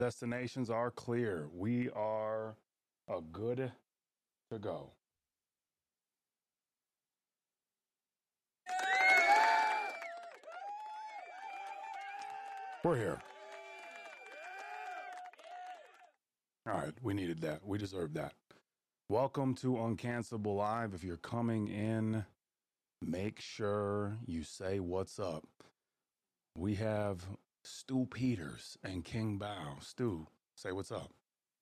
Destinations are clear. We are a good to go. We're here. All right, we needed that. We deserved that. Welcome to Uncancelable Live. If you're coming in, make sure you say what's up. We have Stu Peters and King Bao. Stu, say what's up.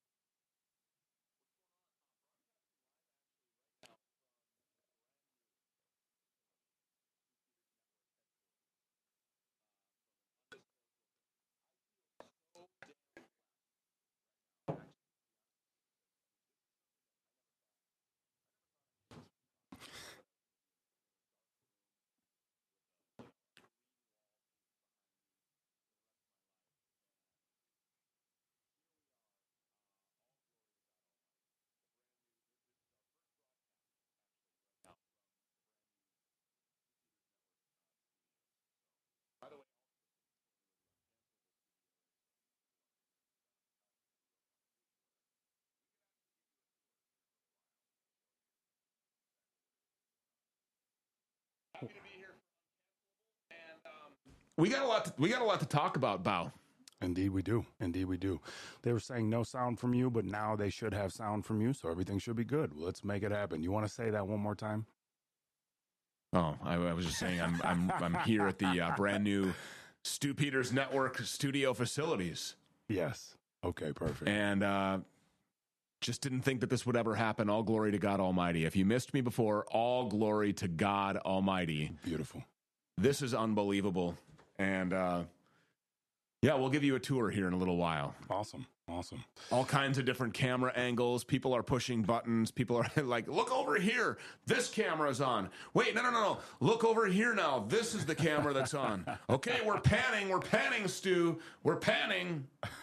We got a lot to talk about, Bao. Indeed we do. Indeed we do. They were saying no sound from you, but now they should have sound from you, so everything should be good. Let's make it happen. You want to say that one more time? Oh, I was just saying I'm here at the brand new Stu Peters Network studio facilities. Yes. Okay, perfect. And just didn't think that this would ever happen. All glory to God Almighty. If you missed me before, all glory to God Almighty. Beautiful. This is unbelievable. And yeah, we'll give you a tour here in a little while. Awesome. Awesome. All kinds of different camera angles. People are pushing buttons. People are like, look over here. This camera's on. Wait, no. Look over here now. This is the camera that's on. Okay, we're panning. We're panning, Stu. We're panning.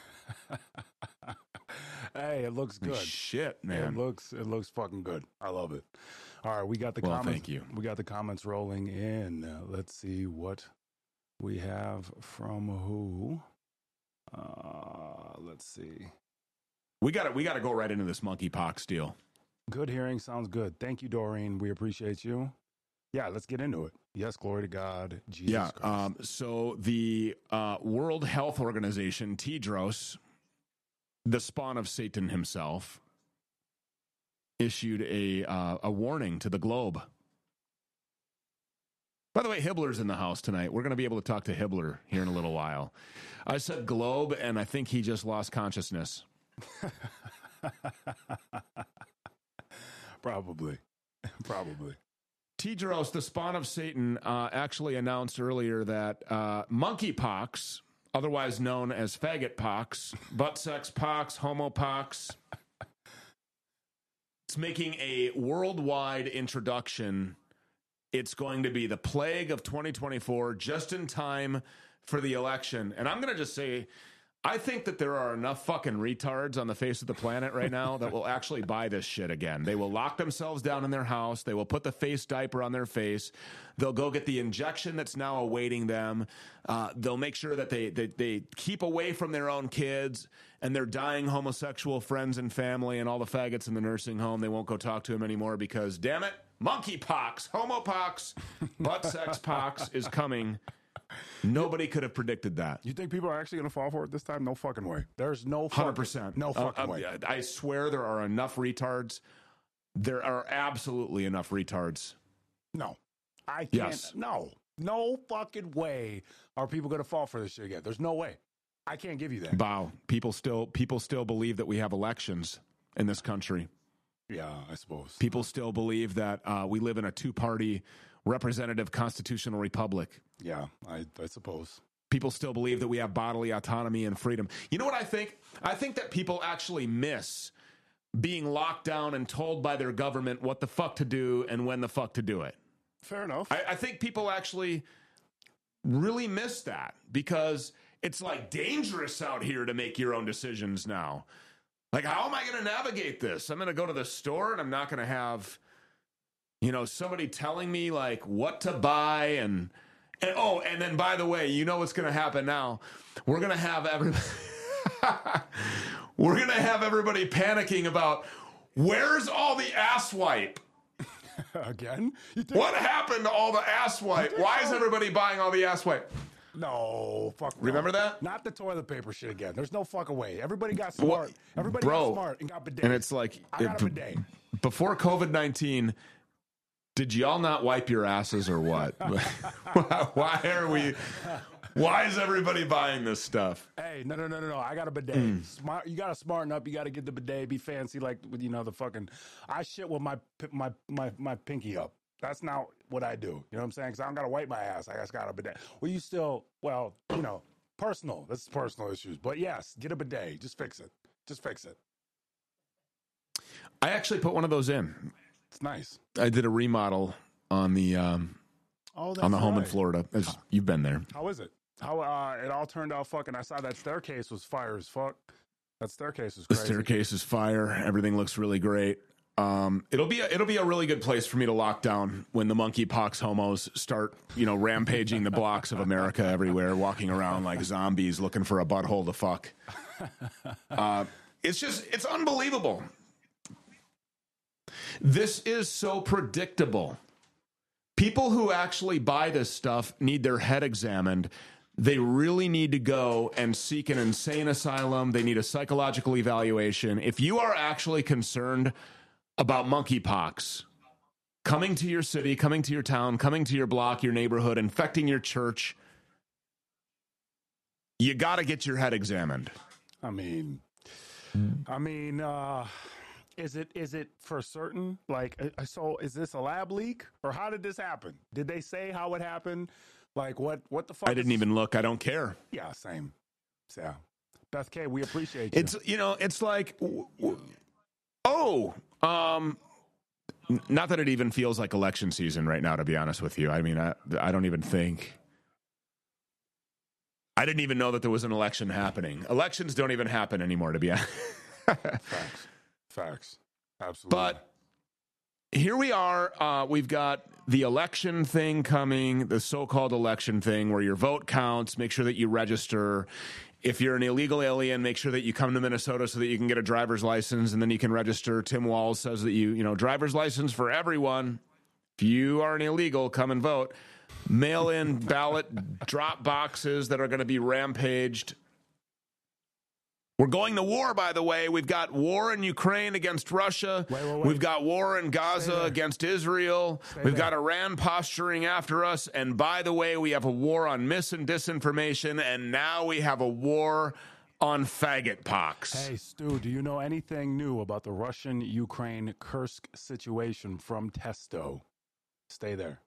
Hey, it looks good. Shit, man. It looks fucking good. I love it. All right, we got the comments. Thank you. We got the comments rolling in. Let's see what we have from who. Let's see. We got to go right into this monkeypox deal. Good hearing. Sounds good. Thank you, Doreen. We appreciate you. Yeah, let's get into it. Yes, glory to God. Jesus Christ. So the World Health Organization, Tedros, the spawn of Satan himself, issued a warning to the globe. By the way, Hibbler's in the house tonight. We're going to be able to talk to Hibbler here in a little while. I said globe, and I think he just lost consciousness. Probably. Tedros, the spawn of Satan, actually announced earlier that monkeypox, otherwise known as faggot pox, butt sex pox, homo pox, it's making a worldwide introduction. It's going to be the plague of 2024, just in time for the election. And I'm going to just say, I think that there are enough fucking retards on the face of the planet right now that will actually buy this shit again. They will lock themselves down in their house. They will put the face diaper on their face. They'll go get the injection that's now awaiting them. They'll make sure that they keep away from their own kids and their dying homosexual friends and family and all the faggots in the nursing home. They won't go talk to them anymore because, damn it, monkeypox, homopox, butt sex pox is coming. Nobody could have predicted that. You think people are actually going to fall for it this time? No fucking way. There's no fucking, 100%. No fucking way. I swear there are enough retards. There are absolutely enough retards. No. I can't. Yes. No fucking way are people going to fall for this shit again. There's no way. I can't give you that. Wow. People still believe that we have elections in this country. Yeah, I suppose. People still believe that we live in a two-party representative constitutional republic. Yeah, I suppose. People still believe that we have bodily autonomy and freedom. You know what I think? I think that people actually miss being locked down and told by their government what the fuck to do and when the fuck to do it. Fair enough. I think people actually really miss that because it's like dangerous out here to make your own decisions now. Like, how am I going to navigate this? I'm going to go to the store and I'm not going to have, somebody telling me like what to buy and then by the way, you know what's going to happen now? We're going to have everybody We're going to have everybody panicking about where's all the ass wipe? Again? What happened to all the ass wipe? Why is everybody buying all the ass wipe? No, fuck. No. Remember that? Not the toilet paper shit again. There's no fucking way. Everybody got smart. Everybody got smart and got bidets. And it's like, I got a bidet. Before COVID-19, did y'all not wipe your asses or what? Why is everybody buying this stuff? Hey, no. I got a bidet. Smart. You got to smarten up. You got to get the bidet. Be fancy, like with the fucking. I shit with my pinky up. That's not what I do. You know what I'm saying? Because I don't got to wipe my ass. I just got a bidet. Well, personal. This is personal issues. But yes, get a bidet. Just fix it. I actually put one of those in. It's nice. I did a remodel on the home in Florida. You've been there. How is it? How it all turned out fucking. I saw that staircase was fire as fuck. That staircase was crazy. The staircase is fire. Everything looks really great. It'll be a really good place for me to lock down when the monkeypox homos start, rampaging the blocks of America everywhere, walking around like zombies looking for a butthole to fuck. It's unbelievable. This is so predictable. People who actually buy this stuff need their head examined. They really need to go and seek an insane asylum. They need a psychological evaluation. If you are actually concerned about monkeypox coming to your city, coming to your town, coming to your block, your neighborhood, infecting your church, you got to get your head examined. I mean, is it for certain? Like, so is this a lab leak or how did this happen? Did they say how it happened? Like, what the fuck? I didn't even look. I don't care. Yeah, same. Yeah. Beth K, we appreciate you. It's like, not that it even feels like election season right now, to be honest with you. I mean, I don't even think. I didn't even know that there was an election happening. Elections don't even happen anymore, to be honest. Facts. Absolutely. But here we are. We've got the election thing coming, the so-called election thing where your vote counts. Make sure that you register. If you're an illegal alien, make sure that you come to Minnesota so that you can get a driver's license and then you can register. Tim Walz says that driver's license for everyone. If you are an illegal, come and vote. Mail-in ballot drop boxes that are going to be rampaged. We're going to war, by the way. We've got war in Ukraine against Russia. Wait. We've got war in Gaza against Israel. We've got Iran posturing after us. And by the way, we have a war on mis and disinformation. And now we have a war on faggot pox. Hey, Stu, do you know anything new about the Russian-Ukraine Kursk situation from Testo? Stay there.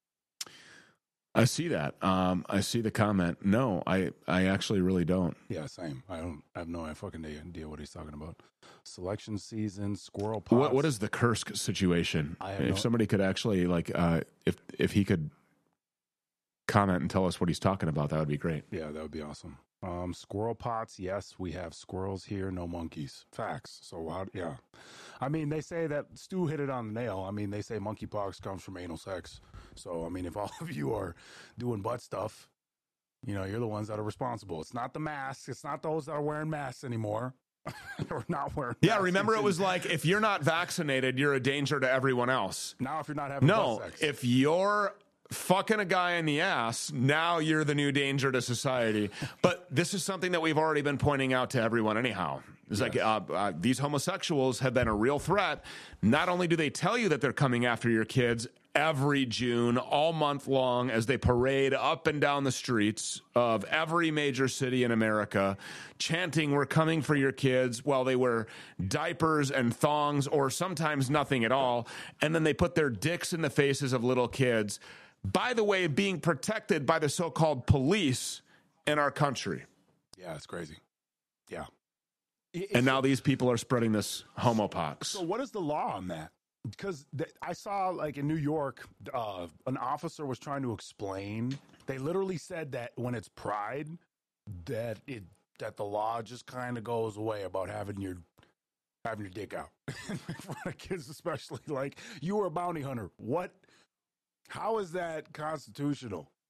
I see that. I see the comment. No, I actually really don't. Yeah, same. I have no fucking idea what he's talking about. Selection season, squirrel pots. What is the Kursk situation? If somebody could actually if he could comment and tell us what he's talking about, that would be great. Yeah, that would be awesome. Squirrel pots. Yes, we have squirrels here. No monkeys. Facts. So yeah. I mean, they say that Stu hit it on the nail. I mean, they say monkeypox comes from anal sex. So, I mean, if all of you are doing butt stuff, you're the ones that are responsible. It's not the masks. It's not those that are wearing masks anymore. Or not wearing masks. Yeah, remember it was like, if you're not vaccinated, you're a danger to everyone else. Now, if you're not having butt sex. If you're fucking a guy in the ass, now you're the new danger to society. But this is something that we've already been pointing out to everyone anyhow. It's like these homosexuals have been a real threat. Not only do they tell you that they're coming after your kids every June, all month long, as they parade up and down the streets of every major city in America, chanting, "We're coming for your kids," while they wear diapers and thongs or sometimes nothing at all. And then they put their dicks in the faces of little kids. By the way, being protected by the so-called police in our country. Yeah, it's crazy. Yeah. And now these people are spreading this homopox. So what is the law on that? Because I saw, like, in New York, an officer was trying to explain. They literally said that when it's Pride, that the law just kind of goes away about having your dick out in front of kids, especially. Like, you were a bounty hunter. How is that constitutional?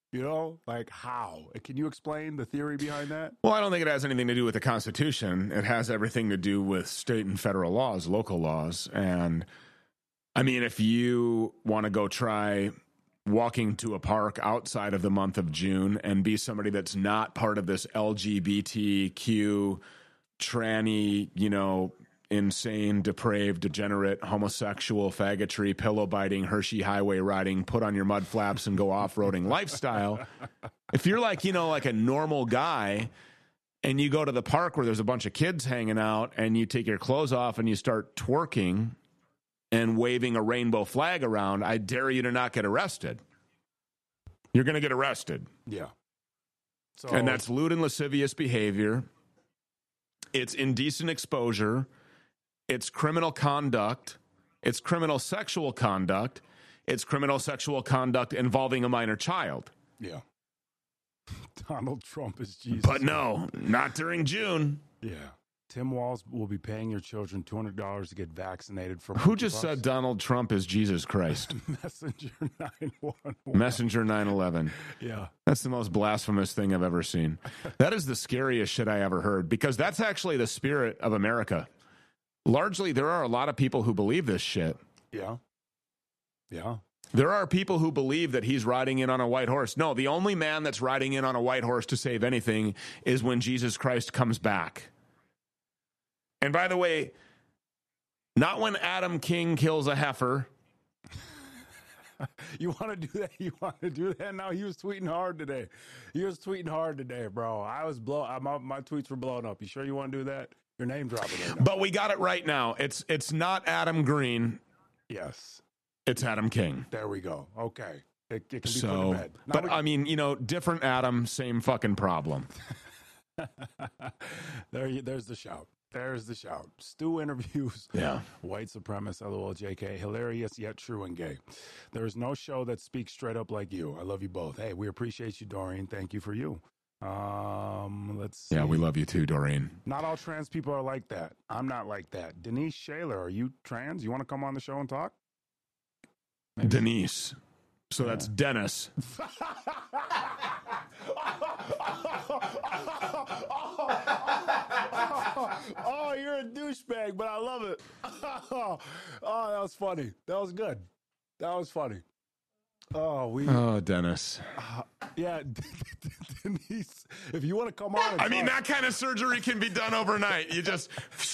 You know, like how? Can you explain the theory behind that? Well, I don't think it has anything to do with the Constitution. It has everything to do with state and federal laws, local laws. And I mean, if you want to go try walking to a park outside of the month of June and be somebody that's not part of this LGBTQ, tranny, you know, insane, depraved, degenerate, homosexual, faggotry, pillow biting, Hershey highway riding, put on your mud flaps and go off-roading lifestyle. If you're like, you know, like a normal guy and you go to the park where there's a bunch of kids hanging out and you take your clothes off and you start twerking and waving a rainbow flag around, I dare you to not get arrested. You're going to get arrested. Yeah. So, And that's lewd and lascivious behavior. It's indecent exposure. It's criminal conduct. It's criminal sexual conduct. It's criminal sexual conduct involving a minor child. yeah. Donald Trump is Jesus. But no, not during June. Yeah. Tim Walz will be paying your children $200 to get vaccinated for Who just said Donald Trump is Jesus Christ? Messenger 911. Messenger 911. Yeah. That's the most blasphemous thing I've ever seen. That is the scariest shit I ever heard, because that's actually the spirit of America. Largely, there are a lot of people who believe this shit. Yeah. Yeah. There are people who believe that he's riding in on a white horse. No, the only man that's riding in on a white horse to save anything is when Jesus Christ comes back. And by the way, not when Adam King kills a heifer. You want to do that? You want to do that? No, he was tweeting hard today. Bro. My tweets were blowing up. You sure you want to do that? Your name dropping right now. But we got it right now. It's not Adam Green. Yes. It's Adam King. There we go. Okay. It can be put So, to bed. but I mean, you know, different Adam, same fucking problem. There's the shout. There's the shout. Stu interviews. Yeah. White supremacist, LOL, JK. Hilarious yet true and gay. There is no show that speaks straight up like you. I love you both. Hey, we appreciate you, Doreen. Thank you for you. Let's see. Yeah, we love you too, Doreen. Not all trans people are like that. I'm not like that. Denise Shaler, are you trans? You want to come on the show and talk? Maybe. Denise. So that's Dennis. Oh, you're a douchebag, but I love it. Oh, that was funny. That was good. That was funny. Oh, Dennis. Yeah, Denise, if you want to come on. I mean, that kind of surgery can be done overnight. You just.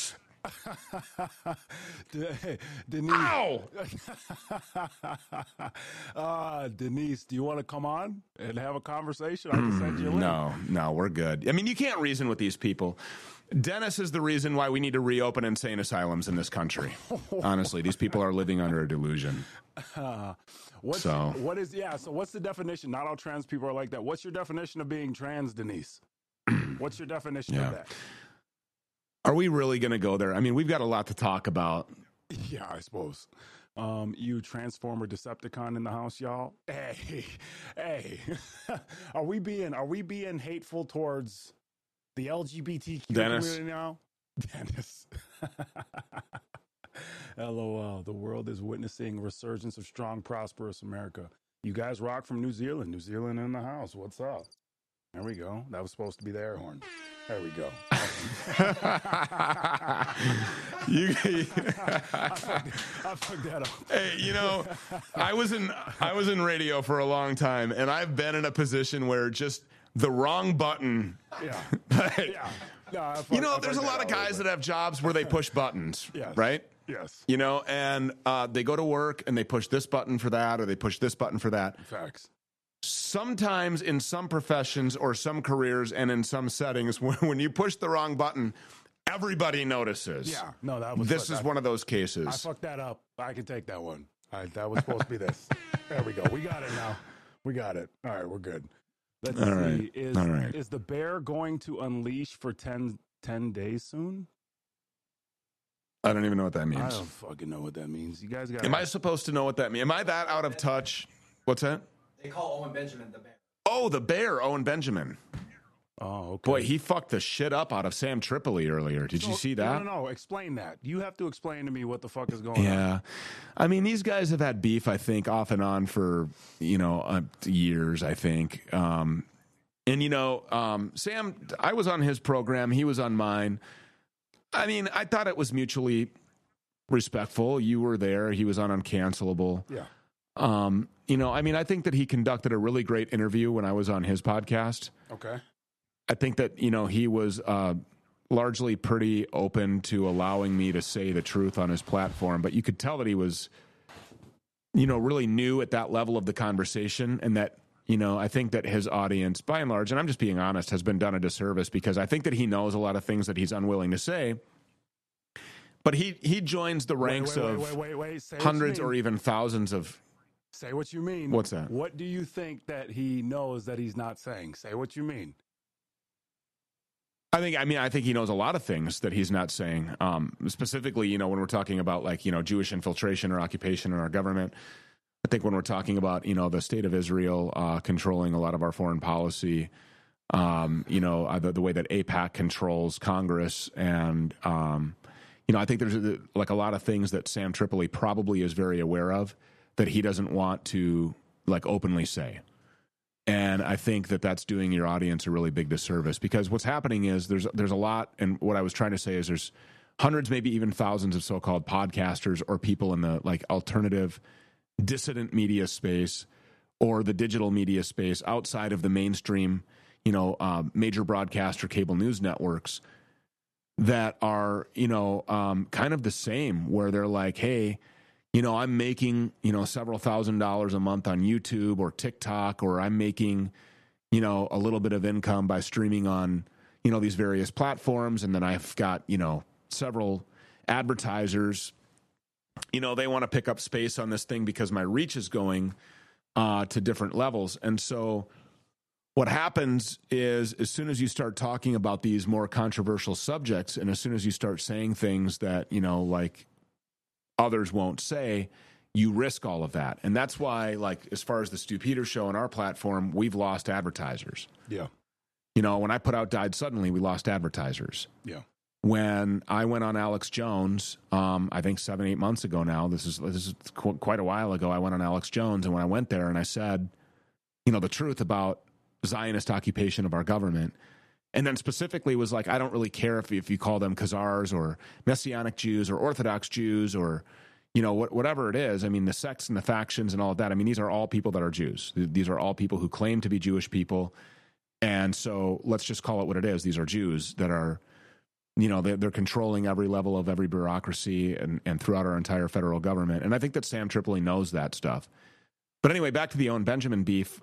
Denise. Ow! Denise, do you want to come on and have a conversation? I can send you a link. No, we're good. I mean, you can't reason with these people. Dennis is the reason why we need to reopen insane asylums in this country. Honestly, these people are living under a delusion. So what's the definition? Not all trans people are like that. What's your definition of being trans, Denise? What's your definition of that? Are we really going to go there? I mean, we've got a lot to talk about. Yeah, I suppose. You Transformer Decepticon in the house, y'all. Hey, are we being hateful towards the LGBTQ community now? Dennis. LOL. The world is witnessing resurgence of strong, prosperous America. You guys rock from New Zealand. New Zealand in the house. What's up? There we go. That was supposed to be the air horn. There we go. I fucked that up. Hey, you know, I was in radio for a long time, and I've been in a position where just the wrong button. Yeah. Yeah. No, there's a lot of guys that have jobs where they push buttons, yes. right? Yes. You know, and they go to work and they push this button for that, or they push this button for that. Facts. Sometimes in some professions or some careers and in some settings, when you push the wrong button, everybody notices. Yeah. No, that was. This is one of those cases. I fucked that up. I can take that one. That was supposed to be this. There we go. We got it now. We got it. All right, we're good. Let's see. Right. Is the bear going to unleash for 10 days soon? I don't even know what that means. I don't fucking know what that means. You guys got. Am I supposed to know what that means? Am I that out of touch? What's that? They call Owen Benjamin the bear. Oh, the bear, Owen Benjamin. Oh, okay. Boy, he fucked the shit up out of Sam Tripoli earlier. Did you see that? No. Explain that. You have to explain to me what the fuck is going on. Yeah. I mean, these guys have had beef, I think, off and on for, years, I think. Sam, I was on his program. He was on mine. I mean, I thought it was mutually respectful. You were there. He was on Uncancelable. Yeah. I think that he conducted a really great interview when I was on his podcast. Okay. I think that, he was largely pretty open to allowing me to say the truth on his platform, but you could tell that he was, really new at that level of the conversation, and that, I think that his audience, by and large, and I'm just being honest, has been done a disservice, because I think that he knows a lot of things that he's unwilling to say. But he joins the ranks of hundreds or even thousands of... Say what you mean. What's that? What do you think that he knows that he's not saying? Say what you mean. I think he knows a lot of things that he's not saying. Specifically, when we're talking about Jewish infiltration or occupation in our government. I think when we're talking about, the state of Israel controlling a lot of our foreign policy, the way that AIPAC controls Congress, and I think there's a lot of things that Sam Tripoli probably is very aware of that he doesn't want to openly say. And I think that that's doing your audience a really big disservice, because what's happening is there's a lot, and what I was trying to say is there's hundreds, maybe even thousands of so-called podcasters or people in the alternative dissident media space or the digital media space outside of the mainstream, major broadcast or cable news networks that are, kind of the same, where they're like, hey, I'm making, several $1,000s a month on YouTube or TikTok, or I'm making, a little bit of income by streaming on, these various platforms. And then I've got, several advertisers, they want to pick up space on this thing because my reach is going to different levels. And so what happens is, as soon as you start talking about these more controversial subjects, and as soon as you start saying things that, others won't say, you risk all of that. And that's why, as far as the Stu Peters Show on our platform, we've lost advertisers. Yeah. When I put out Died Suddenly, we lost advertisers. Yeah. When I went on Alex Jones, I think 7-8 months ago now, this is quite a while ago, I went on Alex Jones, and when I went there and I said, the truth about Zionist occupation of our government, and then specifically was I don't really care if you call them Khazars or Messianic Jews or Orthodox Jews or, whatever it is. I mean, the sects and the factions and all of that. I mean, these are all people that are Jews. These are all people who claim to be Jewish people. And so let's just call it what it is. These are Jews that are, they're controlling every level of every bureaucracy and throughout our entire federal government. And I think that Sam Tripoli knows that stuff. But anyway, back to the Owen Benjamin beef.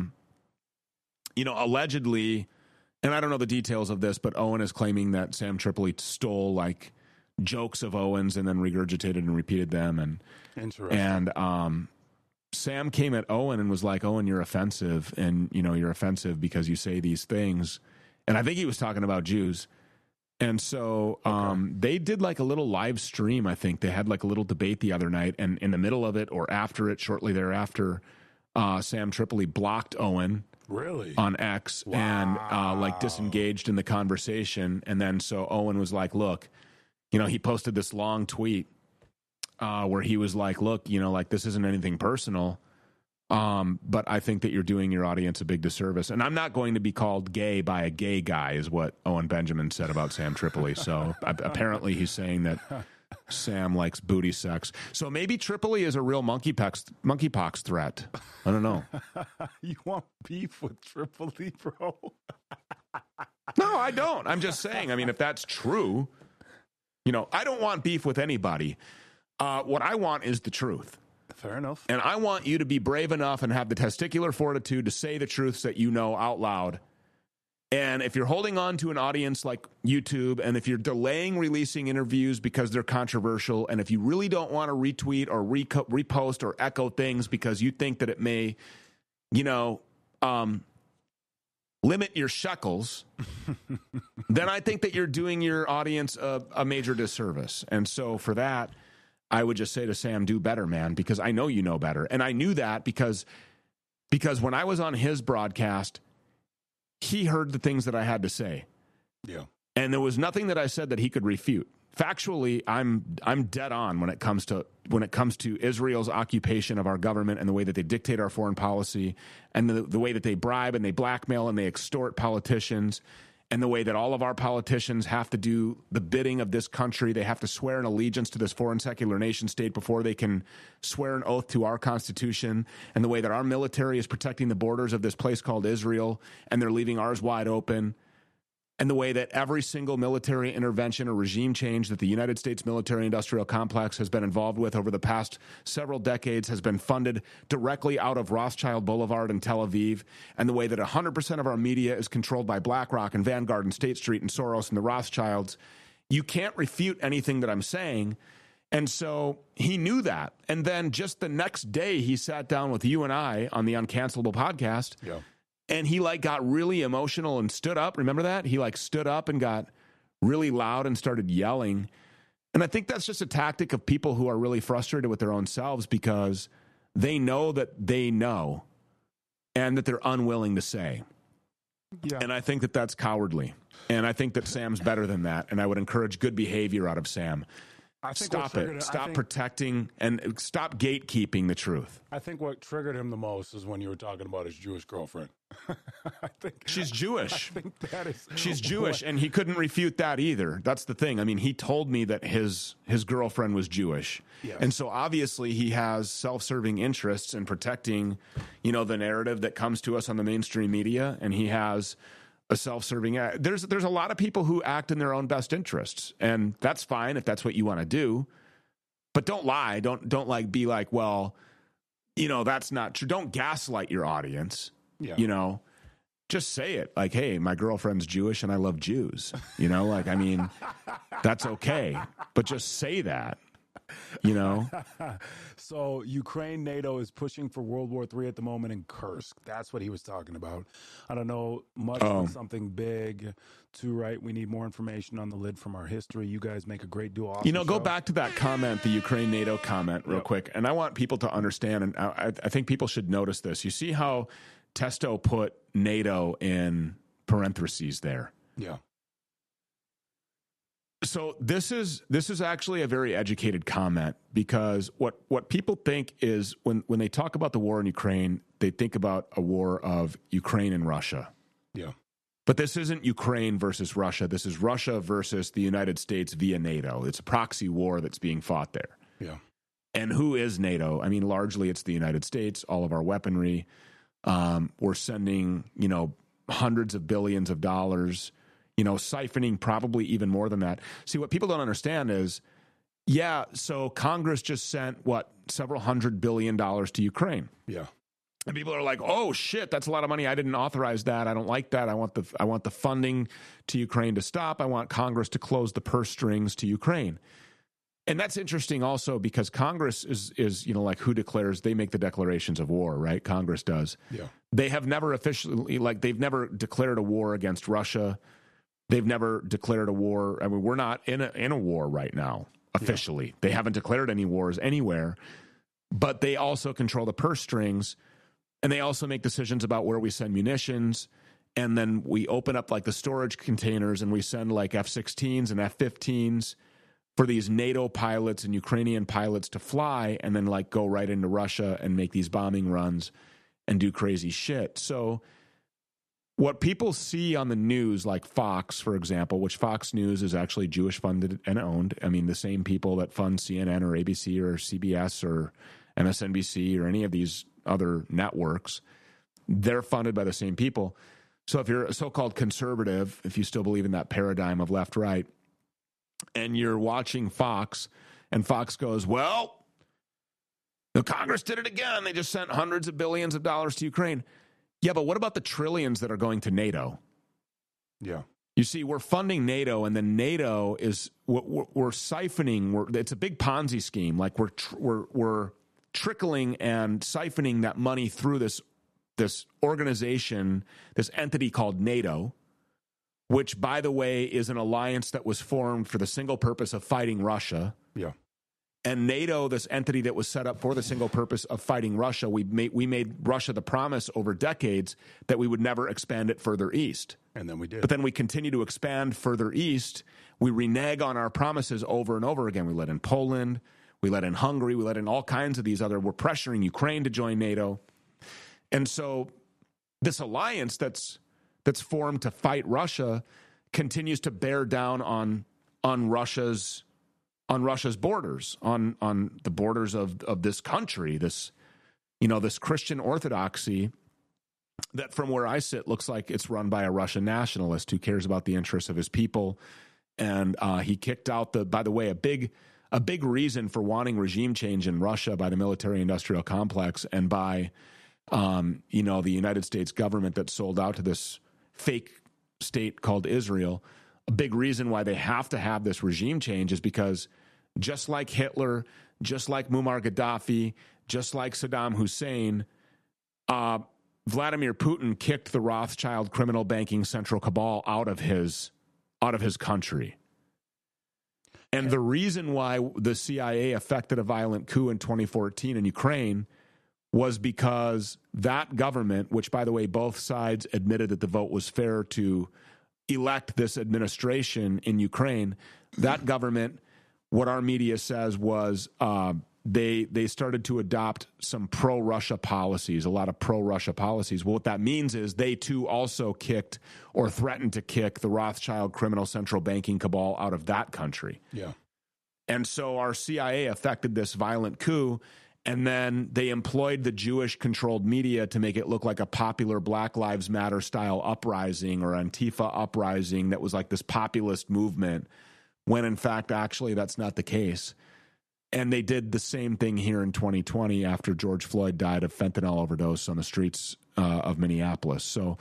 Allegedly, and I don't know the details of this, but Owen is claiming that Sam Tripoli stole jokes of Owen's and then regurgitated and repeated them. And interesting. And Sam came at Owen and was like, Owen, you're offensive, and you're offensive because you say these things. And I think he was talking about Jews. And so they did a little live stream. I think they had a little debate the other night, and in the middle of it or after it, shortly thereafter, Sam Tripoli blocked Owen. Really? On X. Wow. And disengaged in the conversation. And then so Owen was like, look, he posted this long tweet where he was like, look, this isn't anything personal, but I think that you're doing your audience a big disservice. And I'm not going to be called gay by a gay guy, is what Owen Benjamin said about Sam Tripoli. So apparently he's saying that Sam likes booty sex. So maybe Tripoli is a real monkeypox threat. I don't know. You want beef with Tripoli, bro? No, I don't. I'm just saying, if that's true, I don't want beef with anybody. What I want is the truth. Fair enough. And I want you to be brave enough and have the testicular fortitude to say the truths that you know out loud. And if you're holding on to an audience like YouTube, and if you're delaying releasing interviews because they're controversial, and if you really don't want to retweet or repost or echo things because you think that it may, limit your shekels, then I think that you're doing your audience a major disservice. And so for that, I would just say to Sam, do better, man, because I know you know better. And I knew that because when I was on his broadcast, he heard the things that I had to say. Yeah. And there was nothing that I said that he could refute. Factually, I'm dead on when it comes to Israel's occupation of our government and the way that they dictate our foreign policy and the way that they bribe and they blackmail and they extort politicians and the way that all of our politicians have to do the bidding of this country. They have to swear an allegiance to this foreign secular nation state before they can swear an oath to our Constitution, and the way that our military is protecting the borders of this place called Israel and they're leaving ours wide open. And the way that every single military intervention or regime change that the United States military-industrial complex has been involved with over the past several decades has been funded directly out of Rothschild Boulevard in Tel Aviv, and the way that 100% of our media is controlled by BlackRock and Vanguard and State Street and Soros and the Rothschilds, you can't refute anything that I'm saying. And so he knew that. And then just the next day, he sat down with you and I on the Uncancelable podcast. Yeah. And he got really emotional and stood up. Remember that? He stood up and got really loud and started yelling. And I think that's just a tactic of people who are really frustrated with their own selves because they know that they know and that they're unwilling to say. Yeah. And I think that that's cowardly. And I think that Sam's better than that. And I would encourage good behavior out of Sam. Stop it. Stop protecting and stop gatekeeping the truth. I think what triggered him the most is when you were talking about his Jewish girlfriend. I think she's Jewish. I think that is. She's Jewish, and he couldn't refute that either. That's the thing. I mean, he told me that his girlfriend was Jewish, yes. And so obviously he has self-serving interests in protecting, the narrative that comes to us on the mainstream media, and he has a self-serving. There's a lot of people who act in their own best interests, and that's fine if that's what you want to do. But don't lie. Don't be like, well, that's not true. Don't gaslight your audience. Yeah. Just say it. Like, hey, my girlfriend's Jewish and I love Jews. That's okay. But just say that. So Ukraine, NATO is pushing for World War III at the moment in Kursk. That's what he was talking about. I don't know much about something big to write. We need more information on the lid from our history. You guys make a great duo. Awesome go back to that comment, the Ukraine NATO comment real quick. And I want people to understand, and I think people should notice this. You see how Testo put NATO in parentheses there. Yeah. So this is actually a very educated comment, because what people think is when they talk about the war in Ukraine, they think about a war of Ukraine and Russia. Yeah. But this isn't Ukraine versus Russia. This is Russia versus the United States via NATO. It's a proxy war that's being fought there. Yeah. And who is NATO? I mean, largely it's the United States, all of our weaponry. We're sending, hundreds of billions of dollars, siphoning probably even more than that. See, what people don't understand is, so Congress just sent, several $100 billion to Ukraine. Yeah. And people are like, oh, shit, that's a lot of money. I didn't authorize that. I don't like that. I want the funding to Ukraine to stop. I want Congress to close the purse strings to Ukraine. And that's interesting also because Congress is like who declares, they make the declarations of war, right? Congress does. Yeah. They have never officially, they've never declared a war against Russia. They've never declared a war. I mean, we're not in a war right now, officially. Yeah. They haven't declared any wars anywhere, but they also control the purse strings, and they also make decisions about where we send munitions, and then we open up the storage containers, and we send F-16s and F-15s for these NATO pilots and Ukrainian pilots to fly, and then go right into Russia and make these bombing runs and do crazy shit. So what people see on the news, like Fox, for example, which Fox News is actually Jewish funded and owned. I mean, the same people that fund CNN or ABC or CBS or MSNBC or any of these other networks, they're funded by the same people. So if you're a so-called conservative, if you still believe in that paradigm of left-right, and you're watching Fox, and Fox goes, well, the Congress did it again. They just sent hundreds of billions of dollars to Ukraine. Yeah, but what about the trillions that are going to NATO? Yeah. You see, we're funding NATO, and then NATO is we're siphoning. It's a big Ponzi scheme. We're trickling and siphoning that money through this organization, this entity called NATO, which, by the way, is an alliance that was formed for the single purpose of fighting Russia. Yeah. And NATO, this entity that was set up for the single purpose of fighting Russia, we made Russia the promise over decades that we would never expand it further east. And then we did. But then we continue to expand further east. We renege on our promises over and over again. We let in Poland. We let in Hungary. We let in all kinds of these other. We're pressuring Ukraine to join NATO. And so this alliance that's formed to fight Russia continues to bear down on Russia's borders, on the borders of this country, this Christian orthodoxy that, from where I sit, looks like it's run by a Russian nationalist who cares about the interests of his people. And he kicked out by the way, a big reason for wanting regime change in Russia by the military-industrial complex and by the United States government that sold out to this fake state called Israel. A big reason why they have to have this regime change is because just like Hitler, just like Muammar Gaddafi, just like Saddam Hussein, Vladimir Putin kicked the Rothschild criminal banking central cabal out of his country. And the reason why the CIA effected a violent coup in 2014 in Ukraine was because that government, which, by the way, both sides admitted that the vote was fair to elect this administration in Ukraine, that government, what our media says was they started to adopt some pro-Russia policies, a lot of pro-Russia policies. Well, what that means is they too also kicked or threatened to kick the Rothschild criminal central banking cabal out of that country. Yeah. And so our CIA effected this violent coup, and then they employed the Jewish-controlled media to make it look like a popular Black Lives Matter style uprising or Antifa uprising that was like this populist movement, when in fact, actually, that's not the case. And they did the same thing here in 2020 after George Floyd died of fentanyl overdose on the streets of Minneapolis. So,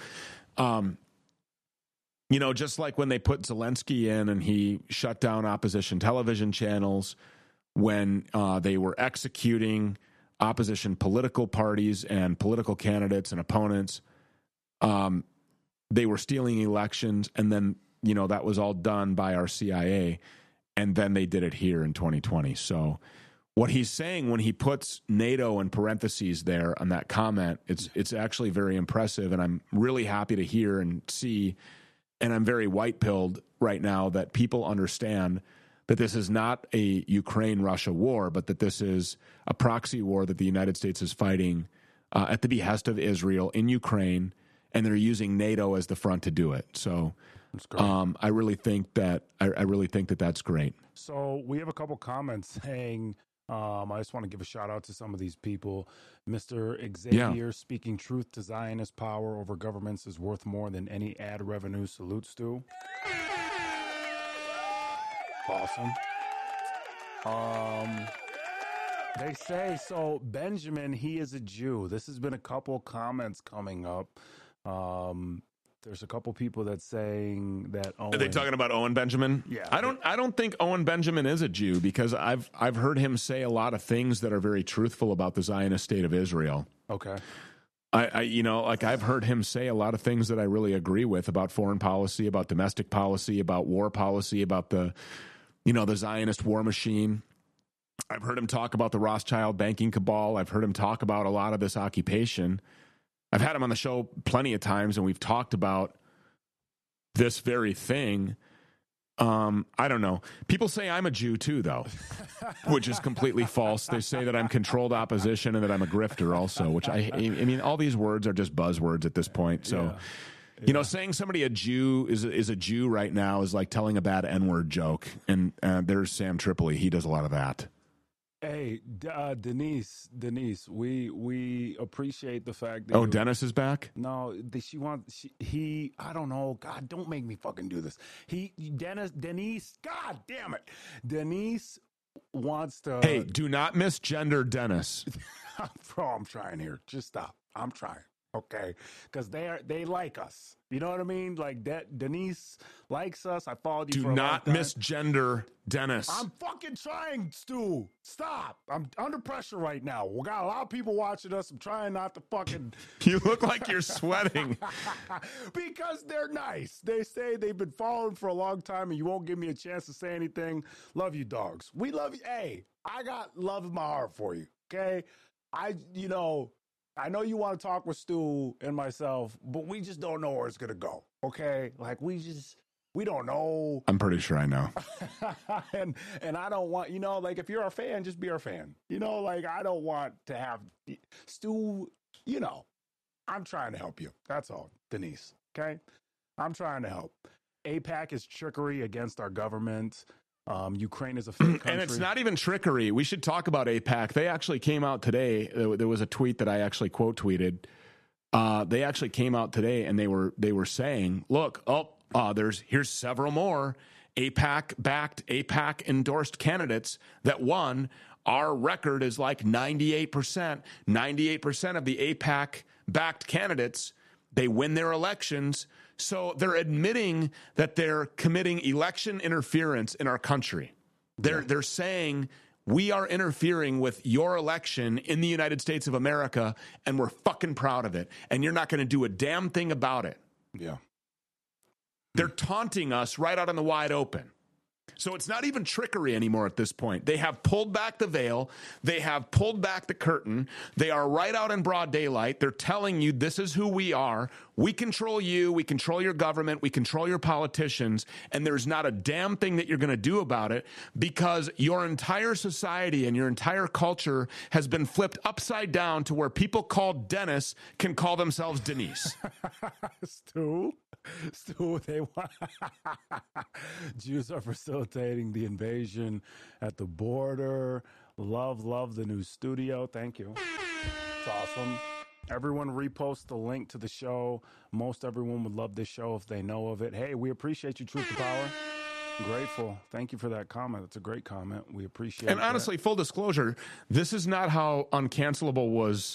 just like when they put Zelensky in and he shut down opposition television channels, when they were executing opposition political parties and political candidates and opponents, they were stealing elections, and then, that was all done by our CIA, and then they did it here in 2020. So what he's saying when he puts NATO in parentheses there on that comment, it's actually very impressive, and I'm really happy to hear and see, and I'm very white-pilled right now that people understand that this is not a Ukraine-Russia war, but that this is a proxy war that the United States is fighting at the behest of Israel in Ukraine, and they're using NATO as the front to do it. So I really think that that's great. So we have a couple comments saying, I just want to give a shout out to some of these people. Mr. Xavier, speaking truth to Zionist power over governments is worth more than any ad revenue. Salutes to. Awesome. They say, so Benjamin, he is a Jew. This has been a couple comments coming up. There's a couple people that saying that Owen. Are they talking about Owen Benjamin? Yeah. I don't think Owen Benjamin is a Jew, because I've heard him say a lot of things that are very truthful about the Zionist state of Israel. Okay. I've heard him say a lot of things that I really agree with about foreign policy, about domestic policy, about war policy, about the Zionist war machine. I've heard him talk about the Rothschild banking cabal. I've heard him talk about a lot of this occupation. I've had him on the show plenty of times, and we've talked about this very thing. I don't know. People say I'm a Jew too, though, which is completely false. They say that I'm controlled opposition and that I'm a grifter also, which I mean, all these words are just buzzwords at this point. So, saying somebody a Jew is a Jew right now is like telling a bad N-word joke. And there's Sam Tripoli. He does a lot of that. Hey, Denise, we appreciate the fact that. Oh, Dennis is back? No, I don't know. God, don't make me fucking do this. Denise, God damn it. Denise wants to. Hey, do not misgender Dennis. Bro, I'm trying here. Just stop. I'm trying. Okay, because they like us. You know what I mean? Like that. Denise likes us. I followed you Do for a long not time. misgender Dennis. I'm fucking trying, Stu. Stop. I'm under pressure right now. We got a lot of people watching us. I'm trying not to fucking. You look like you're sweating. Because they're nice. They say they've been following for a long time and you won't give me a chance to say anything. Love you, dogs. We love you. Hey, I got love in my heart for you. Okay. I know you want to talk with Stu and myself, but we just don't know where it's going to go. Okay. Like we don't know. I'm pretty sure I know. and I don't want, like if you're a fan, just be our fan. Like I don't want to have Stu, I'm trying to help you. That's all, Denise. Okay. I'm trying to help. AIPAC is trickery against our government. Ukraine is a fake country. And it's not even trickery. We should talk about AIPAC. They actually came out today. There was a tweet that I actually quote tweeted. They actually came out today and they were saying, look, here's several more AIPAC-backed, AIPAC-endorsed candidates that won. Our record is like 98%. 98% of the AIPAC-backed candidates, they win their elections. So they're admitting that they're committing election interference in our country. They're saying we are interfering with your election in the United States of America, and we're fucking proud of it. And you're not going to do a damn thing about it. Yeah. They're taunting us right out in the wide open. So it's not even trickery anymore at this point. They have pulled back the veil. They have pulled back the curtain. They are right out in broad daylight. They're telling you this is who we are. We control you. We control your government. We control your politicians. And there's not a damn thing that you're going to do about it because your entire society and your entire culture has been flipped upside down to where people called Dennis can call themselves Denise. Stu, they want Jews are facilitating the invasion at the border. Love the new studio. Thank you. It's awesome. Everyone repost the link to the show. Most everyone would love this show if they know of it. Hey, we appreciate you, Truth to Power. Grateful. Thank you for that comment. It's a great comment. We appreciate it. And honestly, full disclosure, this is not how Uncancelable was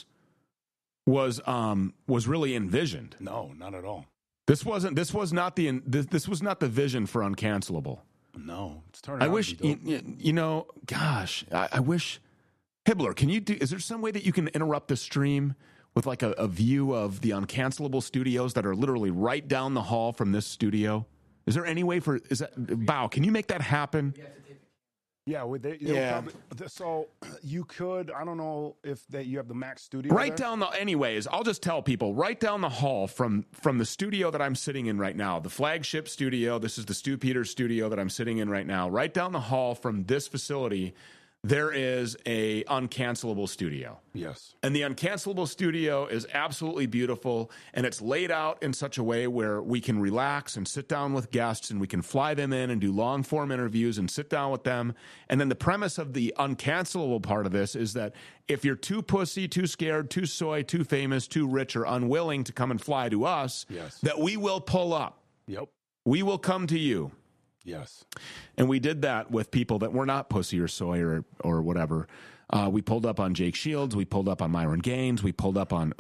really envisioned. No, not at all. This was not the vision for Uncancelable. No, it's turning out I wish, to be dope. gosh, I wish, Hibbler, is there some way that you can interrupt the stream with like a view of the Uncancelable studios that are literally right down the hall from this studio? Is there any way Bow, can you make that happen? Yeah, so you could. I don't know if you have the Mac studio. Anyways, I'll just tell people right down the hall from the studio that I'm sitting in right now, the flagship studio. This is the Stu Peters studio that I'm sitting in right now. Right down the hall from this facility, there is a Uncancelable studio. Yes. And the Uncancelable studio is absolutely beautiful, and it's laid out in such a way where we can relax and sit down with guests, and we can fly them in and do long-form interviews and sit down with them. And then the premise of the Uncancelable part of this is that if you're too pussy, too scared, too soy, too famous, too rich, or unwilling to come and fly to us, yes, that we will pull up. Yep. We will come to you. Yes. And we did that with people that were not pussy or soy or whatever. We pulled up on Jake Shields. We pulled up on Myron Gaines. We pulled up on,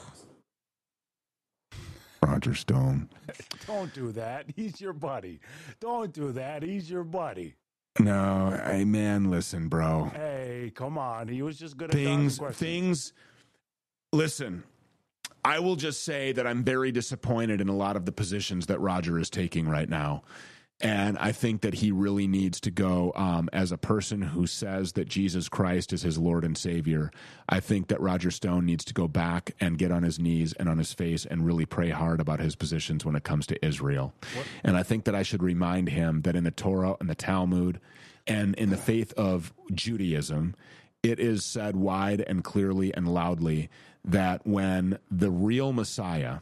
Roger Stone. Don't do that. He's your buddy. Don't do that. He's your buddy. No, hey, man, listen, bro. Hey, come on. He was just good at things. Listen, I will just say that I'm very disappointed in a lot of the positions that Roger is taking right now. And I think that he really needs to go as a person who says that Jesus Christ is his Lord and Savior. I think that Roger Stone needs to go back and get on his knees and on his face and really pray hard about his positions when it comes to Israel. What? And I think that I should remind him that in the Torah and the Talmud and in the faith of Judaism, it is said wide and clearly and loudly that when the real Messiah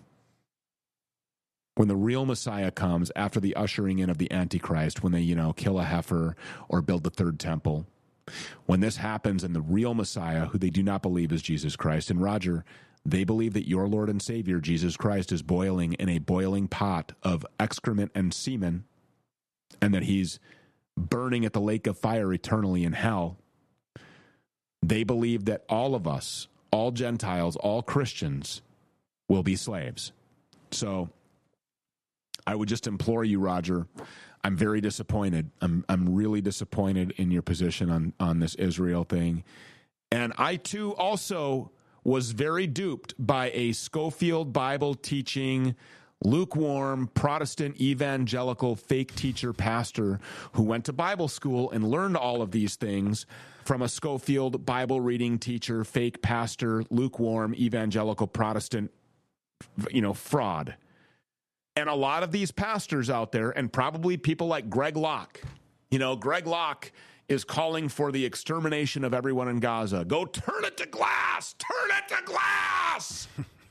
comes after the ushering in of the Antichrist, when they, kill a heifer or build the third temple, when this happens and the real Messiah, who they do not believe is Jesus Christ, and Roger, they believe that your Lord and Savior, Jesus Christ, is boiling in a boiling pot of excrement and semen, and that he's burning at the lake of fire eternally in hell. They believe that all of us, all Gentiles, all Christians, will be slaves. So I would just implore you, Roger. I'm very disappointed. I'm really disappointed in your position on this Israel thing. And I, too, also was very duped by a Schofield Bible teaching, lukewarm, Protestant, evangelical, fake teacher pastor who went to Bible school and learned all of these things from a Schofield Bible reading teacher, fake pastor, lukewarm, evangelical, Protestant, fraud. And a lot of these pastors out there, and probably people like Greg Locke, Greg Locke is calling for the extermination of everyone in Gaza. Go turn it to glass! Turn it to glass!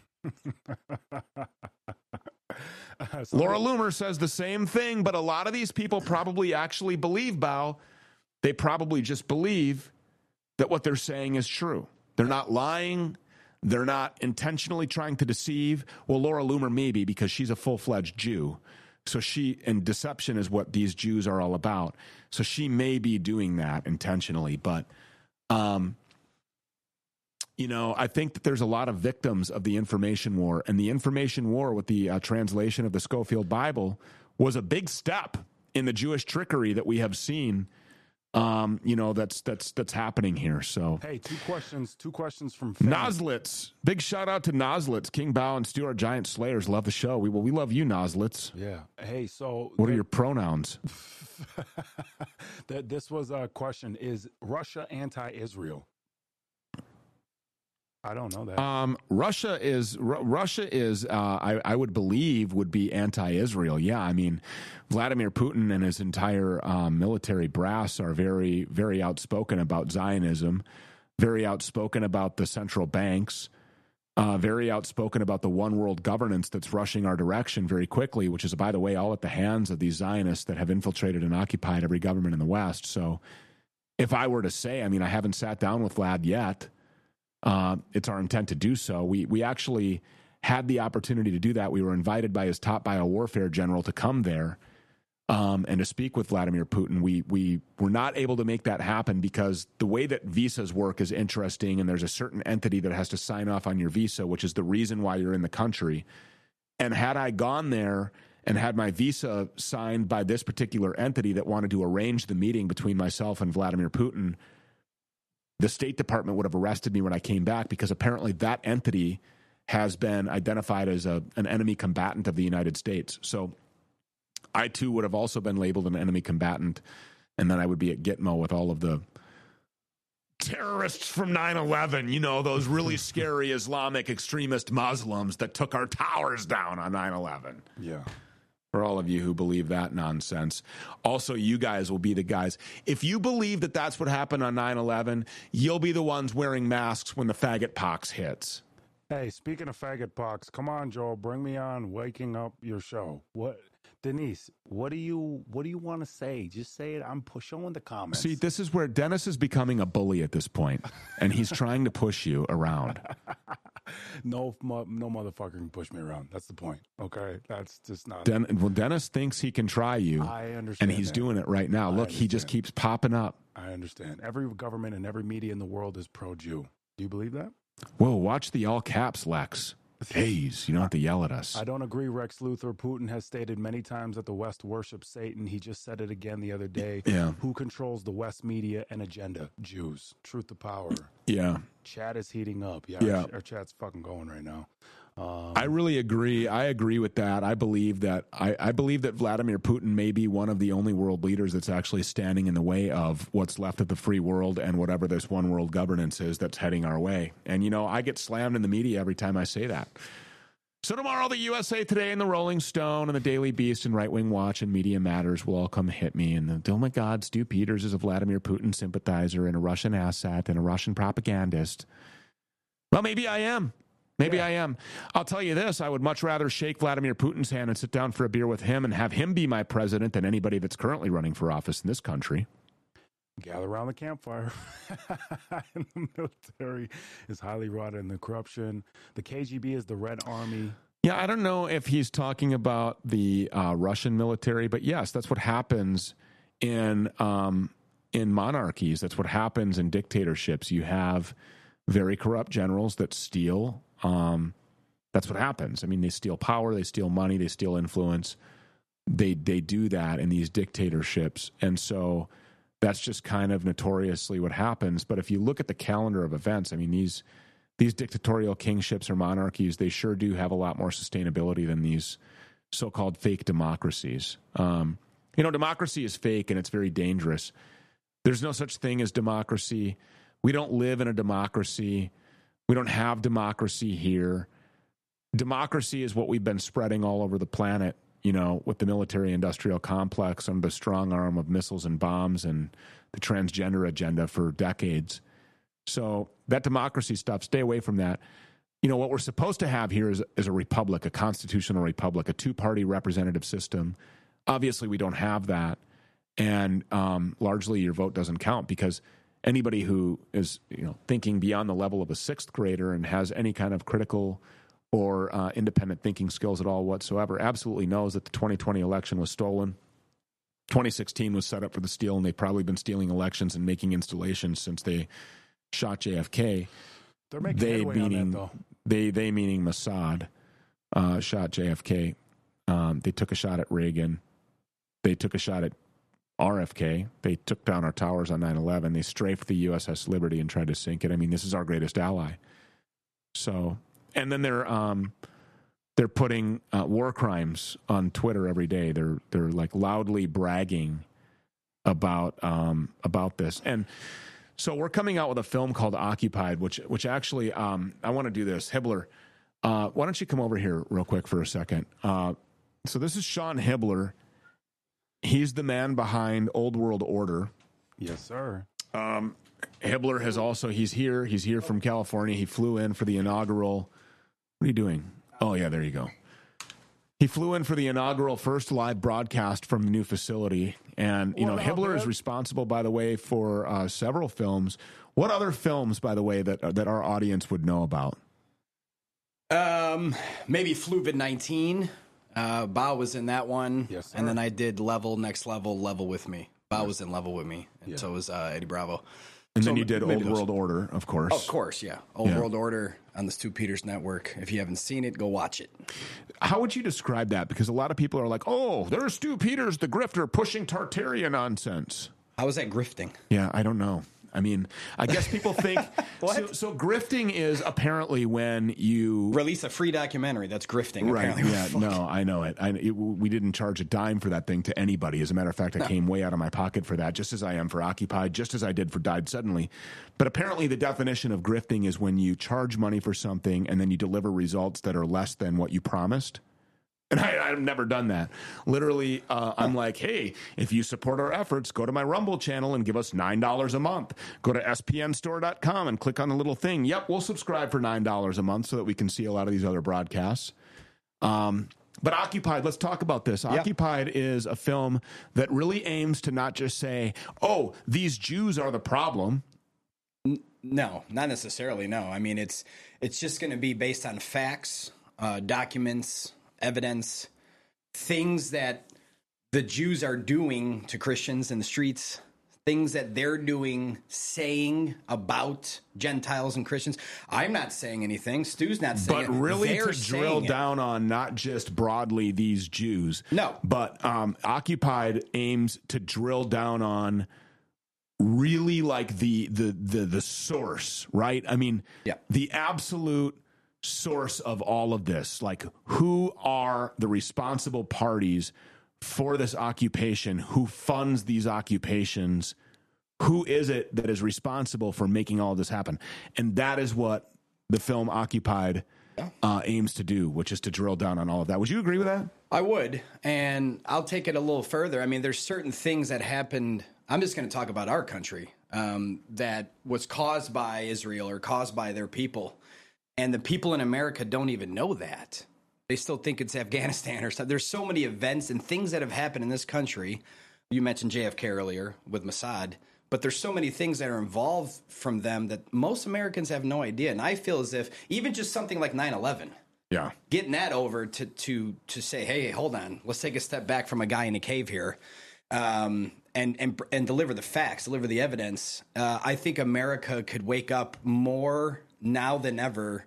Laura Loomer says the same thing, but a lot of these people probably actually believe, Bao. They probably just believe that what they're saying is true. They're not lying. They're not intentionally trying to deceive. Well, Laura Loomer maybe, because she's a full-fledged Jew. So and deception is what these Jews are all about. So she may be doing that intentionally. But, I think that there's a lot of victims of the information war. And the information war with the translation of the Schofield Bible was a big step in the Jewish trickery that we have seen. That's happening here. So, hey, two questions from fans. Noslitz. Big shout out to Noslitz. King Bao and Stu, our giant slayers, love the show. We love you, Noslitz. Yeah. Hey, so what are your pronouns? This was a question: is Russia anti-Israel? I don't know that. Russia is, I would believe, would be anti-Israel. Yeah, I mean, Vladimir Putin and his entire military brass are very, very outspoken about Zionism, very outspoken about the central banks, very outspoken about the one world governance that's rushing our direction very quickly, which is, by the way, all at the hands of these Zionists that have infiltrated and occupied every government in the West. So if I were to say, I mean, I haven't sat down with Vlad yet. It's our intent to do so. We actually had the opportunity to do that. We were invited by his top biowarfare general to come there and to speak with Vladimir Putin. We were not able to make that happen because the way that visas work is interesting, and there's a certain entity that has to sign off on your visa, which is the reason why you're in the country. And had I gone there and had my visa signed by this particular entity that wanted to arrange the meeting between myself and Vladimir Putin, the State Department would have arrested me when I came back, because apparently that entity has been identified as an enemy combatant of the United States. So I, too, would have also been labeled an enemy combatant, and then I would be at Gitmo with all of the terrorists from 9/11, those really scary Islamic extremist Muslims that took our towers down on 9/11. Yeah. For all of you who believe that nonsense. Also, you guys will be the guys. If you believe that that's what happened on 9/11, you'll be the ones wearing masks when the faggot pox hits. Hey, speaking of faggot pox, come on, Joel, bring me on Waking Up Your Show. What, Denise, what do you want to say? Just say it. I'm showing the comments. See, this is where Dennis is becoming a bully at this point, and he's trying to push you around. No motherfucker can push me around. That's the point. Okay, that's just not. Dennis thinks he can try you. I understand, and he's doing it right now. Look, he just keeps popping up. I understand. Every government and every media in the world is pro-Jew. Do you believe that? Whoa, watch the all caps, Lex. Haze, you don't have to yell at us. I don't agree, Rex Luthor. Putin has stated many times that the West worships Satan. He just said it again the other day. Yeah. Who controls the West media and agenda? Jews. Truth to power. Yeah. Chat is heating up. Yeah. Our chat's fucking going right now. I really agree. I agree with that. I believe that Vladimir Putin may be one of the only world leaders that's actually standing in the way of what's left of the free world and whatever this one world governance is that's heading our way. And, I get slammed in the media every time I say that. So tomorrow, the USA Today and the Rolling Stone and the Daily Beast and Right Wing Watch and Media Matters will all come hit me. And oh my God, Stu Peters is a Vladimir Putin sympathizer and a Russian asset and a Russian propagandist. Well, maybe I am. Maybe I am. I'll tell you this. I would much rather shake Vladimir Putin's hand and sit down for a beer with him and have him be my president than anybody that's currently running for office in this country. Gather around the campfire. The military is highly rotted in the corruption. The KGB is the Red Army. Yeah, I don't know if he's talking about the Russian military, but yes, that's what happens in monarchies. That's what happens in dictatorships. You have very corrupt generals that steal that's what happens. I mean, they steal power, they steal money, they steal influence. They do that in these dictatorships. And so that's just kind of notoriously what happens. But if you look at the calendar of events, I mean, these dictatorial kingships or monarchies, they sure do have a lot more sustainability than these so-called fake democracies. Democracy is fake and it's very dangerous. There's no such thing as democracy. We don't live in a democracy. We don't have democracy here. Democracy is what we've been spreading all over the planet, with the military-industrial complex under the strong arm of missiles and bombs and the transgender agenda for decades. So that democracy stuff, stay away from that. What we're supposed to have here is a republic, a constitutional republic, a two-party representative system. Obviously, we don't have that. And largely your vote doesn't count because anybody who is thinking beyond the level of a sixth grader and has any kind of critical or independent thinking skills at all whatsoever absolutely knows that the 2020 election was stolen. 2016 was set up for the steal, and they've probably been stealing elections and making installations since they shot JFK. They're making headway on that, though. They meaning Mossad, shot JFK. They took a shot at Reagan. They took a shot at RFK. They took down our towers on 9/11. They strafed the USS Liberty and tried to sink it. I mean, this is our greatest ally. So, and then they're putting war crimes on Twitter every day. They're like loudly bragging about this. And so we're coming out with a film called Occupied, which actually I want to do this. Hibbler, why don't you come over here real quick for a second? So this is Sean Hibbler. He's the man behind Old World Order. Yes, sir. Hibbler has also, he's here from California. He flew in for the inaugural, what are you doing? Oh, yeah, there you go. He flew in for the inaugural first live broadcast from the new facility. And, Hibbler is responsible, by the way, for several films. What other films, by the way, that our audience would know about? Maybe Fluvid-19. Bao was in that one. Yes, sir. And then I did Next Level with Me. Bao was in Level with Me. And so was Eddie Bravo. And then you did Old World Order, of course. Of course, yeah. Old World Order on the Stu Peters Network. If you haven't seen it, go watch it. How would you describe that? Because a lot of people are like, oh, there's Stu Peters, the grifter, pushing Tartaria nonsense. How is that grifting? Yeah, I don't know. I mean, I guess people think... so grifting is apparently when you... Release a free documentary. That's grifting, right, apparently. Yeah, no, I know it. We didn't charge a dime for that thing to anybody. As a matter of fact, I came way out of my pocket for that, just as I am for Occupied, just as I did for Died Suddenly. But apparently the definition of grifting is when you charge money for something and then you deliver results that are less than what you promised. And I've never done that. Literally, I'm like, hey, if you support our efforts, go to my Rumble channel and give us $9 a month. Go to spnstore.com and click on the little thing. Yep, we'll subscribe for $9 a month so that we can see a lot of these other broadcasts. But Occupied, let's talk about this. Yep. Occupied is a film that really aims to not just say, oh, these Jews are the problem. No, not necessarily, no. I mean, it's just going to be based on facts, documents, evidence, things that the Jews are doing to Christians in the streets, things that they're doing, saying about Gentiles and Christians. I'm not saying anything. Stu's not saying it. But really to drill down on not just broadly these Jews. No. But Occupied aims to drill down on really like the source, right? I mean, the absolute source of all of this, like who are the responsible parties for this occupation, who funds these occupations, who is it that is responsible for making all of this happen. And that is what the film Occupied aims to do, which is to drill down on all of that. Would you agree with that? I would, and I'll take it a little further. I mean, there's certain things that happened. I'm just going to talk about our country that was caused by Israel or caused by their people. And the people in America don't even know that. They still think it's Afghanistan or something. There's so many events and things that have happened in this country. You mentioned JFK earlier with Mossad, but there's so many things that are involved from them that most Americans have no idea. And I feel as if even just something like 9/11, getting that over to say, hey, hold on, let's take a step back from a guy in a cave here, and deliver the facts, deliver the evidence. I think America could wake up more now than ever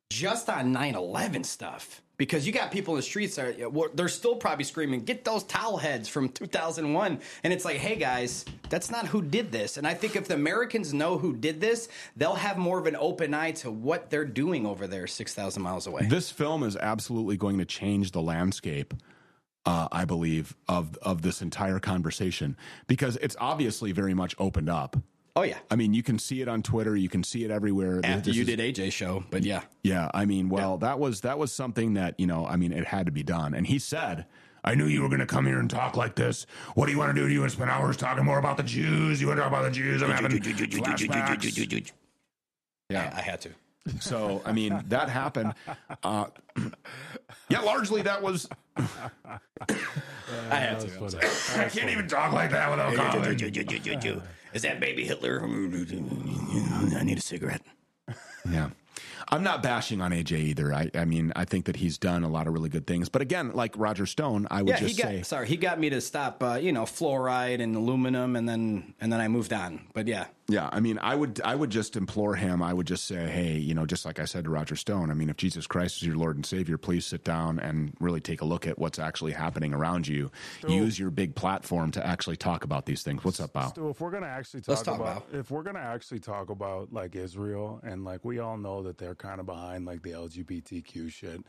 just on 9/11 stuff. Because you got people in the streets they're still probably screaming, "Get those towel heads from 2001." And it's like, hey guys, that's not who did this. And I think if the Americans know who did this, they'll have more of an open eye to what they're doing over there 6,000 miles away. This film is absolutely going to change the landscape, I believe, of this entire conversation, because it's obviously very much opened up. Oh, yeah. I mean, you can see it on Twitter. You can see it everywhere. After you did AJ's show, but yeah. Yeah, I mean, that was something that, I mean, it had to be done. And he said, I knew you were going to come here and talk like this. What do you want to do? Do you want to spend hours talking more about the Jews? You want to talk about the Jews? I'm having flashbacks. Yeah, I had to. So, I mean, that happened. Yeah, largely that was... I had to. I can't even talk like that without calling. Is that baby Hitler? I need a cigarette. Yeah. I'm not bashing on AJ either. I mean, I think that he's done a lot of really good things. But again, like Roger Stone, I would he got me to stop, fluoride and aluminum, and then I moved on. But yeah. Yeah, I mean, I would just implore him. I would just say, hey, just like I said to Roger Stone, I mean, if Jesus Christ is your Lord and Savior, please sit down and really take a look at what's actually happening around you. Stu, use your big platform to actually talk about these things. What's up, Bao? Stu, if we're going to actually talk about like Israel, and like we all know that they're kind of behind like the LGBTQ shit.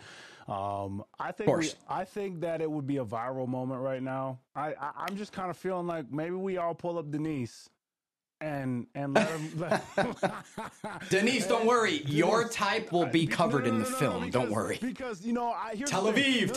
I think that it would be a viral moment right now. I'm just kind of feeling like maybe we all pull up Denise. And let him Denise, don't worry. Your type will be covered in the film. Don't worry. Because I hear Tel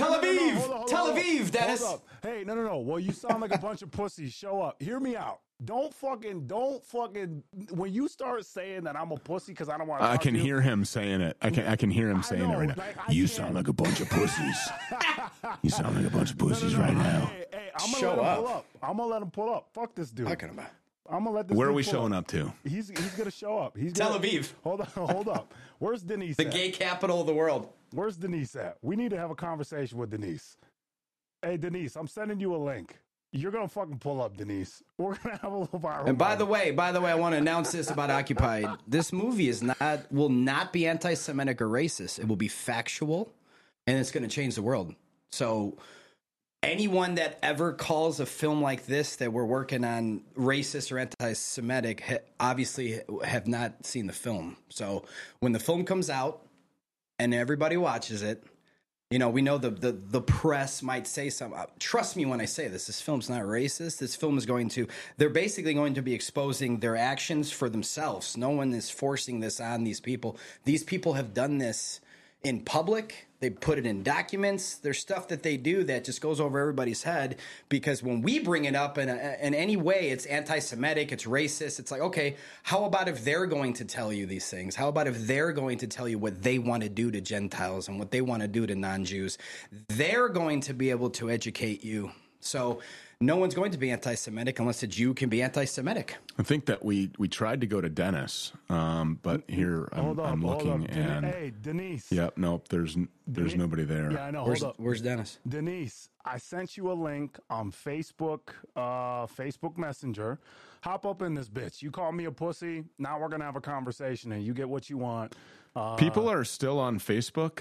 Aviv, Dennis. Hold up. Hey, no. Well, you sound like a bunch of pussies. Show up. Hear me out. Don't fucking. When you start saying that I'm a pussy because I don't want to. I can hear him saying it. I can hear him saying it right now. You sound like a bunch of pussies. You sound like a bunch of pussies right now. Hey, I'm gonna let him pull up. I'm gonna let him pull up. Fuck this dude. Talking about. I'm gonna let this. Where are we showing up to? He's gonna show up. Tel Aviv. Hold up. Where's Denise? The gay capital of the world. Where's Denise at? We need to have a conversation with Denise. Hey Denise, I'm sending you a link. You're gonna fucking pull up, Denise. We're gonna have a little viral. And by the way, I want to announce this about Occupied. This movie will not be anti-Semitic or racist. It will be factual, and it's gonna change the world. So. Anyone that ever calls a film like this that we're working on racist or anti-Semitic obviously have not seen the film. So when the film comes out and everybody watches it, we know the press might say something. Trust me when I say this film's not racist. This film is they're basically going to be exposing their actions for themselves. No one is forcing this on these people. These people have done this in public. They put it in documents. There's stuff that they do that just goes over everybody's head, because when we bring it up in any way, it's anti-Semitic, it's racist. It's like, okay, how about if they're going to tell you these things? How about if they're going to tell you what they want to do to Gentiles and what they want to do to non-Jews? They're going to be able to educate you. So no one's going to be anti-Semitic unless a Jew can be anti-Semitic. I think that we tried to go to Dennis, but here I'm looking and hey, Denise. Yep, nope. There's nobody there. Yeah, I know. Where's Dennis? Denise, I sent you a link on Facebook, Facebook Messenger. Hop up in this bitch. You call me a pussy. Now we're gonna have a conversation, and you get what you want. People are still on Facebook.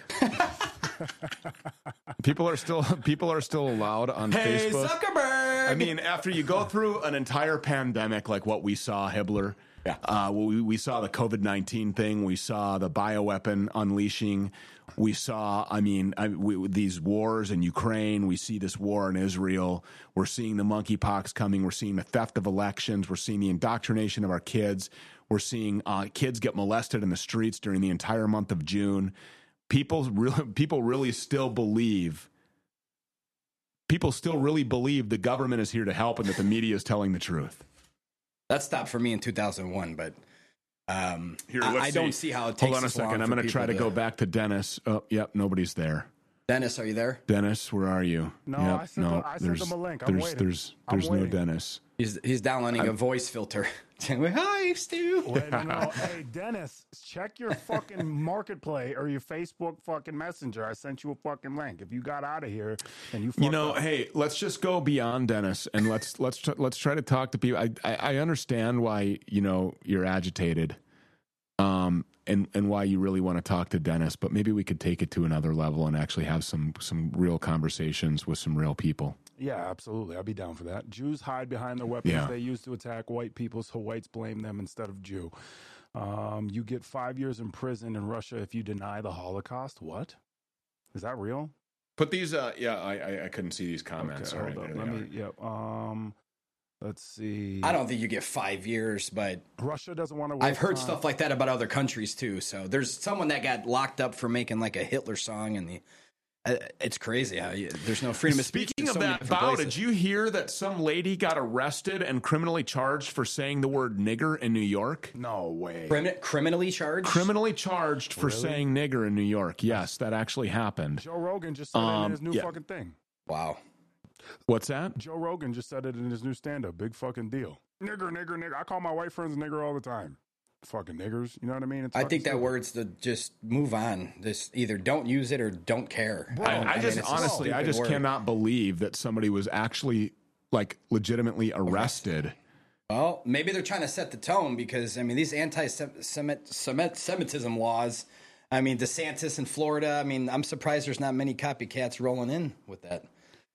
People are still allowed on Facebook. Zuckerberg! I mean, after you go through an entire pandemic like what we saw, Hibbler, we saw the COVID-19 thing, we saw the bioweapon unleashing, we saw, these wars in Ukraine, we see this war in Israel, we're seeing the monkeypox coming, we're seeing the theft of elections, we're seeing the indoctrination of our kids, we're seeing kids get molested in the streets during the entire month of June. People really still believe. People still really believe the government is here to help and that the media is telling the truth. That stopped for me in 2001, but Here, I don't see how it takes. Hold on a second. I'm going to try to go back to Dennis. Oh, yep, nobody's there. Dennis, are you there? Dennis, where are you? No, yep, I sent them a link. I'm waiting. There's no Dennis. He's downloading a voice filter. Hi, Stu. Wait, no. Hey, Dennis, check your fucking marketplace or your Facebook fucking Messenger. I sent you a fucking link. If you got out of here and you up. Hey, let's just go beyond Dennis and let's try to talk to people. I understand why you're agitated. and why you really want to talk to Dennis, but maybe we could take it to another level and actually have some real conversations with some real people. Yeah, absolutely. I'd be down for that. Jews hide behind their weapons they use to attack white people, so whites blame them instead of Jew. You get 5 years in prison in Russia if you deny the Holocaust. What? Is that real? Put these, I couldn't see these comments. Okay, hold up. Let's see. I don't think you get 5 years, but Russia doesn't want to. I've heard stuff like that about other countries too. So there's someone that got locked up for making like a Hitler song, and it's crazy. There's no freedom of speech. Speaking of that, Bow, did you hear that some lady got arrested and criminally charged for saying the word nigger in New York? No way. Criminally charged? Criminally charged for saying nigger in New York. Yes, that actually happened. Joe Rogan just said it in his new fucking thing. Wow. What's that? Joe Rogan just said it in his new stand-up. Big fucking deal. Nigger. I call my white friends nigger all the time. Fucking niggers. You know what I mean? I think that word's to just move on. Just either don't use it or don't care. Bro, I just cannot believe that somebody was actually like legitimately arrested. Well, maybe they're trying to set the tone because, I mean, these anti-Semitism laws, I mean, DeSantis in Florida, I mean, I'm surprised there's not many copycats rolling in with that.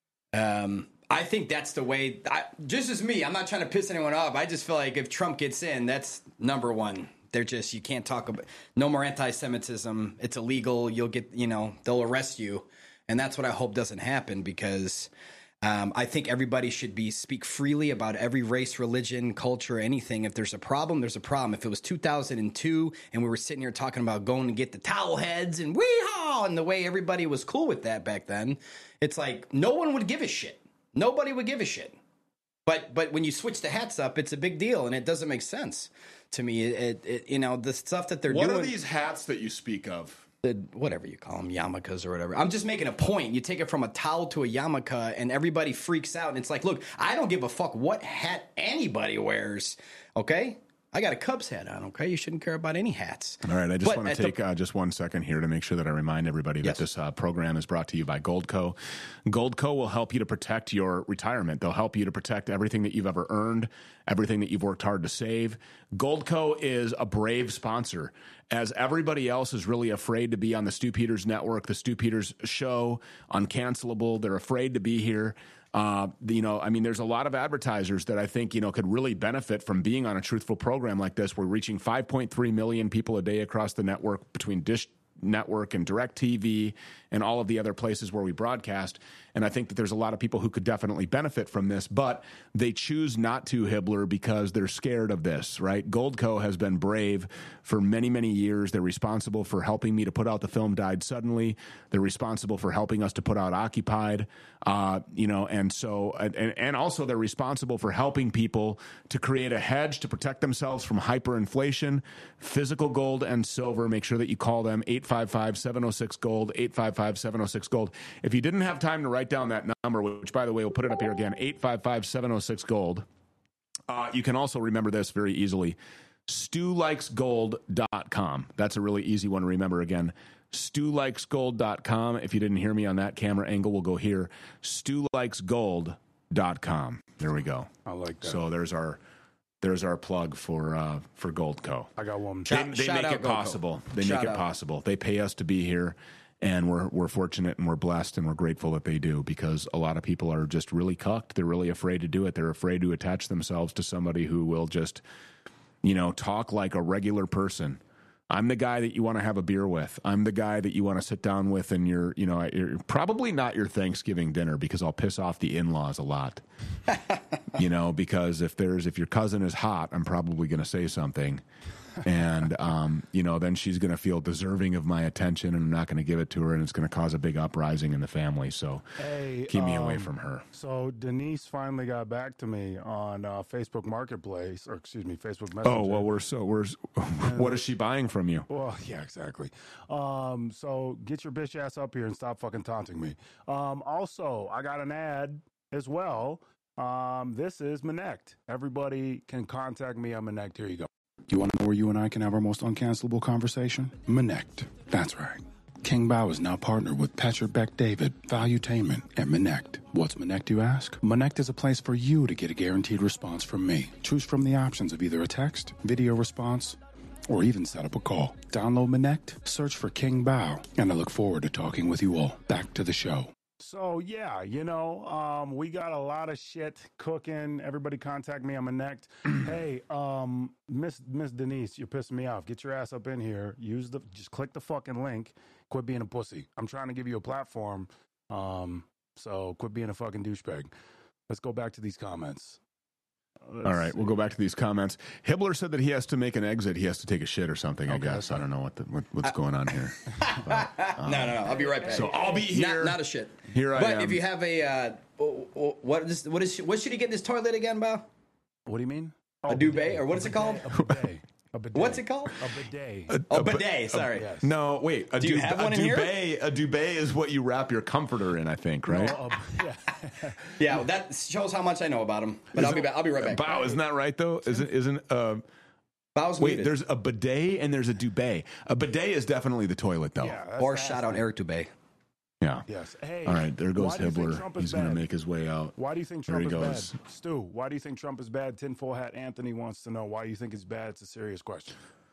I think that's the way, just as me, I'm not trying to piss anyone off. I just feel like if Trump gets in, that's number one. You can't talk about, no more anti-Semitism. It's illegal. You'll get, they'll arrest you. And that's what I hope doesn't happen because I think everybody should speak freely about every race, religion, culture, anything. If there's a problem, there's a problem. If it was 2002 and we were sitting here talking about going to get the towel heads and wee-haw and the way everybody was cool with that back then, it's like no one would give a shit. Nobody would give a shit. But when you switch the hats up, it's a big deal, and it doesn't make sense to me. The stuff that they're doing. What are these hats that you speak of? Whatever you call them, yarmulkes or whatever. I'm just making a point. You take it from a towel to a yarmulke, and everybody freaks out. And it's like, look, I don't give a fuck what hat anybody wears, okay? I got a Cubs hat on, okay? You shouldn't care about any hats. All right, I just want to take just 1 second here to make sure that I remind everybody that this program is brought to you by Goldco. Goldco will help you to protect your retirement. They'll help you to protect everything that you've ever earned, everything that you've worked hard to save. Goldco is a brave sponsor, as everybody else is really afraid to be on the Stu Peters Network, the Stu Peters Show, Uncancelable. They're afraid to be here. There's a lot of advertisers that I think, could really benefit from being on a truthful program like this. We're reaching 5.3 million people a day across the network between Dish Network and DirecTV and all of the other places where we broadcast. And I think that there's a lot of people who could definitely benefit from this, but they choose not to, Hibbler, because they're scared of this, right? Goldco has been brave for many, many years. They're responsible for helping me to put out The Film Died Suddenly. They're responsible for helping us to put out Occupied, and also they're responsible for helping people to create a hedge to protect themselves from hyperinflation. Physical gold and silver. Make sure that you call them 855-706-GOLD, 855-706-GOLD. If you didn't have time to write down that number, which, by the way, we'll put it up here again, 855-706-GOLD. You can also remember this very easily. StuLikesGold.com. That's a really easy one to remember again. StuLikesGold.com. If you didn't hear me on that camera angle, we'll go here. StuLikesGold.com. There we go. I like that. So there's our plug for Goldco. I got one. They make it possible. They make it possible. They pay us to be here, and we're fortunate and we're blessed and we're grateful that they do, because a lot of people are just really cucked. They're really afraid to do it. They're afraid to attach themselves to somebody who will just, talk like a regular person. I'm the guy that you want to have a beer with. I'm the guy that you want to sit down with, and you're probably not your Thanksgiving dinner, because I'll piss off the in-laws a lot. Because if your cousin is hot, I'm probably going to say something. And, then she's going to feel deserving of my attention, and I'm not going to give it to her, and it's going to cause a big uprising in the family. So keep me away from her. So Denise finally got back to me on Facebook Marketplace, Facebook Messenger. Oh, well, what is she buying from you? Well, yeah, exactly. So get your bitch ass up here and stop fucking taunting me. Also, I got an ad as well. This is Manect. Everybody can contact me on Manect. Here you go. You want to know where you and I can have our most uncancelable conversation? Manect. That's right. King Bao is now partnered with Patrick Bet-David, Valuetainment, and Manect. What's Manect, you ask? Manect is a place for you to get a guaranteed response from me. Choose from the options of either a text, video response, or even set up a call. Download Connect, search for King Bao, and I look forward to talking with you all. Back to the show. So, yeah, we got a lot of shit cooking. Everybody contact me on Connect. Hey, Miss Denise, you're pissing me off. Get your ass up in here. Just click the fucking link. Quit being a pussy. I'm trying to give you a platform. So quit being a fucking douchebag. Let's go back to these comments. All right, we'll go back to these comments. Hibbler said that he has to make an exit. He has to take a shit or something, I guess. I don't know what's going on here. But, no. I'll be right back. So I'll be here. Not a shit. Here I am. But if you have a, what should he get in this toilet again, Bo? What do you mean? A duvet, or what is it called? A bidet. A bidet. What's it called? A bidet. A bidet, sorry. Yes. No, wait. Do you have one in here? A duvet is what you wrap your comforter in, I think, right? No, yeah. Yeah, well, that shows how much I know about him. But I'll be back. I'll be right back. Wow, isn't that right though? Isn't Bow's wait, muted. there's a bidet and there's a duvet. A bidet is definitely the toilet though. Yeah, Or shout out Eric Dubé. Yeah. Yes. Hey. All right, there goes why do you think Hibbler. Trump is He's going to bad? make his way out. Why do you think There Trump he is goes. bad? Stu, why do you think Trump is bad? Tinfoil Hat Anthony wants to know why you think it's bad. It's a serious question.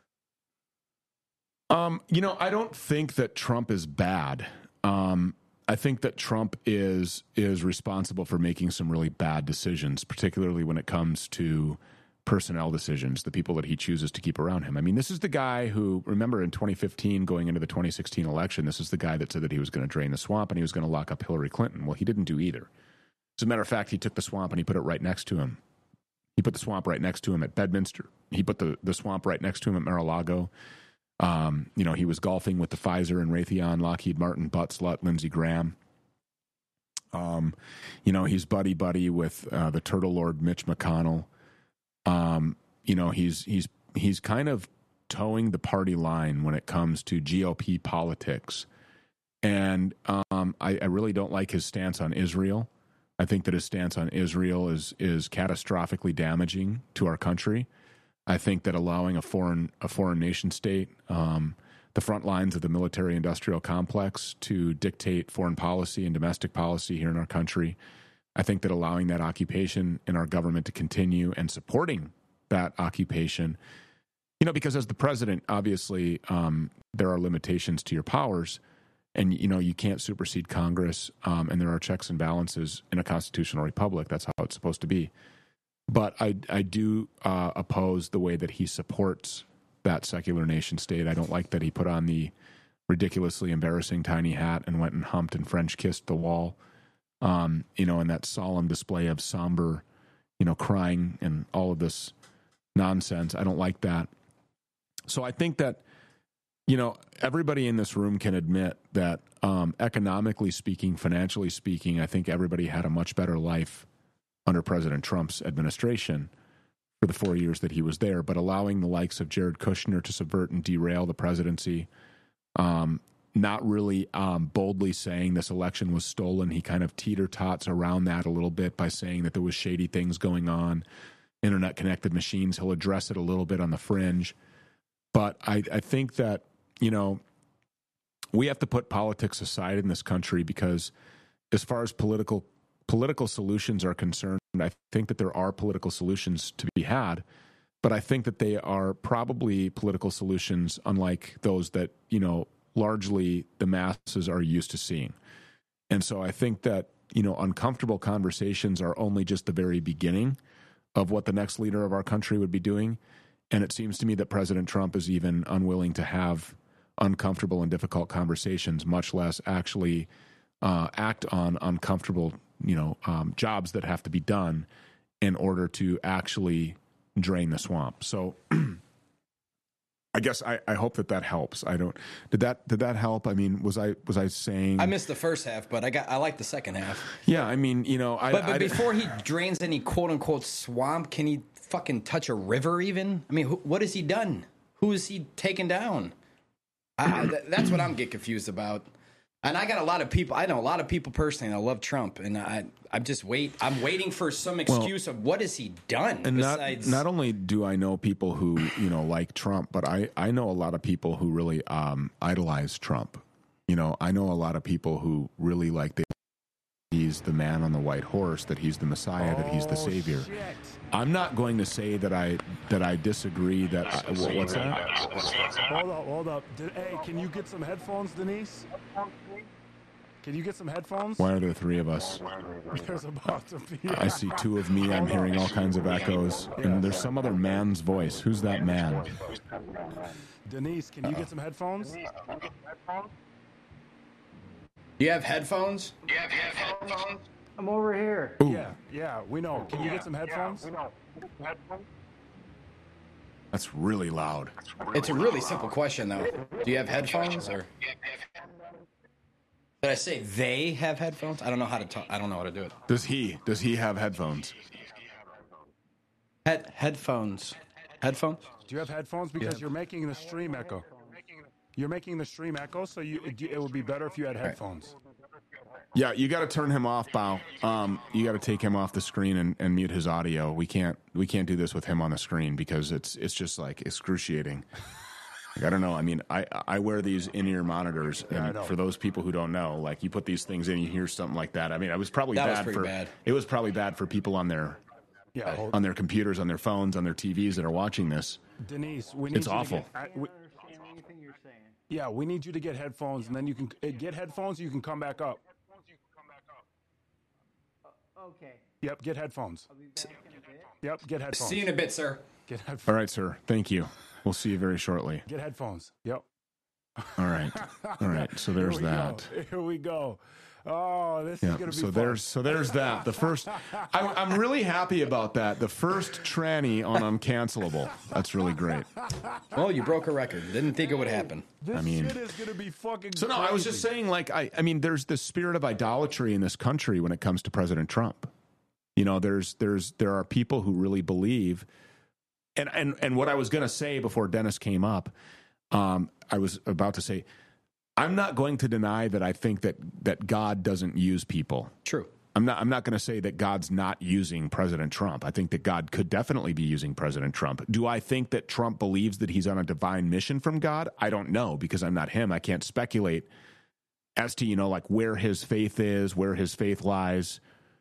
I don't think that Trump is bad. I think that Trump is responsible for making some really bad decisions, particularly when it comes to personnel decisions, the people that he chooses to keep around him. I mean, this is the guy who, remember in 2015, going into the 2016 election, this is the guy that said that he was going to drain the swamp and he was going to lock up Hillary Clinton. Well, he didn't do either. As a matter of fact, he took the swamp and he put it right next to him. He put the swamp right next to him at Bedminster. He put the swamp right next to him at Mar-a-Lago. He was golfing with the Pfizer and Raytheon, Lockheed Martin, butt slut, Lindsey Graham. He's buddy with the Turtle Lord Mitch McConnell. He's kind of towing the party line when it comes to GOP politics. And I really don't like his stance on Israel. I think that his stance on Israel is catastrophically damaging to our country. I think that allowing a foreign nation state, the front lines of the military-industrial complex, to dictate foreign policy and domestic policy here in our country, I think that allowing that occupation in our government to continue and supporting that occupation, because as the president, obviously, there are limitations to your powers, and, you can't supersede Congress, and there are checks and balances in a constitutional republic. That's how it's supposed to be. But I do oppose the way that he supports that secular nation state. I don't like that he put on the ridiculously embarrassing tiny hat and went and humped and French kissed the wall, in that solemn display of somber, crying and all of this nonsense. I don't like that. So I think that, everybody in this room can admit that economically speaking, financially speaking, I think everybody had a much better life under President Trump's administration for the 4 years that he was there. But allowing the likes of Jared Kushner to subvert and derail the presidency, not really boldly saying this election was stolen. He kind of teeter-tots around that a little bit by saying that there was shady things going on, internet-connected machines. He'll address it a little bit on the fringe. But I think that, we have to put politics aside in this country, because as far as political solutions are concerned, I think that there are political solutions to be had, but I think that they are probably political solutions unlike those that, largely the masses are used to seeing. And so I think that, uncomfortable conversations are only just the very beginning of what the next leader of our country would be doing. And it seems to me that President Trump is even unwilling to have uncomfortable and difficult conversations, much less actually act on uncomfortable, jobs that have to be done in order to actually drain the swamp. So I guess I hope that helps. Did that help? I mean, was I saying? I missed the first half, but I like the second half. Yeah, I mean, But before he drains any quote unquote swamp, can he fucking touch a river even? I mean, what has he done? Who is he taken down? That's what I'm getting confused about. And I got a lot of people. I know a lot of people personally that love Trump, and I'm waiting for some excuse of what has he done. And besides, not only do I know people who like Trump, but I know a lot of people who really idolize Trump. I know a lot of people who really like the he's the man on the white horse, that he's the Messiah, that he's the Savior. Shit. I'm not going to say that I disagree that what's that? Hold up. Hey, can you get some headphones, Denise? Can you get some headphones? Why are there three of us? There's about to be. I see two of me. I'm hearing all kinds of echoes. And there's some other man's voice. Who's that man? Denise, can you get some headphones? Do you have headphones? I'm over here. Ooh, Yeah, we know. Can you get some headphones? that's really loud. It's a really simple question, though. Do you have headphones, or did I say they have headphones? I don't know how to talk. I don't know how to do it. Does he have headphones? Headphones. Headphones? Do you have headphones? Because you're making the stream echo. You're making the stream echo, so it would be better if you had headphones. Yeah, you got to turn him off, Bao. You got to take him off the screen and mute his audio. We can't do this with him on the screen because it's just like excruciating. Like, I don't know. I mean, I wear these in-ear monitors, and for those people who don't know, like you put these things in, you hear something like that. I mean, it was probably bad. It was probably bad for people on their computers, on their phones, on their TVs that are watching this. Denise, we need It's you awful. To get, Anything you're saying. yeah, we need you to get headphones, and then you can get headphones. You can come back up. Okay. Yep, get headphones. I'll be back in a bit. Yep, get headphones. See you in a bit, sir. Get headphones. All right, sir. Thank you. We'll see you very shortly. Get headphones. Yep. All right. All right. So there's that. Here we go. Oh, this is Yeah. gonna be So fun. there's that. The first. I'm really happy about that. The first tranny on Uncancelable. That's really great. Well, you broke a record. Didn't think it would happen. This mean- shit is gonna be fucking. So no, I was just crazy. saying, like, I mean, there's this spirit of idolatry in this country when it comes to President Trump. You know, there are people who really believe, and what I was going to say before Dennis came up, I was about to say, I'm not going to deny that I think that God doesn't use people. True. I'm not going to say that God's not using President Trump. I think that God could definitely be using President Trump. Do I think that Trump believes that he's on a divine mission from God? I don't know, because I'm not him. I can't speculate as to, like where his faith is, where his faith lies.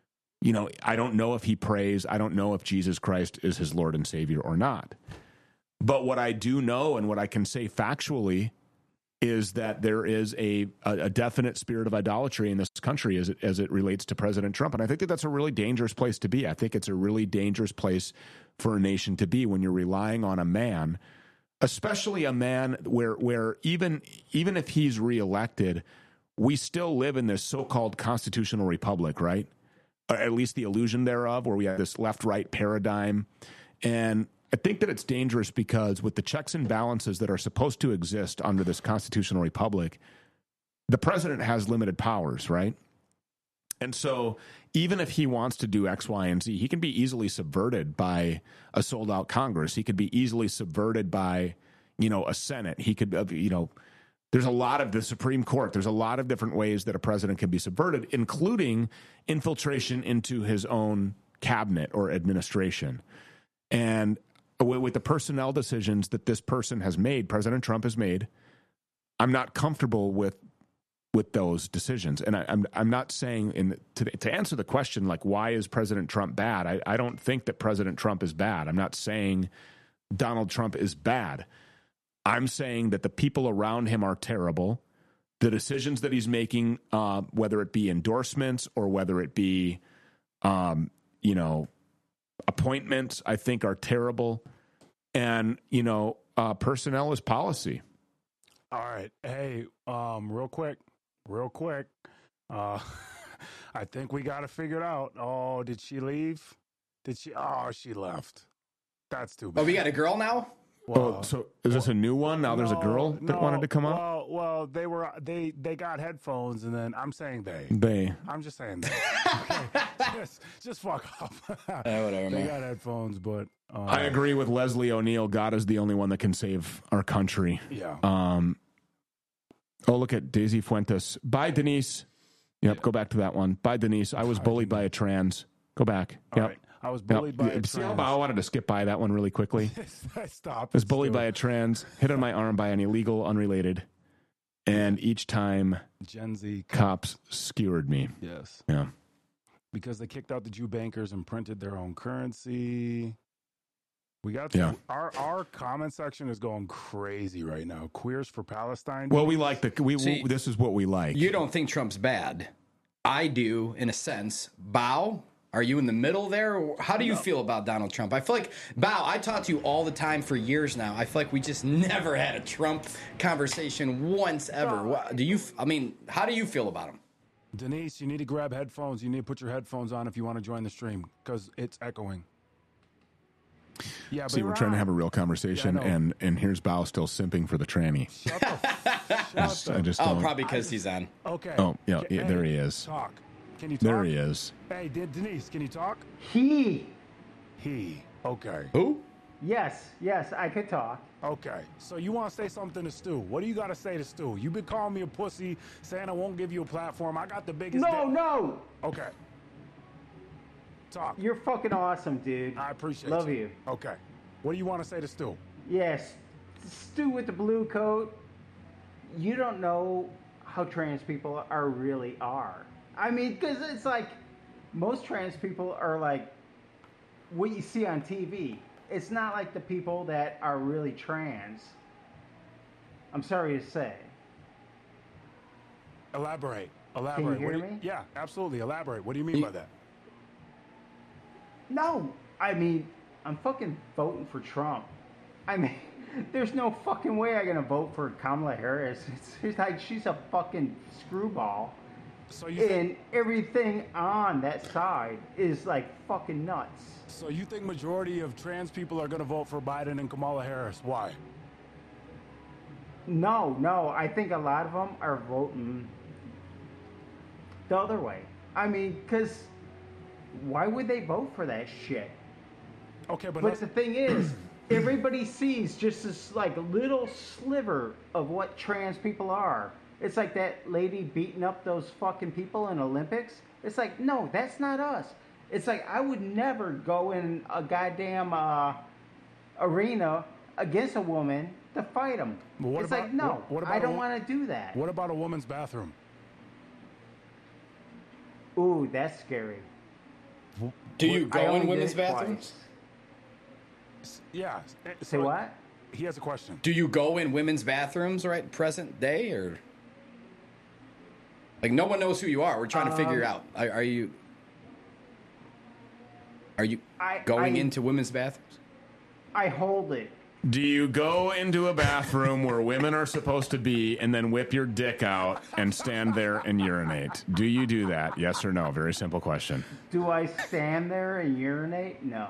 I don't know if he prays. I don't know if Jesus Christ is his Lord and Savior or not. But what I do know, and what I can say factually, is that there is a definite spirit of idolatry in this country as it relates to President Trump. And I think that that's a really dangerous place to be. I think it's a really dangerous place for a nation to be when you're relying on a man, especially a man where even if he's reelected, we still live in this so-called constitutional republic, right? Or at least the illusion thereof, where we have this left-right paradigm. And I think that it's dangerous because with the checks and balances that are supposed to exist under this constitutional republic, the president has limited powers, right? And so even if he wants to do X, Y, and Z, he can be easily subverted by a sold-out Congress. He could be easily subverted by, a Senate. He could, there's a lot of the Supreme Court. There's a lot of different ways that a president can be subverted, including infiltration into his own cabinet or administration. And with the personnel decisions that this person has made, President Trump has made, I'm not comfortable with those decisions. And I'm not saying to answer the question, like, why is President Trump bad? I don't think that President Trump is bad. I'm not saying Donald Trump is bad. I'm saying that the people around him are terrible. The decisions that he's making, whether it be endorsements or whether it be, appointments, I think are terrible. And, personnel is policy. All right. Hey, real quick. I think we got to figure it out. Oh, did she leave? Oh, she left. That's too bad. Oh, we got a girl now? Well, So is this a new one? Now there's a girl that wanted to come up? Well, they got headphones, and then I'm saying they. I'm just saying they. Okay. just fuck up. Whatever, They man. got headphones, but I agree with Leslie O'Neill. God is the only one that can save our country. yeah. Look at Daisy Fuentes. Bye, Denise. Yep, go back to that one. Bye, Denise. I was bullied by a trans. Go back. All Yep. right. I was bullied by a See how trans. I wanted to skip by that one really quickly. Stop. I was bullied by a trans, hit on my arm by an illegal, unrelated, and each time Gen Z. cops skewered me. Yes. Yeah. because they kicked out the Jew bankers and printed their own currency. We got Yeah. our comment section is going crazy right now. Queers for Palestine. Well, we like See, this is what we like. You don't think Trump's bad. I do, in a sense. Bao, are you in the middle there? How do you feel about Donald Trump? I feel like, Bao, I talk to you all the time for years now. I feel like we just never had a Trump conversation once ever. How do you feel about him? Denise, you need to grab headphones. You need to put your headphones on if you want to join the stream because it's echoing. Yeah, but See, we're trying to have a real conversation, Yeah, I know. and here's Bao still simping for the tranny. I just Oh, don't. probably because he's on. Okay. Oh, yeah, Hey, there he is. Talk. Can you talk? There he is. Hey, Denise, can you talk? He. Okay. Who? Yes, I could talk. Okay. So you want to say something to Stu. What do you got to say to Stu? You've been calling me a pussy, saying I won't give you a platform. I got the biggest dick. No. Okay. Talk. You're fucking awesome, dude. I appreciate Love you. Okay. What do you want to say to Stu? Yes, Stu with the blue coat. You don't know how trans people really are. I mean, because it's like most trans people are like what you see on TV. It's not like the people that are really trans. I'm sorry to say. Elaborate. Can you What hear do me? Yeah, absolutely. Elaborate. What do you mean by that? No, I mean, I'm fucking voting for Trump. I mean, there's no fucking way I'm gonna vote for Kamala Harris. It's like she's a fucking screwball. So you think, And everything on that side is like fucking nuts. so you think majority of trans people are going to vote for Biden and Kamala Harris? Why? No, I think a lot of them are voting the other way. I mean, because why would they vote for that shit? Okay, but But the thing is, everybody sees just this like little sliver of what trans people are. It's like that lady beating up those fucking people in Olympics. It's like, no, that's not us. It's like I would never go in a goddamn arena against a woman to fight them. Well, what it's about- like, no, what about I a don't wo- want to do that. what about a woman's bathroom? Ooh, that's scary. Do you I go only in did women's it bathrooms? twice. Yeah. Say what? He has a question. Do you go in women's bathrooms right present day, or like no one knows who you are? We're trying to figure it out. Are you going I- into women's bathrooms? I hold it. Do you go into a bathroom where women are supposed to be and then whip your dick out and stand there and urinate? Do you do that? Yes or no? Very simple question. Do I stand there and urinate? No.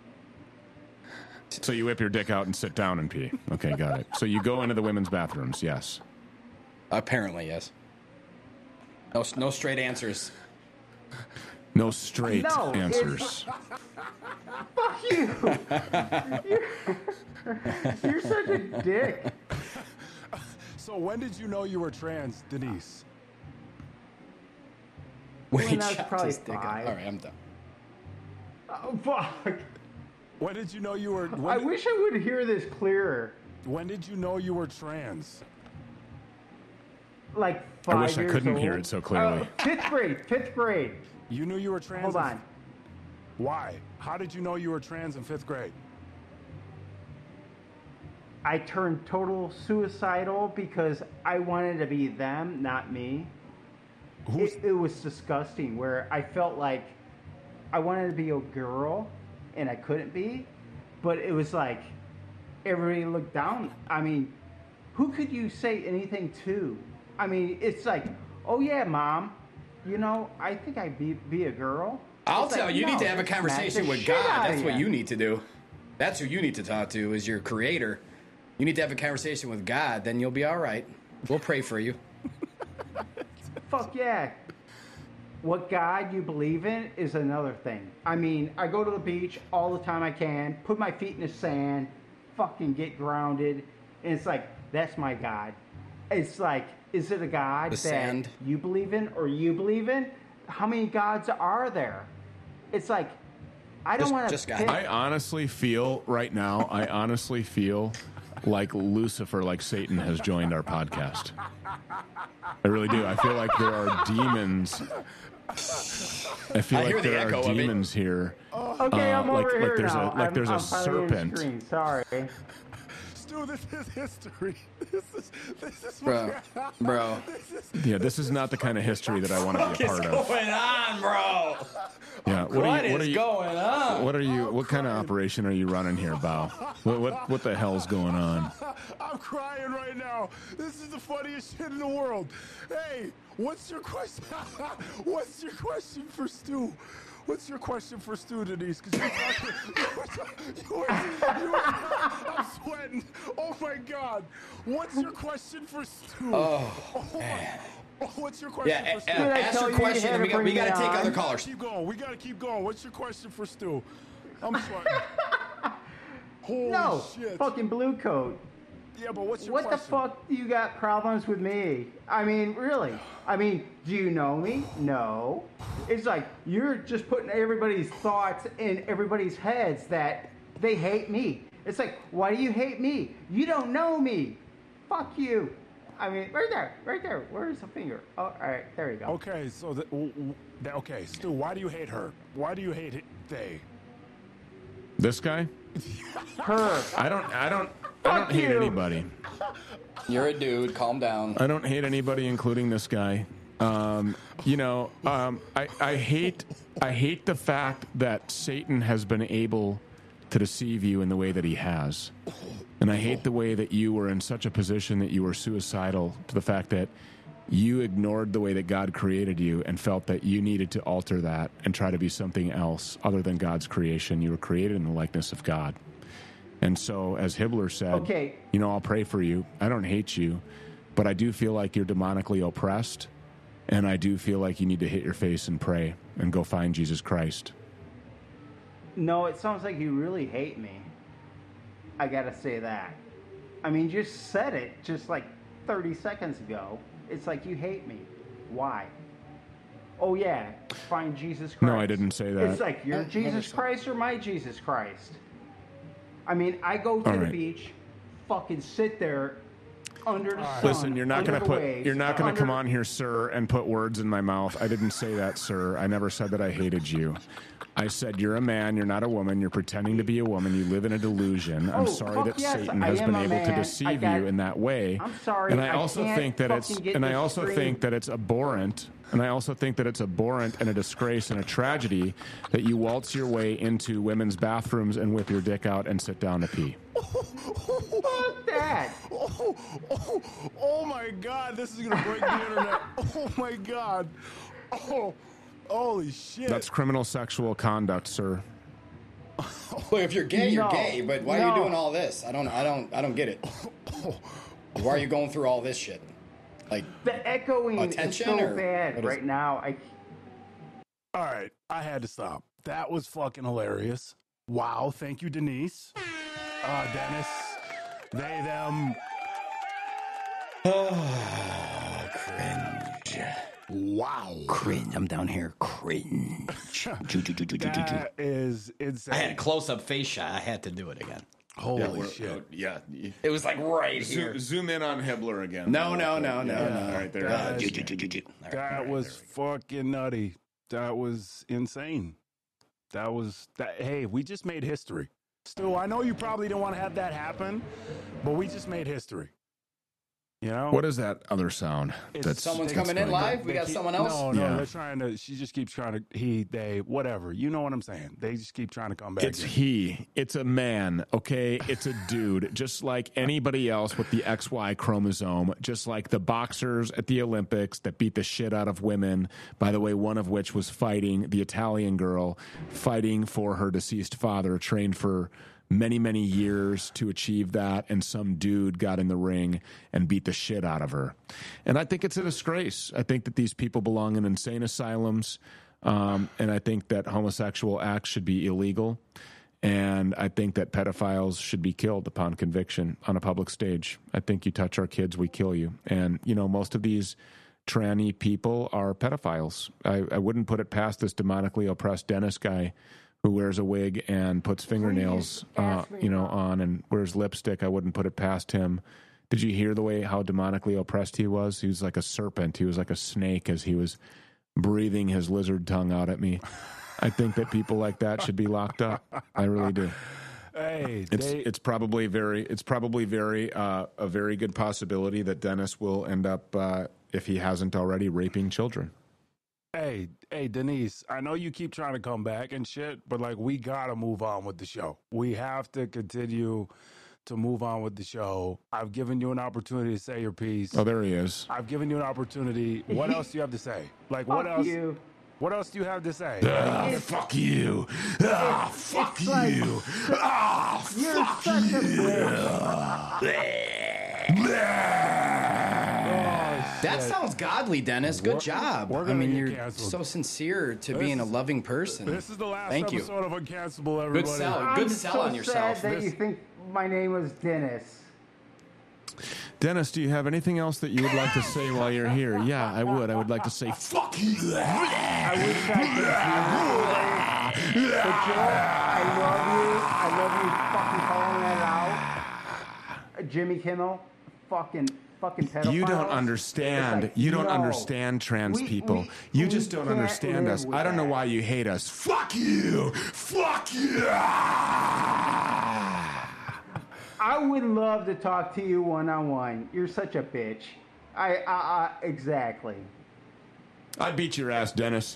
So you whip your dick out and sit down and pee. Okay, got it. So you go into the women's bathrooms, yes. Apparently, yes. No straight answers. No straight No, it's- answers. Fuck you! You're such a dick. So when did you know you were trans, Denise? When he I was chopped probably his dick off. 5. All right, I'm done. Oh, fuck. When did you know you were? I wish I would hear this clearer. When did you know you were trans? Like 5 I years wish I couldn't old. hear it so clearly. Fifth grade. You knew you were trans. Hold on. Why? How did you know you were trans in 5th grade? I turned total suicidal because I wanted to be them, not me. It was disgusting where I felt like I wanted to be a girl and I couldn't be, but it was like everybody looked down. I mean, who could you say anything to? I mean, it's like, oh yeah, mom, you know, I think I'd be a girl. I'll It's tell like, you, you no, need to have a smack conversation the with shit God. out of That's what ya. you need to do. That's who you need to talk to, is your creator. You need to have a conversation with God, then you'll be all right. We'll pray for you. Fuck yeah. What God you believe in is another thing. I mean, I go to the beach all the time I can, put my feet in the sand, fucking get grounded, and it's like, that's my God. It's like, is it a God The that sand. you believe in or you believe in? How many gods are there? It's like, I don't want to just God. pick. I honestly feel right now, like Lucifer, like Satan has joined our podcast. I really do. I feel like there are demons I feel I hear like the there echo are of it. demons here. Okay, I'm like over here there's now. a there's a I'm finally in the serpent. screen. Sorry. Stu, this is history. This is Bro. Yeah, this is not the kind of history that I want to be a part of. going on, bro? Yeah, What is going on? What kind of operation are you running here, Bao? What the hell's going on? I'm crying right now. This is the funniest shit in the world. Hey, what's your question? What's your question for Stu? What's your question for Stu, Denise? Because I'm sweating. Oh my God. What's your question for Stu? What's your question for Stu? Ask your question, and we got to take other callers. Keep going. We got to keep going. What's your question for Stu? I'm sweating. Holy shit. Fucking blue coat. Yeah, but what's your What question? the fuck do you got problems with me? I mean, really? I mean, do you know me? No. It's like you're just putting everybody's thoughts in everybody's heads that they hate me. It's like, why do you hate me? You don't know me. Fuck you. I mean, right there. Where's the finger? Oh, all right, there you go. Okay, so okay, Stu, why do you hate her? Why do you hate they? This guy? Her. I don't hate you. anybody. You're a dude. Calm down. I don't hate anybody, including this guy. I hate the fact that Satan has been able to deceive you in the way that he has. And I hate the way that you were in such a position that you were suicidal, to the fact that you ignored the way that God created you and felt that you needed to alter that and try to be something else other than God's creation. You were created in the likeness of God. And so, as Hibbler said, Okay. I'll pray for you. I don't hate you, but I do feel like you're demonically oppressed, and I do feel like you need to hit your face and pray and go find Jesus Christ. No, it sounds like you really hate me. I gotta say that. I mean, you just said it just like 30 seconds ago. It's like you hate me. Why? Oh yeah, find Jesus Christ. No, I didn't say that. It's like your Jesus Christ or my Jesus Christ. I mean, I go to the beach, fucking sit there under the sun. Listen, you're not going to come under- on here, sir, and put words in my mouth. I didn't say that, sir. I never said that I hated you. I said you're a man, you're not a woman, you're pretending to be a woman, you live in a delusion. I'm sorry fuck that yes, Satan I has am been a able to man. deceive you in that way. I'm sorry, And I I also can't think that fucking get this straight. it's abhorrent. And I also think that it's abhorrent and a disgrace and a tragedy that you waltz your way into women's bathrooms and whip your dick out and sit down to pee. Fuck that. Oh my God, this is going to break the internet. Oh my God. Oh, holy shit. That's criminal sexual conduct, sir. Look, if you're gay, you're No. gay. But why are you No. doing all this? I don't get it. Why are you going through all this shit? Like, The echoing is Attention, so or bad what is right it? now. All right, I had to stop. That was fucking hilarious. Wow, thank you, Denise. Dennis, they, them. cringe. Wow. Cringe. I'm down here. Cringe. That is insane. I had a close-up face shot. I had to do it again. Holy shit. Yeah. It was like right here. Zoom in on Hibbler again. No. All right, there it is. That was fucking nutty. That was insane. Hey, we just made history. Stu, I know you probably didn't want to have that happen, but we just made history. You know? What is that other sound? Someone's coming in live? We got someone else? No, Yeah. they're trying to, she just keeps trying to, they, whatever. You know what I'm saying? They just keep trying to come back. It's it's a man, okay? It's a dude, just like anybody else with the XY chromosome, just like the boxers at the Olympics that beat the shit out of women, by the way, one of which was fighting, the Italian girl, fighting for her deceased father, trained for many, many years to achieve that, and some dude got in the ring and beat the shit out of her. And I think it's a disgrace. I think that these people belong in insane asylums, and I think that homosexual acts should be illegal, and I think that pedophiles should be killed upon conviction on a public stage. I think you touch our kids, we kill you. And, most of these tranny people are pedophiles. I wouldn't put it past this demonically oppressed Dennis guy who wears a wig and puts fingernails, on and wears lipstick. I wouldn't put it past him. Did you hear the way how demonically oppressed he was? He was like a serpent. He was like a snake as he was breathing his lizard tongue out at me. I think that people like that should be locked up. I really do. Hey, It's probably a very good possibility that Dennis will end up, if he hasn't already, raping children. Hey, Denise, I know you keep trying to come back and shit, but like we gotta move on with the show. We have to continue to move on with the show. I've given you an opportunity to say your piece. Oh, there he is. I've given you an opportunity. What else do you have to say? Like what Fuck else? you. What else do you have to say? Fuck you. Fuck it's like- you. You're such a That sounds godly, Dennis. Good job. we're I gonna mean, get you're canceled. so sincere to being a loving person. This is the last Thank you. episode of Uncancelable, everybody. Good sell. I'm Good so sell on yourself. sad that you think my name was Dennis. Dennis, do you have anything else that you would like to say while you're here? Yeah, I would. I would like to say, fuck you. I wish I could do it. But Joe, I love you fucking calling that out. Jimmy Kimmel, fucking pedophiles. You don't understand. It's like, You don't no. understand trans people. You just don't can't understand live us. with I don't know that. why you hate us. Fuck you. Fuck you. I would love to talk to you one-on-one. You're such a bitch. Exactly. I'd beat your ass, Dennis.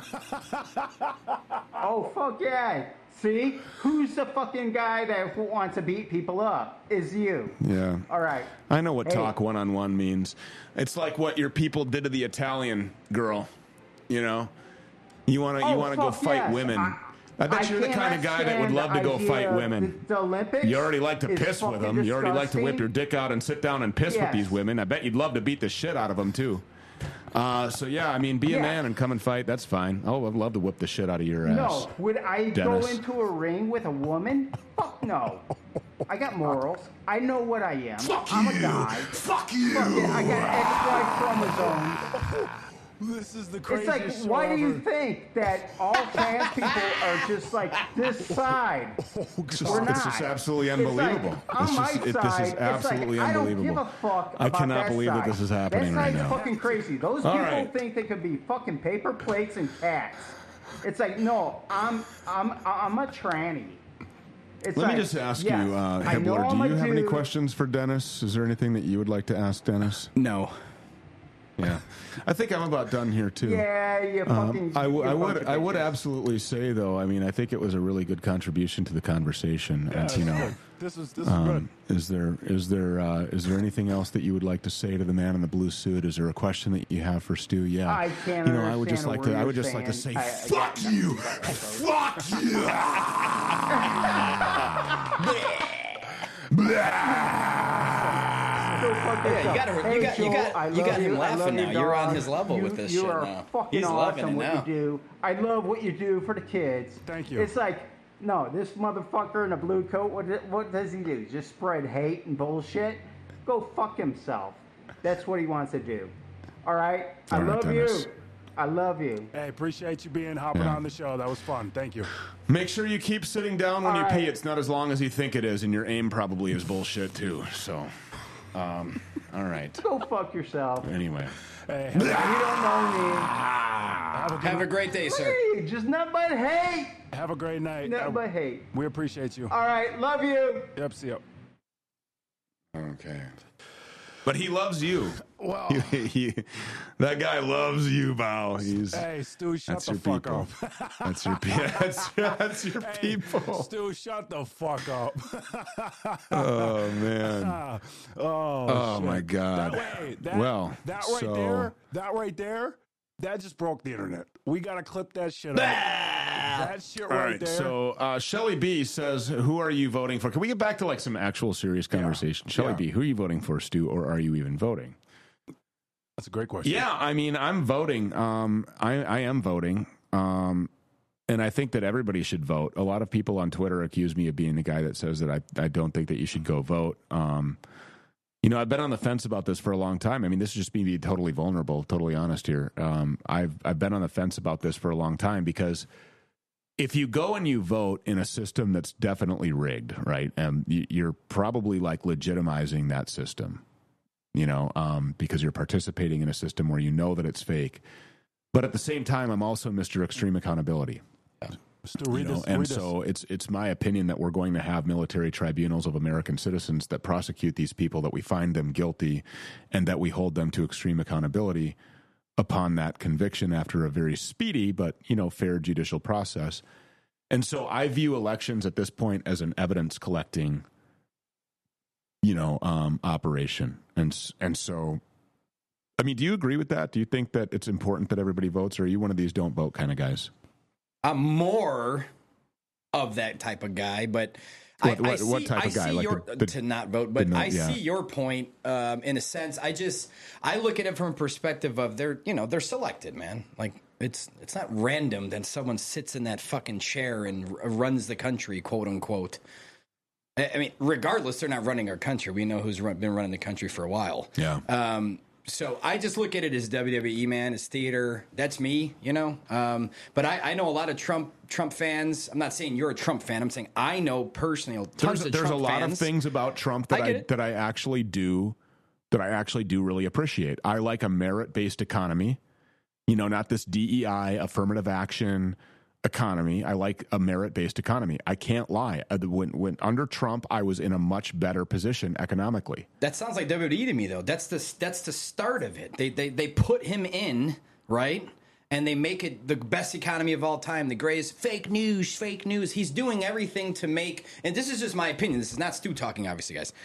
Oh, fuck yeah. See? Who's the fucking guy that wants to beat people up? Is you. Yeah. All right. I know what Hey. talk one-on-one means. It's like what your people did to the Italian girl. You know? You want to go fuck fight yes. women. I bet you're the kind of guy that would love to go fight women. The Olympics. You already like to is piss with fucking them. You already like to whip your disgusting. dick out and sit down and piss with Yes. these women. I bet you'd love to beat the shit out of them, too. So, yeah, I mean, be a Yes. man and come and fight. That's fine. Oh, I'd love to whip the shit out of your ass. No, would I Dennis. go into a ring with a woman? Fuck no. I got morals. I know what I am. I'm a guy. Fuck you! Fuck it, I got XY chromosomes. This is the It's craziest like, show why do you ever. think that all trans people are just like this side? We're not. This is absolutely It's like, unbelievable. on my This is side, absolutely it's like, unbelievable. I don't give a fuck I about cannot believe that side. this is happening that right side's now. fucking crazy. Those All people right. think they could be fucking paper plates and cats. It's like, no, I'm a tranny. It's Let like, me just ask yes, you, I know Hibbler, I'm do a you have any dude. questions for Dennis? Is there anything that you would like to ask Dennis? No. Yeah. I think I'm about done here, too. Yeah, you fucking. I you bunch would of bitches. absolutely say, though, I mean, I think it was a really good contribution to the conversation. Yeah, And, you know, this is good. is there anything else that you would like to say to the man in the blue suit? Is there a question that you have for Stu? Yeah. I can't I would just understand like to. a word I would you're just like to say, saying. fuck you, fuck you. Go fuck Yeah, yourself. you got him Joel, I laughing love now. you, You're on dog. his level with this you shit are now. fucking He's loving awesome it what now. you do. I love what you do for the kids. Thank you. It's like, no, this motherfucker in a blue coat, what does he do? Just spread hate and bullshit? Go fuck himself. That's what he wants to do. All right? I All right, love Dennis. you. I love you. Hey, appreciate you hopping Yeah. on the show. That was fun. Thank you. Make sure you keep sitting down when All you right. pee. It's not as long as you think it is, and your aim probably is bullshit, too. So, all right. Go fuck yourself. Anyway. Hey, You don't know me. Have a great day, sir. Hey, just nothing but hate. have a great night. Nothing but hate. We appreciate you. All right, love you. Yep, see ya. Okay. But he loves you. Well, That guy loves you, Bao. hey, Stu, shut That's the your fuck people. up. That's your Hey, people. Stu, shut the fuck up. Oh man. Oh, my shit. God. That right there, that just broke the internet. We gotta clip that shit out. That shit All right right. there. So Shelly B says, "Who are you voting for?" Can we get back to like some actual serious conversation? Shelly Yeah. B, who are you voting for, Stu, or are you even voting? That's a great question. Yeah, I mean, I'm voting. I am voting. And I think that everybody should vote. A lot of people on Twitter accuse me of being the guy that says that I don't think that you should go vote. I've been on the fence about this for a long time. I mean, this is just me being totally vulnerable, totally honest here. I've been on the fence about this for a long time because if you go and you vote in a system that's definitely rigged, right, you're probably like legitimizing that system, because you're participating in a system where you know that it's fake. But at the same time, I'm also Mr. Extreme Accountability. Still read this. And read so it's my opinion that we're going to have military tribunals of American citizens that prosecute these people, that we find them guilty, and that we hold them to extreme accountability upon that conviction after a very speedy but, fair judicial process. And so I view elections at this point as an evidence collecting, operation. And so, I mean, do you agree with that? Do you think that it's important that everybody votes, or are you one of these don't vote kind of guys? I'm more of that type of guy, but what type of guy? Like to not vote, but see your point. In a sense, I look at it from a perspective of they're selected, man. Like it's not random that someone sits in that fucking chair and runs the country, quote unquote. I mean, regardless, they're not running our country. We know who's been running the country for a while. Yeah. So I just look at it as WWE, man. It's theater. That's me, But I know a lot of Trump fans. I'm not saying you're a Trump fan. I'm saying I know personally there's a lot of things about Trump that I actually do really appreciate. I like a merit-based economy. Not this DEI affirmative action economy. I like a merit-based economy. I can't lie. When under Trump, I was in a much better position economically. That sounds like WWE to me, though. That's the start of it. They put him in, right? And they make it the best economy of all time. The greatest fake news. He's doing everything to make, and this is just my opinion. This is not Stu talking, obviously, guys.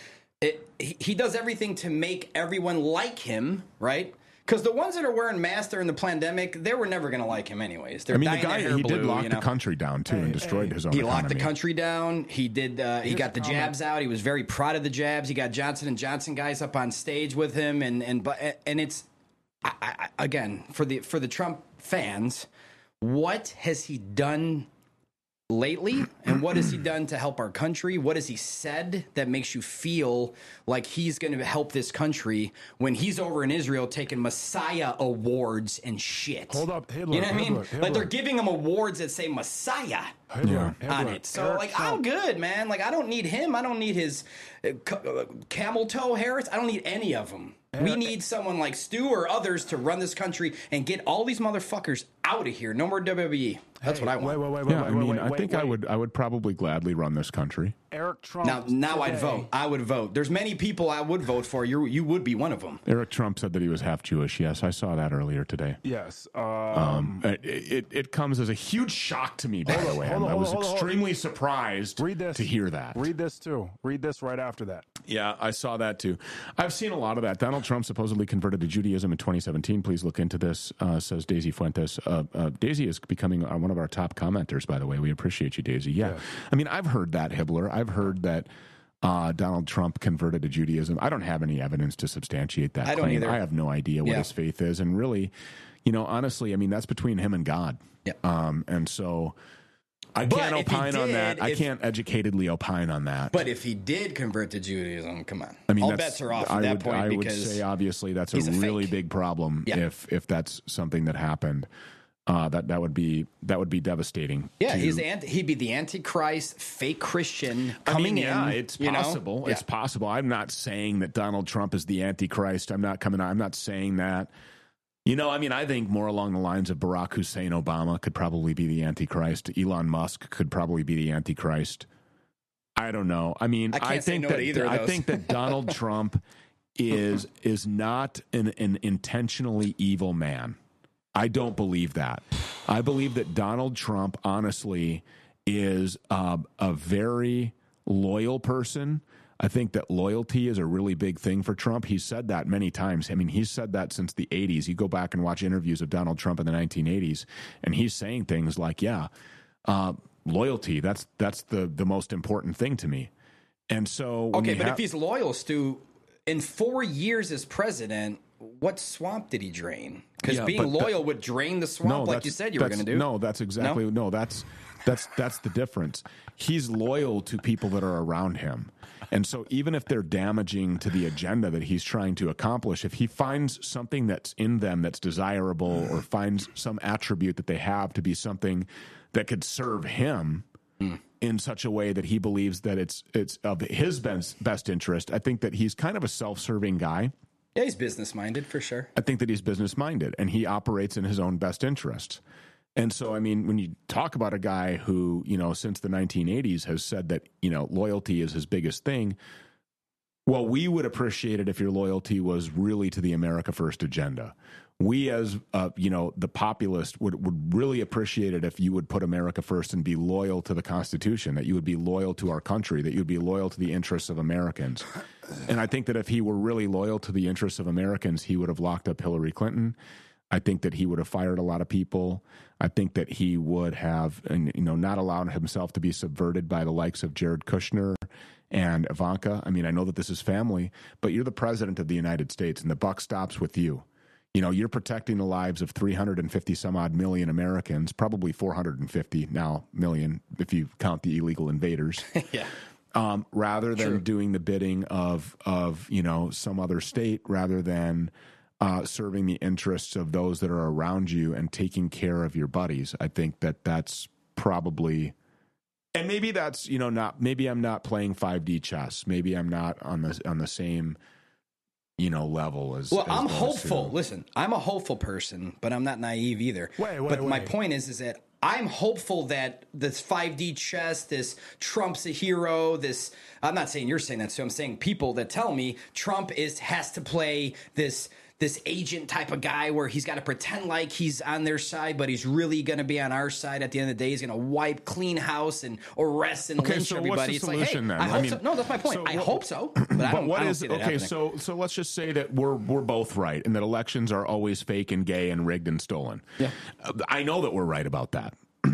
He does everything to make everyone like him, right? Because the ones that are wearing masks during the pandemic, they were never going to like him anyways. They're the guy, he did lock the country down, too, and destroyed his own economy. He locked the country down. He did. He got the jabs out. He was very proud of the jabs. He got Johnson & Johnson guys up on stage with him. And it's, again, for the Trump fans, what has he done lately, and what has he done to help our country? What has he said that makes you feel like he's going to help this country when he's over in Israel taking Messiah awards and shit? Hold up, Hitler. You know what I mean? Hitler. Like they're giving him awards that say Messiah on it. So I'm good, man. Like I don't need him. I don't need his camel toe Harris. I don't need any of them. We need someone like Stu or others to run this country and get all these motherfuckers out of here. No more WWE. That's what I want. Wait, I would probably gladly run this country. Eric Trump. Now I'd vote. I would vote. There's many people I would vote for. You would be one of them. Eric Trump said that he was half Jewish. Yes, I saw that earlier today. Yes. It comes as a huge shock to me, by the way. I was extremely surprised to hear that. Read this, too. Read this right after that. Yeah, I saw that, too. I've seen a lot of that. Donald Trump supposedly converted to Judaism in 2017. Please look into this, says Daisy Fuentes. Daisy is becoming one of our top commenters, by the way. We appreciate you, Daisy. Yeah. I mean, I've heard that, Hibbler. I've heard that Donald Trump converted to Judaism. I don't have any evidence to substantiate that claim. Don't either. I have no idea what his faith is. And really, honestly, I mean, that's between him and God. Yeah. And so I can't opine on that. I can't educatedly opine on that. But if he did convert to Judaism, come on. I mean, all bets are off at that point. I would say, obviously, that's a really big problem if that's something that happened. That would be devastating. Yeah, he'd be the Antichrist, fake Christian coming in. Yeah, it's possible. It's possible. I'm not saying that Donald Trump is the Antichrist. I'm not saying that. I think more along the lines of Barack Hussein Obama could probably be the Antichrist. Elon Musk could probably be the Antichrist. I don't know. I mean, I think that Donald Trump is not an intentionally evil man. I don't believe that. I believe that Donald Trump, honestly, is a very loyal person. I think that loyalty is a really big thing for Trump. He's said that many times. I mean, he's said that since the 80s. You go back and watch interviews of Donald Trump in the 1980s, and he's saying things like, loyalty, that's the most important thing to me. And so... if he's loyal, Stu, in 4 years as president... What swamp did he drain? Because being loyal would drain the swamp, like you said you were going to do. No, that's exactly that's the difference. He's loyal to people that are around him, and so even if they're damaging to the agenda that he's trying to accomplish, if he finds something that's in them that's desirable, or finds some attribute that they have to be something that could serve him in such a way that he believes that it's of his best interest, I think that he's kind of a self-serving guy. Yeah, he's business-minded for sure. I think that he's business-minded, and he operates in his own best interests. And so, I mean, when you talk about a guy who, since the 1980s has said that, loyalty is his biggest thing, well, we would appreciate it if your loyalty was really to the America First agenda. We as, the populace would really appreciate it if you would put America first and be loyal to the Constitution, that you would be loyal to our country, that you would be loyal to the interests of Americans. And I think that if he were really loyal to the interests of Americans, he would have locked up Hillary Clinton. I think that he would have fired a lot of people. I think that he would have, not allowed himself to be subverted by the likes of Jared Kushner and Ivanka. I mean, I know that this is family, but you're the president of the United States, and the buck stops with you. You're protecting the lives of 350 some odd million Americans, probably 450 now million if you count the illegal invaders. Yeah. Rather than doing the bidding of some other state, rather than serving the interests of those that are around you and taking care of your buddies. I think that that's probably, and maybe that's, maybe I'm not playing 5D chess. Maybe I'm not on the same, level as. Well, I'm hopeful. Listen, I'm a hopeful person, but I'm not naive either. But my point is that I'm hopeful that this 5D chess, this Trump's a hero, this, I'm not saying you're saying that, so I'm saying people that tell me Trump has to play this agent type of guy where he's got to pretend like he's on their side, but he's really going to be on our side. At the end of the day, he's going to wipe clean house and arrest and lynch everybody. What's the solution, then? I hope so. No, that's my point. I hope so, but I don't see that happening. So let's just say that we're both right, and that elections are always fake and gay and rigged and stolen. Yeah, I know that we're right about that.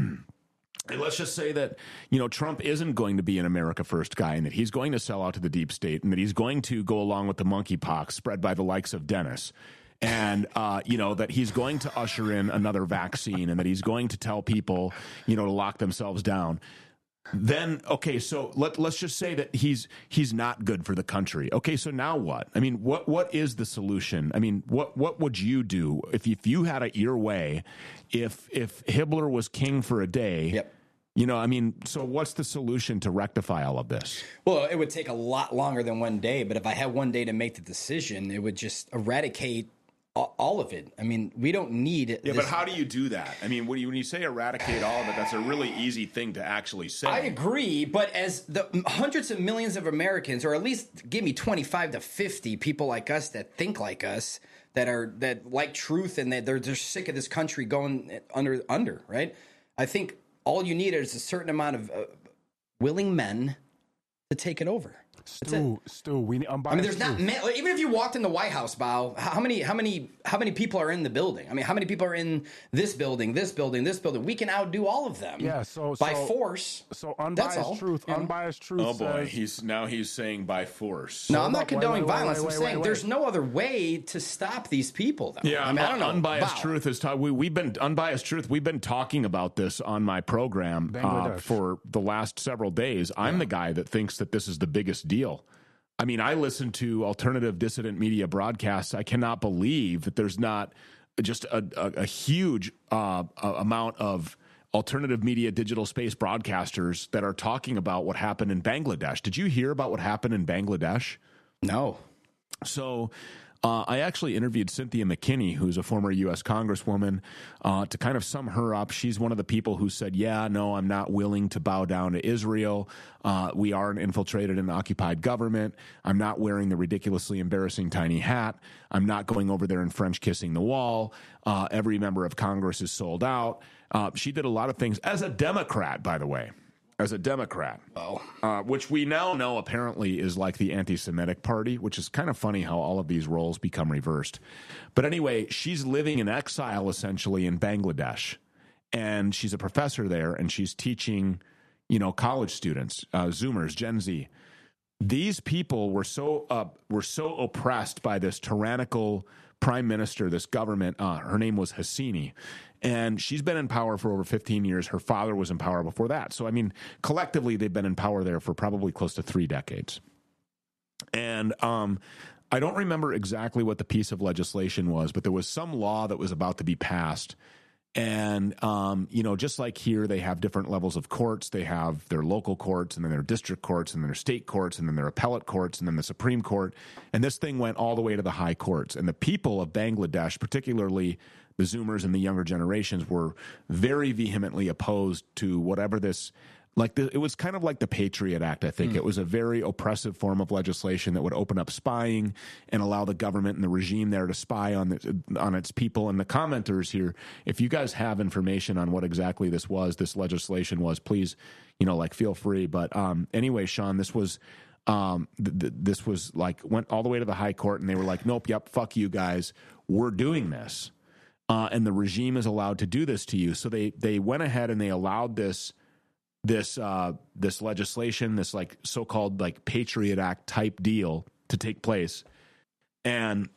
And let's just say that, Trump isn't going to be an America First guy, and that he's going to sell out to the deep state, and that he's going to go along with the monkeypox spread by the likes of Dennis. And, that he's going to usher in another vaccine, and that he's going to tell people, to lock themselves down. Then, okay, so let's just say that he's not good for the country. Okay, so now what? I mean, what is the solution? I mean, what would you do if you had it your way, if Hibbler was king for a day? Yep. So what's the solution to rectify all of this? Well, it would take a lot longer than one day, but if I had one day to make the decision, it would just eradicate all of it. I mean, we don't need. Yeah, but how do you do that? I mean, when you say eradicate all of it, that's a really easy thing to actually say. I agree, but as the hundreds of millions of Americans, or at least give me 25 to 50 people like us that think like us, that like truth, and that they're sick of this country going under, right? I think all you need is a certain amount of willing men to take it over. Stu, we need unbiased. I mean, there's not many, even if you walked in the White House, Bao, how many people are in the building? I mean, how many people are in this building, this building, this building? We can outdo all of them. Yeah, by force. So unbiased truth. Unbiased truth. Oh boy, says, he's saying by force. No, I'm not condoning violence. I'm saying there's no other way to stop these people. Though. Yeah, I mean, I don't know. Unbiased truth is we've been talking about this on my program for the last several days. I'm the guy that thinks that this is the biggest deal. I mean, I listen to alternative dissident media broadcasts. I cannot believe that there's not just a huge amount of alternative media digital space broadcasters that are talking about what happened in Bangladesh. Did you hear about what happened in Bangladesh? No. So I actually interviewed Cynthia McKinney, who's a former U.S. Congresswoman, to kind of sum her up. She's one of the people who said, yeah, no, I'm not willing to bow down to Israel. We are an infiltrated and occupied government. I'm not wearing the ridiculously embarrassing tiny hat. I'm not going over there and French kissing the wall. Every member of Congress is sold out. She did a lot of things as a Democrat, by the way. As a Democrat, which we now know apparently is like the anti-Semitic party, which is kind of funny how all of these roles become reversed. But anyway, she's living in exile essentially in Bangladesh, and she's a professor there, and she's teaching, college students, Zoomers, Gen Z. These people were so oppressed by this tyrannical prime minister, this government. Her name was Hasini. And she's been in power for over 15 years. Her father was in power before that. So, I mean, collectively, they've been in power there for probably close to 3 decades. And I don't remember exactly what the piece of legislation was, but there was some law that was about to be passed. And, just like here, they have different levels of courts. They have their local courts, and then their district courts, and then their state courts, and then their appellate courts, and then the Supreme Court. And this thing went all the way to the high courts. And the people of Bangladesh, particularly the Zoomers and the younger generations, were very vehemently opposed to whatever this. It was kind of like the Patriot Act, I think. It was a very oppressive form of legislation that would open up spying and allow the government and the regime there to spy on its people. And the commenters here, if you guys have information on what exactly this legislation was, please, feel free. But anyway, Sean, this was went all the way to the high court, and they were like, nope, yep, fuck you guys, we're doing this. And the regime is allowed to do this to you. So they went ahead and they allowed this legislation, this so-called Patriot Act type deal to take place. And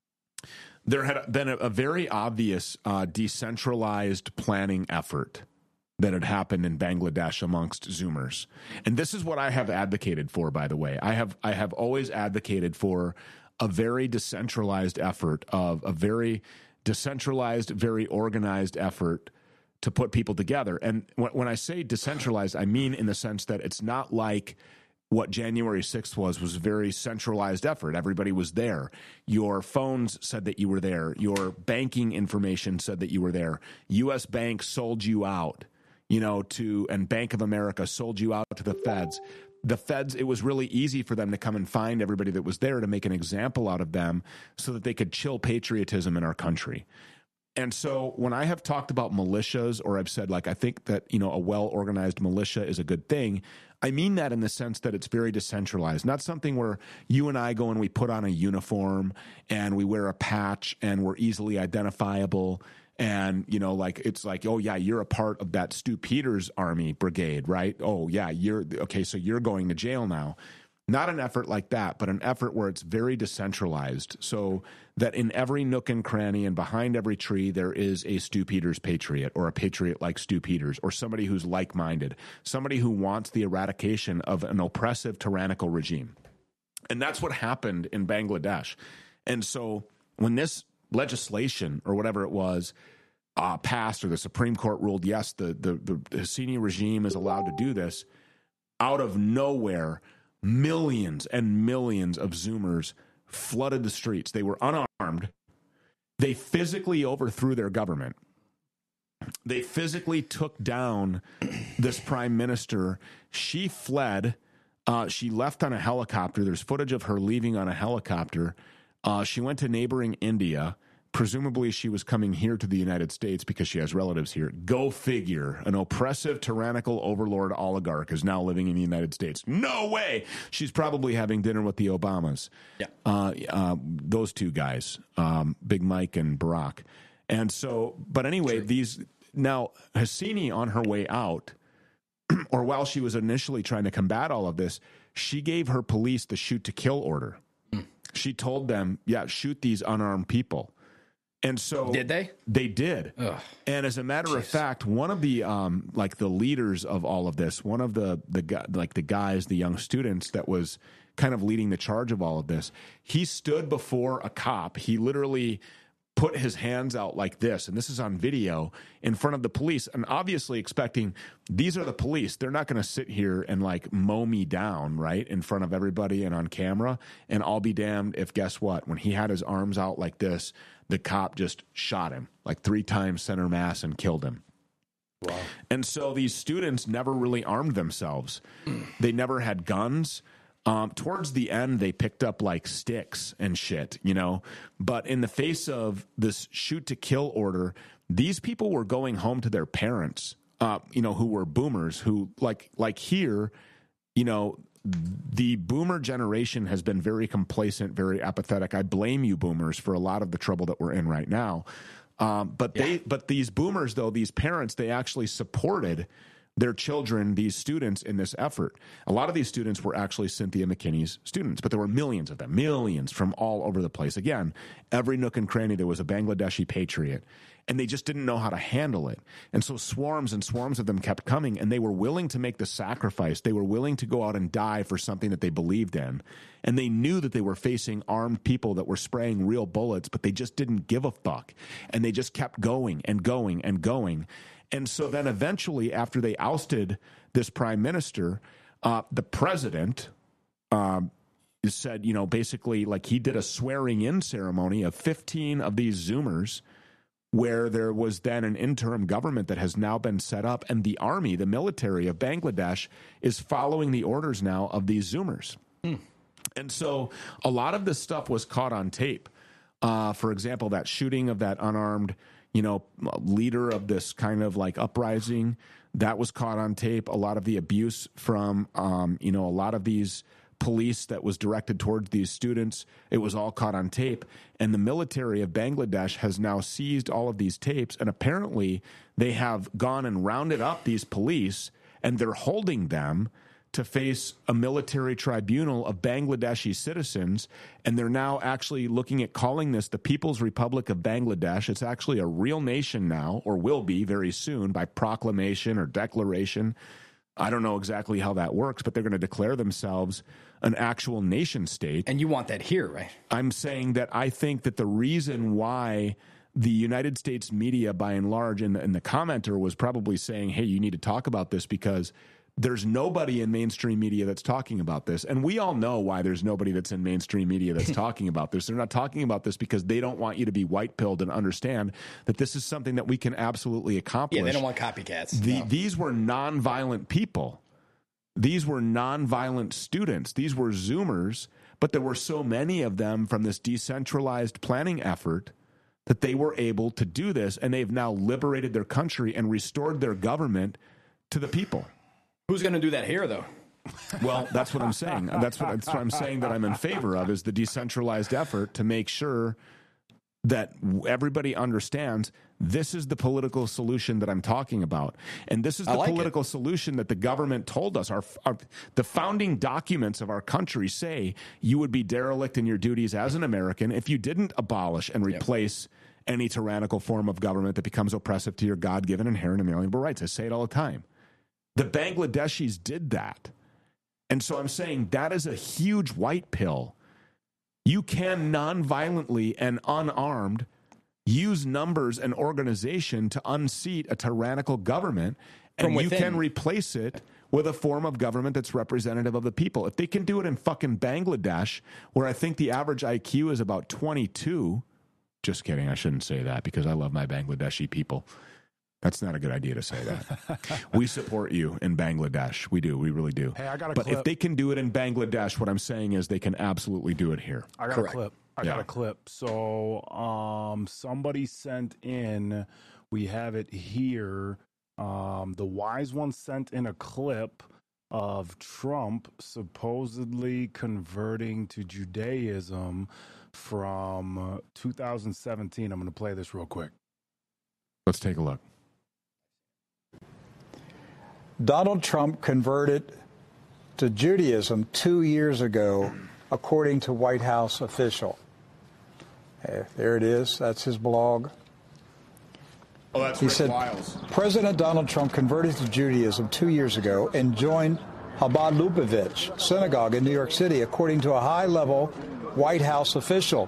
there had been a very obvious decentralized planning effort that had happened in Bangladesh amongst Zoomers. And this is what I have advocated for, by the way. I have always advocated for a very decentralized effort, of a very decentralized, very organized effort to put people together. And when I say decentralized, I mean in the sense that it's not like what January 6th was a very centralized effort. Everybody was there. Your phones said that you were there. Your banking information said that you were there. U.S. Bank sold you out, and Bank of America sold you out to the feds. The feds, it was really easy for them to come and find everybody that was there to make an example out of them so that they could chill patriotism in our country. And so when I have talked about militias, or I've said, I think that, a well-organized militia is a good thing, I mean that in the sense that it's very decentralized, not something where you and I go and we put on a uniform and we wear a patch and we're easily identifiable. And, it's like, oh, yeah, you're a part of that Stu Peters Army brigade, right? Oh, yeah, so you're going to jail now. Not an effort like that, but an effort where it's very decentralized, so that in every nook and cranny and behind every tree, there is a Stu Peters patriot, or a patriot like Stu Peters, or somebody who's like-minded, somebody who wants the eradication of an oppressive, tyrannical regime. And that's what happened in Bangladesh. And so when this legislation, or whatever it was, passed, or the Supreme Court ruled, yes, the Hosseini regime is allowed to do this, out of nowhere, millions and millions of Zoomers flooded the streets. They were unarmed. They physically overthrew their government. They physically took down this prime minister. She fled. She left on a helicopter. There's footage of her leaving on a helicopter. She went to neighboring India. Presumably she was coming here to the United States because she has relatives here. Go figure. An oppressive, tyrannical overlord oligarch is now living in the United States. No way. She's probably having dinner with the Obamas. Yeah. Those two guys, Big Mike and Barack. And so, but anyway, now Hosseini, on her way out, or while she was initially trying to combat all of this, she gave her police the shoot to kill order. She told them, shoot these unarmed people. And so did they? They did. Ugh. And as a matter of fact, one of the the leaders of all of this, one of the guys, the young students that was kind of leading the charge of all of this, he stood before a cop. He literally put his hands out like this, and this is on video, in front of the police, and obviously expecting, these are the police. They're not going to sit here and mow me down, right, in front of everybody and on camera. And I'll be damned if, guess what, when he had his arms out like this, the cop just shot him 3 times center mass and killed him. Wow. And so these students never really armed themselves. They never had guns. Towards the end, they picked up sticks and shit, But in the face of this shoot to kill order, these people were going home to their parents, who were boomers, who like here, the boomer generation has been very complacent, very apathetic. I blame you, boomers, for a lot of the trouble that we're in right now. But these boomers, though, these parents, they actually supported their children, these students, in this effort. A lot of these students were actually Cynthia McKinney's students, but there were millions of them, millions from all over the place. Again, every nook and cranny, there was a Bangladeshi patriot, and they just didn't know how to handle it. And so swarms and swarms of them kept coming, and they were willing to make the sacrifice. They were willing to go out and die for something that they believed in. And they knew that they were facing armed people that were spraying real bullets, but they just didn't give a fuck. And they just kept going and going and going. And so then eventually, after they ousted this prime minister, the president said, you know, basically, like, he did a swearing-in ceremony of 15 of these Zoomers, where there was then an interim government that has now been set up, and the army, the military of Bangladesh, is following the orders now of these Zoomers. And so a lot of this stuff was caught on tape. For example, that shooting of that unarmed, you know, leader of this kind of like uprising, that was caught on tape. A lot of the abuse from, you know, a lot of these police that was directed towards these students, it was all caught on tape. And the military of Bangladesh has now seized all of these tapes, and apparently they have gone and rounded up these police, and they're holding them to face a military tribunal of Bangladeshi citizens, and they're now actually looking at calling this the People's Republic of Bangladesh. It's actually a real nation now, or will be very soon, by proclamation or declaration. I don't know exactly how that works, but they're going to declare themselves an actual nation state. And you want that here, right? I'm saying that I think that the reason why the United States media, by and large, and the commenter was probably saying, hey, you need to talk about this, because there's nobody in mainstream media that's talking about this. And we all know why there's nobody that's in mainstream media that's talking about this. They're not talking about this because they don't want you to be white-pilled and understand that this is something that we can absolutely accomplish. Yeah, they don't want copycats. These were nonviolent people. These were nonviolent students. These were Zoomers, but there were so many of them from this decentralized planning effort that they were able to do this, and they've now liberated their country and restored their government to the people. Who's going to do that here, though? Well, that's what I'm saying. That's what I'm saying that I'm in favor of, is the decentralized effort to make sure that everybody understands this is the political solution that I'm talking about. And this is the political solution that the government told us. The founding documents of our country say you would be derelict in your duties as an American if you didn't abolish and replace any tyrannical form of government that becomes oppressive to your God-given inherent inalienable rights. I say it all the time. The Bangladeshis did that. And so I'm saying that is a huge white pill. You can nonviolently and unarmed use numbers and organization to unseat a tyrannical government, and you can replace it with a form of government that's representative of the people. If they can do it in fucking Bangladesh, where I think the average IQ is about 22, just kidding, I shouldn't say that because I love my Bangladeshi people. That's not a good idea to say that. We support you in Bangladesh. We do. We really do. Hey, I got a But clip. if they can do it in Bangladesh, what I'm saying is they can absolutely do it here. I got a clip. I got a clip. So somebody sent in, we have it here. The Wise One sent in a clip of Trump supposedly converting to Judaism from 2017. I'm going to play this real quick. Let's take a look. Donald Trump converted to Judaism 2 years ago, according to White House official. There it is. That's his blog. Oh, that's He said, Wiles. President Donald Trump converted to Judaism 2 years ago and joined Chabad Lubavitch Synagogue in New York City, according to a high-level White House official.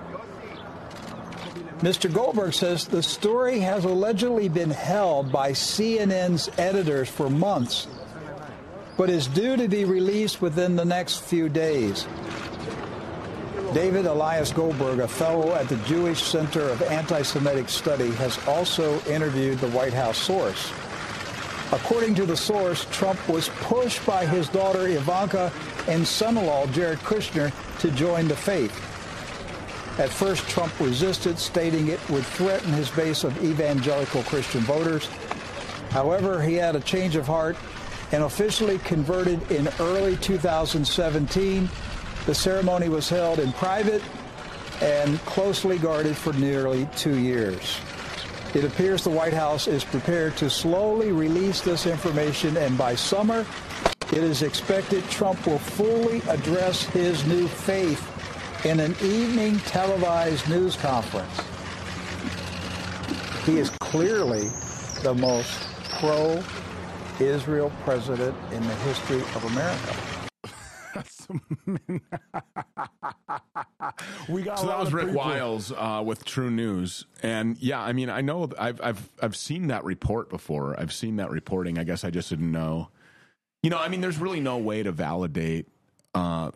Mr. Goldberg says the story has allegedly been held by CNN's editors for months, but is due to be released within the next few days. David Elias Goldberg, a fellow at the Jewish Center of Anti-Semitic Study, has also interviewed the White House source. According to the source, Trump was pushed by his daughter Ivanka and son-in-law Jared Kushner to join the faith. At first, Trump resisted, stating it would threaten his base of evangelical Christian voters. However, he had a change of heart and officially converted in early 2017. The ceremony was held in private and closely guarded for nearly 2 years. It appears the White House is prepared to slowly release this information, and by summer, it is expected Trump will fully address his new faith in an evening televised news conference. He is clearly the most pro-Israel president in the history of America. We got. So that was Rick Wiles with True News, and yeah, I mean, I know I've seen that report before. I've seen that reporting. I guess I just didn't know. You know, I mean, there's really no way to validate or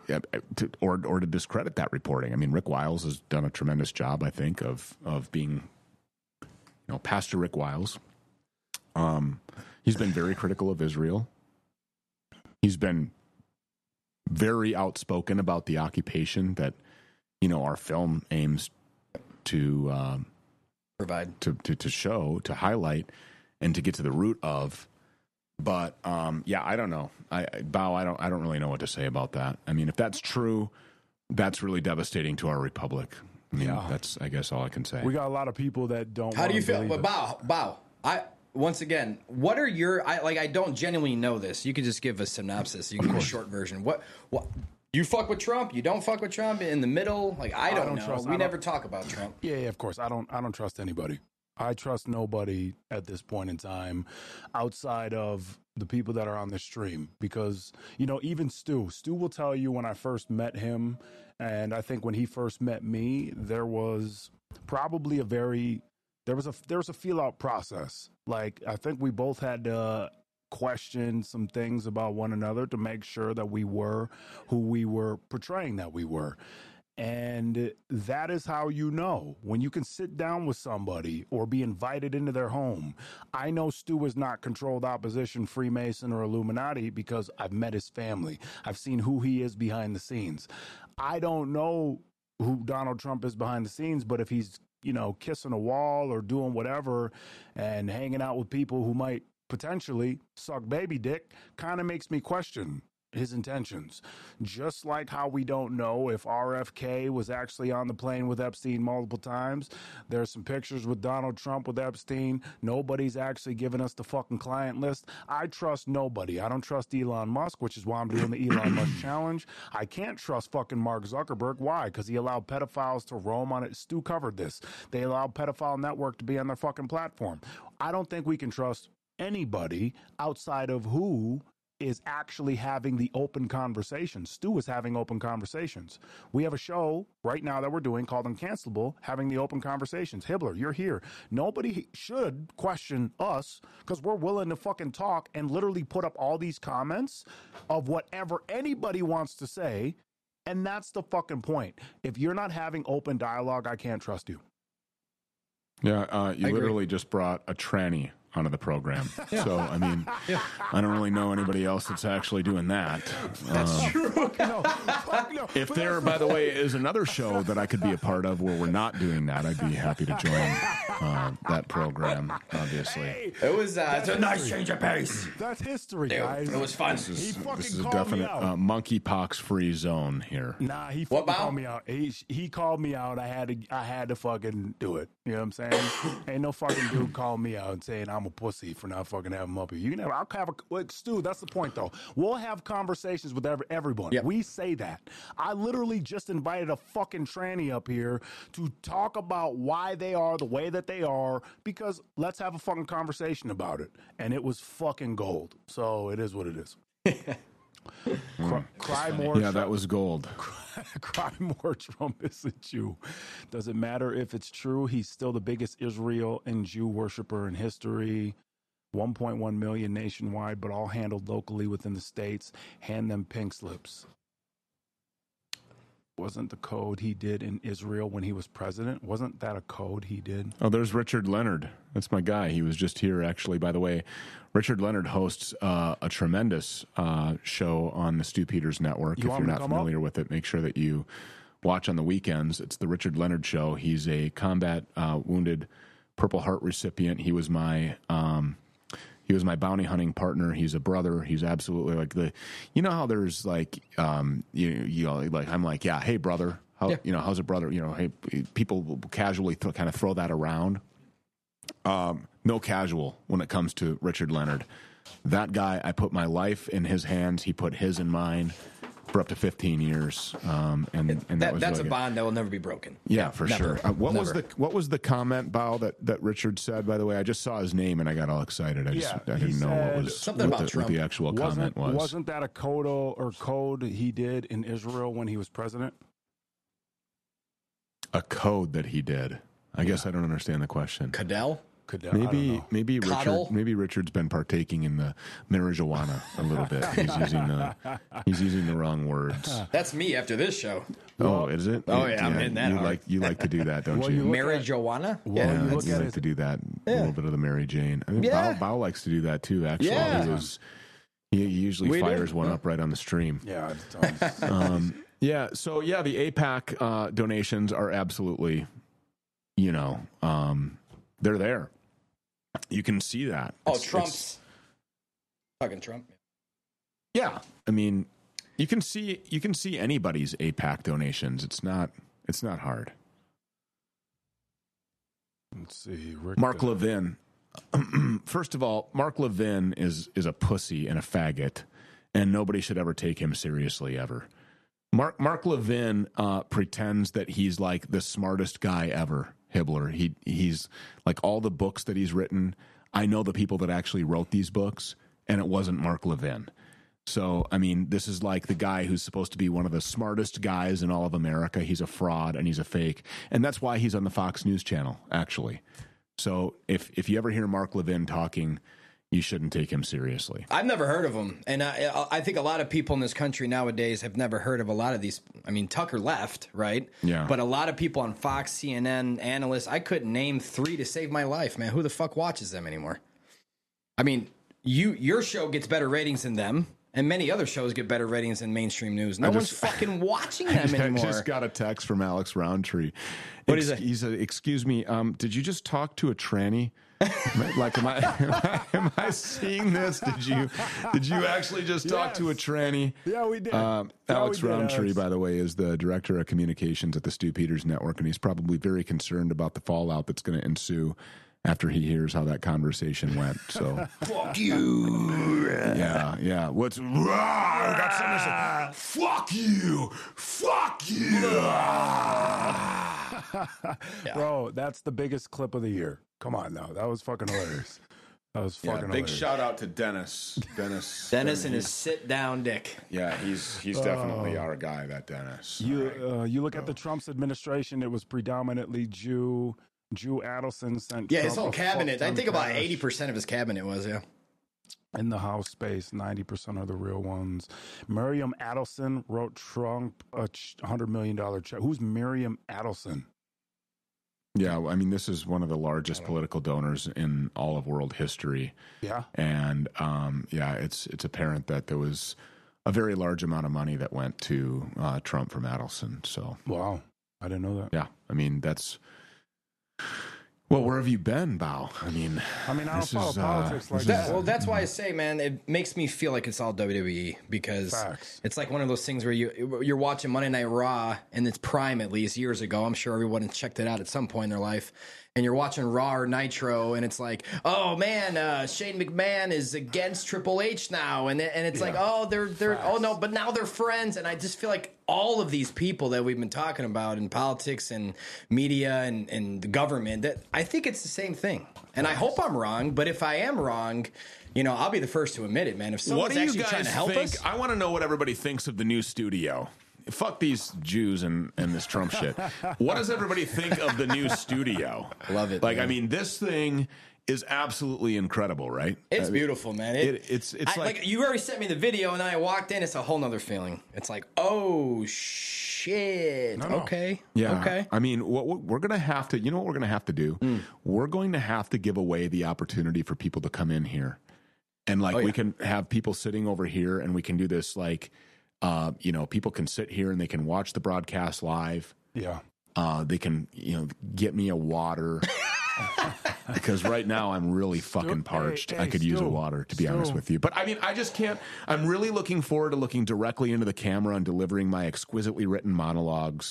to discredit that reporting. I mean, Rick Wiles has done a tremendous job, I think, of being, you know, Pastor Rick Wiles. He's been very critical of Israel. He's been very outspoken about the occupation that, you know, our film aims to provide, to show, to highlight, and to get to the root of. But yeah, I don't know. I don't really know what to say about that. I mean, if that's true, that's really devastating to our republic. I mean, that's, I guess, all I can say. We got a lot of people that don't. How do you feel? Bow. Once again, what are your? I don't genuinely know this. You can just give a synopsis. You can give a short version. What? You fuck with Trump? You don't fuck with Trump? In the middle? Like I don't know. We never talk about Trump. Yeah, of course. I don't trust anybody. I trust nobody at this point in time outside of the people that are on the stream, because, you know, even Stu will tell you when I first met him, and I think when he first met me, there was probably there was a feel out process. Like, I think we both had to question some things about one another to make sure that we were who we were portraying that we were. And that is how you know when you can sit down with somebody or be invited into their home. I know Stu is not controlled opposition, Freemason, or Illuminati because I've met his family. I've seen who he is behind the scenes. I don't know who Donald Trump is behind the scenes, but if he's, you know, kissing a wall or doing whatever and hanging out with people who might potentially suck baby dick, kind of makes me question his intentions. Just like how we don't know if RFK was actually on the plane with Epstein multiple times. There's some pictures with Donald Trump with Epstein. Nobody's actually given us the fucking client list. I trust nobody. I don't trust Elon Musk, which is why I'm doing the Elon Musk challenge. I can't trust fucking Mark Zuckerberg. Why? Because he allowed pedophiles to roam on it. Stu covered this. They allowed Pedophile Network to be on their fucking platform. I don't think we can trust anybody outside of who is actually having the open conversations. Stu is having open conversations. We have a show right now that we're doing called Uncancelable, having the open conversations. Hibbler, you're here. Nobody should question us because we're willing to fucking talk and literally put up all these comments of whatever anybody wants to say. And that's the fucking point. If you're not having open dialogue, I can't trust you. Yeah, you literally just brought a tranny onto the program. So, I mean, I don't really know anybody else that's actually doing that. That's true. No. If there, by the way, is another show that I could be a part of where we're not doing that, I'd be happy to join that program, obviously. Hey, it was it's a nice change of pace. That's history, guys. It was fun. This is a definite monkeypox-free zone here. Nah, he fucking called me out. He called me out. I had to fucking do it. You know what I'm saying? Ain't no fucking dude called me out saying I'm a pussy for not fucking having him up here. You can have. I'll have Stu. That's the point, though. We'll have conversations with everyone. Yep. We say that. I literally just invited a fucking tranny up here to talk about why they are the way that they are, because let's have a fucking conversation about it. And it was fucking gold. So it is what it is. Cry more. Yeah, that was gold. Cry more, Trump is a Jew. Doesn't matter if it's true. He's still the biggest Israel and Jew worshiper in history. 1.1 million nationwide, but all handled locally within the states. Hand them pink slips. Wasn't the code he did in Israel when he was president? Wasn't that a code he did? Oh, there's Richard Leonard. That's my guy. He was just here, actually. By the way, Richard Leonard hosts a tremendous show on the Stu Peters Network. If you're not familiar with it, make sure that you watch on the weekends. It's the Richard Leonard Show. He's a combat wounded Purple Heart recipient. He was my bounty hunting partner. He's a brother. He's absolutely like you know how there's like, you know, like I'm like, yeah, hey brother, you know, how's it brother? You know, hey, people will casually kind of throw that around. no casual when it comes to Richard Leonard. That guy, I put my life in his hands. He put his in mine for up to 15 years. And that was that's really a bond that will never be broken. Yeah, for never, sure. What was the comment, Bao, that Richard said? By the way, I just saw his name and I got all excited. I didn't know what was something about what the actual comment was. Wasn't that a code he did in Israel when he was president? A code that he did. I guess I don't understand the question. Cadell? Maybe Richard's been partaking in the marijuana a little bit. He's using the wrong words. That's me after this show. Oh, is it? Oh yeah, I'm in that. You like to do that, don't you? Marijuana? Yeah, you like to do that. A little bit of the Mary Jane. I mean, Bao likes to do that too. Actually, he usually fires one up right on the stream. Yeah. So the AIPAC donations are absolutely, they're there. You can see that. Trump's fucking Trump. Yeah, I mean, you can see anybody's AIPAC donations. It's not hard. Let's see. Mark Levin. First of all, Mark Levin is a pussy and a faggot, and nobody should ever take him seriously ever. Mark Levin pretends that he's like the smartest guy ever. Hibbler. He's like all the books that he's written. I know the people that actually wrote these books, and it wasn't Mark Levin. So, I mean, this is like the guy who's supposed to be one of the smartest guys in all of America. He's a fraud and he's a fake. And that's why he's on the Fox News channel, actually. So if you ever hear Mark Levin talking, you shouldn't take him seriously. I've never heard of him. And I think a lot of people in this country nowadays have never heard of a lot of these. I mean, Tucker left, right? Yeah. But a lot of people on Fox, CNN, analysts, I couldn't name 3 to save my life, man. Who the fuck watches them anymore? I mean, your show gets better ratings than them. And many other shows get better ratings than mainstream news. No one's fucking watching them anymore. I just got a text from Alex Roundtree. What is it? He said, "Excuse me, did you just talk to a tranny? Like, am I seeing this? Did you actually just talk to a tranny?" Yeah, we did. Alex Roundtree, by the way, is the director of communications at the Stu Peters Network, and he's probably very concerned about the fallout that's going to ensue after he hears how that conversation went. So fuck you. Yeah. What's I got something to say. Fuck you. Bro, that's the biggest clip of the year. Come on now. That was fucking hilarious. That was fucking big hilarious. shout out to Dennis. Dennis and his sit down dick. Yeah, he's definitely our guy, that Dennis. You look at the Trump's administration, it was predominantly Jew Adelson sent his Trump whole a cabinet. fuck I ton think of about cash. 80% of his cabinet was, In the House space, 90% are the real ones. Miriam Adelson wrote Trump a $100 million check. Who's Miriam Adelson? Yeah, I mean, this is one of the largest political donors in all of world history. Yeah. And, it's apparent that there was a very large amount of money that went to Trump from Adelson. So, wow. I didn't know that. Yeah. I mean, that's... Well, where have you been, Bao? I don't follow politics like that. Well, that's why I say, man, it makes me feel like it's all WWE because it's like one of those things where you're watching Monday Night Raw in its prime, at least years ago. I'm sure everyone has checked it out at some point in their life. And you're watching Raw or Nitro, and it's like, oh man, Shane McMahon is against Triple H now, and it's like, oh, they're oh no, but now they're friends, and I just feel like all of these people that we've been talking about in politics and media and the government, that I think it's the same thing, and I hope I'm wrong, but if I am wrong, I'll be the first to admit it, man. If someone's actually trying to help us, I want to know what everybody thinks of the new studio. Fuck these Jews and this Trump shit. What does everybody think of the new studio? Love it. Like, man. I mean, this thing is absolutely incredible, right? It's beautiful, man. It's like you already sent me the video, and then I walked in. It's a whole nother feeling. It's like, oh shit. No. Okay. Yeah. Okay. I mean, what we're gonna have to, what we're gonna have to do? We're going to have to give away the opportunity for people to come in here, and we can have people sitting over here, and we can do this like. People can sit here and they can watch the broadcast live. Yeah. They can, get me a water because right now I'm really fucking parched. I could use a water, to be honest with you. But I mean, I just can't. I'm really looking forward to looking directly into the camera and delivering my exquisitely written monologues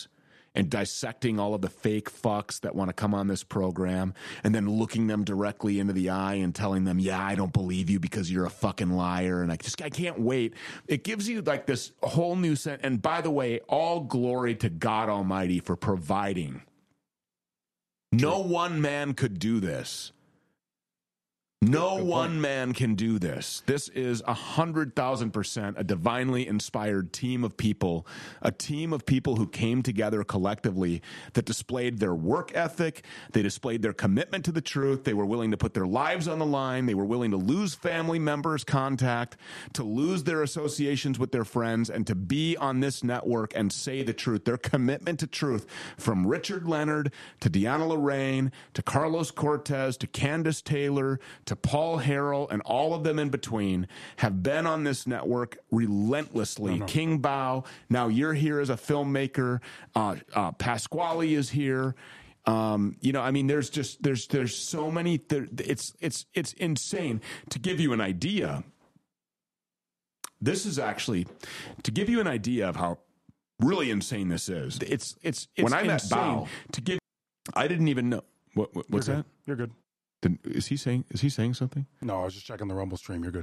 and dissecting all of the fake fucks that want to come on this program and then looking them directly into the eye and telling them, yeah, I don't believe you because you're a fucking liar. And I can't wait. It gives you like this whole new sense. And by the way, all glory to God Almighty for providing. No one man could do this. No one man can do this. This is 100,000% a divinely inspired team of people, a team of people who came together collectively that displayed their work ethic. They displayed their commitment to the truth. They were willing to put their lives on the line. They were willing to lose family members' contact, to lose their associations with their friends, and to be on this network and say the truth. Their commitment to truth, from Richard Leonard to Deanna Lorraine to Carlos Cortez to Candace Taylor to Paul Harrell and all of them in between, have been on this network relentlessly. King Bao, now you're here as a filmmaker. Pasquale is here. I mean, there's so many. It's insane. To give you an idea, this is actually to give you an idea of how really insane this is. It's when I met Bao, I didn't even know what's that. You're good. Is he saying something? No, I was just checking the Rumble stream. You're good.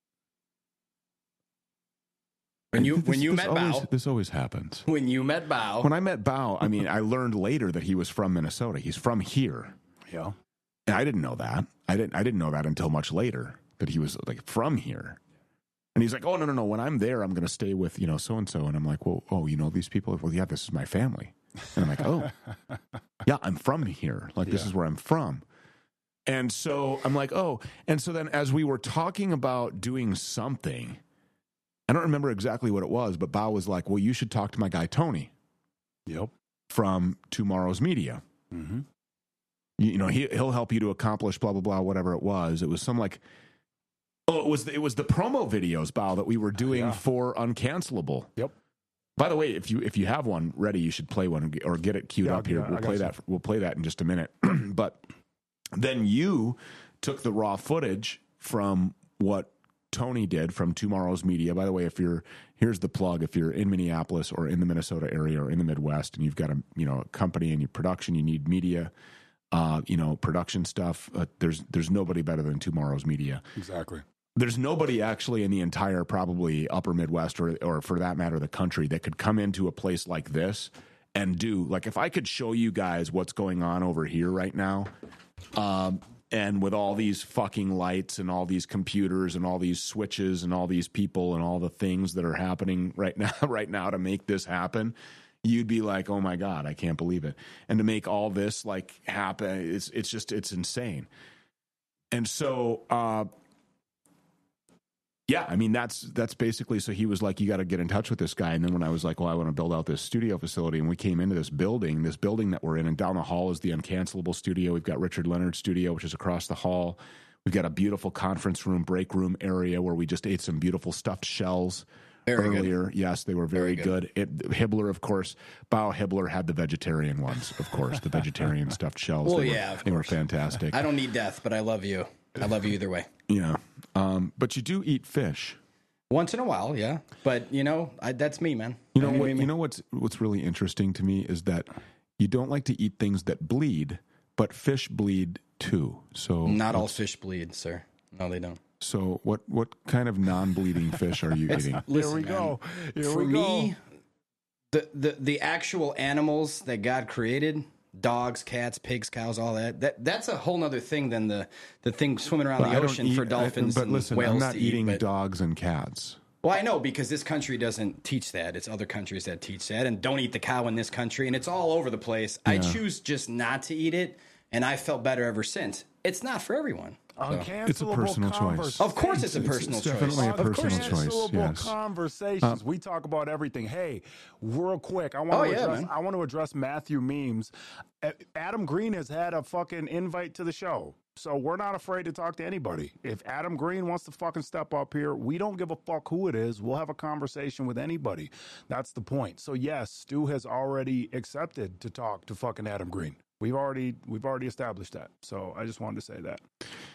When you met Bao, this always happens. When you met Bao, when I met Bao, I mean, I learned later that he was from Minnesota. He's from here. Yeah, and I didn't know that. I didn't know that until much later, that he was like from here. And he's like, "Oh no! When I'm there, I'm going to stay with so and so." And I'm like, "Well, oh, these people? Well, yeah, this is my family." And I'm like, "Oh, yeah, I'm from here. Like this is where I'm from." And so I'm like, oh. And so then as we were talking about doing something, I don't remember exactly what it was, but Bao was like, well, you should talk to my guy, Tony. Yep. From Tomorrow's Media. Mm-hmm. He'll help you to accomplish blah, blah, blah, whatever it was. It was some like, it was the promo videos, Bao, that we were doing for Uncancelable. Yep. By the way, if you have one ready, you should play one or get it queued up here. We'll play that in just a minute. But then you took the raw footage from what Tony did from Tomorrow's Media. By the way, here's the plug. If you're in Minneapolis or in the Minnesota area or in the Midwest and you've got a company and your production, you need media, production stuff. There's nobody better than Tomorrow's Media. Exactly. There's nobody actually in the entire probably upper Midwest or for that matter, the country that could come into a place like this and do, like, if I could show you guys what's going on over here right now, and with all these fucking lights and all these computers and all these switches and all these people and all the things that are happening right now to make this happen, you'd be like, oh my God, I can't believe it. And to make all this like happen, it's insane. And so, yeah, I mean, that's basically, so he was like, you got to get in touch with this guy. And then when I was like, well, I want to build out this studio facility, and we came into this building that we're in, and down the hall is the Uncancelable studio. We've got Richard Leonard's studio, which is across the hall. We've got a beautiful conference room, break room area where we just ate some beautiful stuffed shells earlier. Good. Yes, they were very good. Hibbler, of course, Bao Hibbler had the vegetarian ones, of course, the vegetarian stuffed shells. Well, they were fantastic. I don't need death, but I love you. I love you either way. Yeah. But you do eat fish. Once in a while, yeah. But, that's me, man. What's really interesting to me is that you don't like to eat things that bleed, but fish bleed too. So not all fish bleed, sir. No, they don't. So what kind of non-bleeding fish are you eating? Listen, Here we go. For me, the actual animals that God created, dogs, cats, pigs, cows, all that's a whole other thing than the thing swimming around the ocean for dolphins and whales. I'm not eating but dogs and cats. Well, I know, because this country doesn't teach that. It's other countries that teach that, and don't eat the cow in this country, and it's all over the place. Yeah. I choose just not to eat it, and I felt better ever since. It's not for everyone. It's a personal choice. Of course it's a personal choice. Definitely a personal choice. Yes. Conversations. We talk about everything. Hey, real quick, I want to address Matthew Memes. Adam Green has had a fucking invite to the show. So we're not afraid to talk to anybody. If Adam Green wants to fucking step up here, we don't give a fuck who it is. We'll have a conversation with anybody. That's the point. So yes, Stu has already accepted to talk to fucking Adam Green. We've already established that. So I just wanted to say that.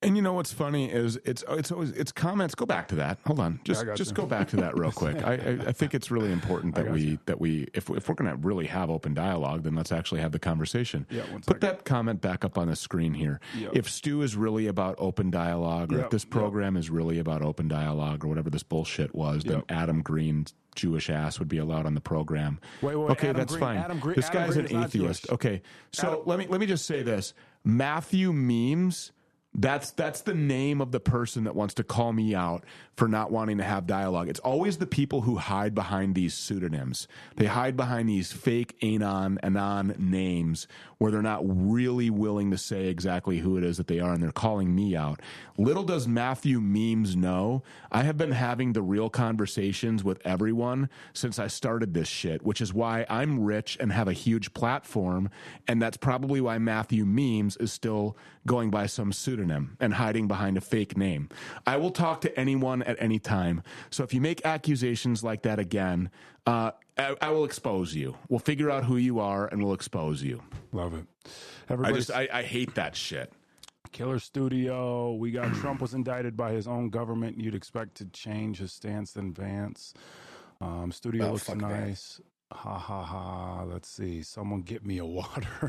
And you know what's funny is it's always it's comments. Go back to that. Hold on, just go back to that real quick. I think it's really important that we if we're going to really have open dialogue, then let's actually have the conversation. Yeah, Put that comment back up on the screen here. Yep. If Stu is really about open dialogue, or if this program is really about open dialogue, or whatever this bullshit was, then Adam Green's Jewish ass would be allowed on the program. Wait, okay, Adam that's Green, fine. This guy's an atheist. Okay, so let me just say this: Matthew Memes. That's the name of the person that wants to call me out for not wanting to have dialogue. It's always the people who hide behind these pseudonyms. They hide behind these fake anon names where they're not really willing to say exactly who it is that they are, and they're calling me out. Little does Matthew Memes know, I have been having the real conversations with everyone since I started this shit, which is why I'm rich and have a huge platform, and that's probably why Matthew Memes is still going by some pseudonym and hiding behind a fake name. I will talk to anyone at any time. So if you make accusations like that again, I will expose you. We'll figure out who you are and we'll expose you. Love it. I hate that shit. Killer Studio. We got Trump was indicted by his own government. You'd expect to change his stance in Vance. Studio looks nice. Vance. Ha ha ha. Let's see. Someone get me a water.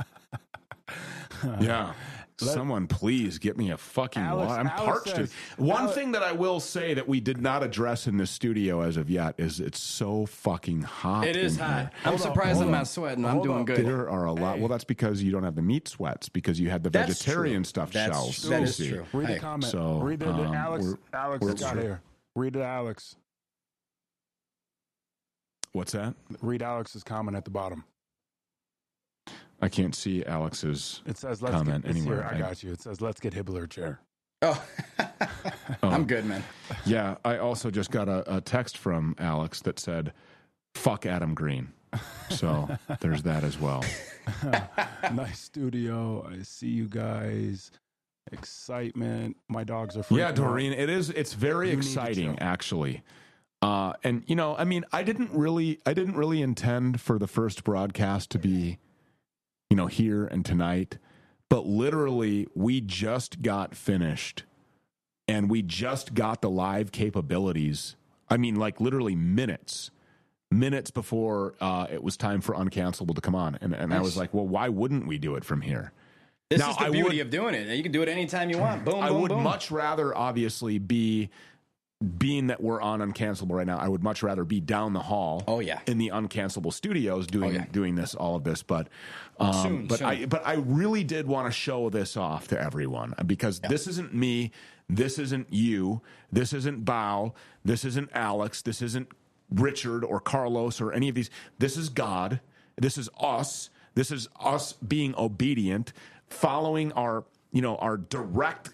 Yeah. Someone please get me a fucking water. I'm parched. One thing that I will say that we did not address in this studio as of yet is it's so fucking hot. It is hot. I'm surprised I'm not sweating. I'm doing good. There are a lot. Well, that's because you don't have the meat sweats, because you had the vegetarian stuff shells. That is true. Read the comment. So, read it to Alex. Alex got here. Read it to Alex. What's that? Read Alex's comment at the bottom. I can't see Alex's let's comment anywhere. Here, I got you. It says, let's get Hibbler a chair. Oh, I'm good, man. Yeah, I also just got a text from Alex that said, fuck Adam Green. So there's that as well. Nice studio. I see you guys. Excitement. My dogs are freaking Doreen, out. It's very exciting, actually. And, you know, I mean, I didn't really intend for the first broadcast to be, you know, here and tonight, but literally we just got finished and we just got the live capabilities. I mean, like literally minutes before it was time for Uncancelable to come on. And nice. I was like, well, why wouldn't we do it from here? This is the beauty of doing it. You can do it anytime you want. Boom, I boom, would boom. much rather, obviously, being that we're on Uncancelable right now, I would much rather be down the hall in the Uncancelable studios doing all of this. But soon. I really did want to show this off to everyone, because this isn't me, this isn't you, this isn't Bao, this isn't Alex, this isn't Richard or Carlos or any of these. This is God. This is us. This is us being obedient, following our direct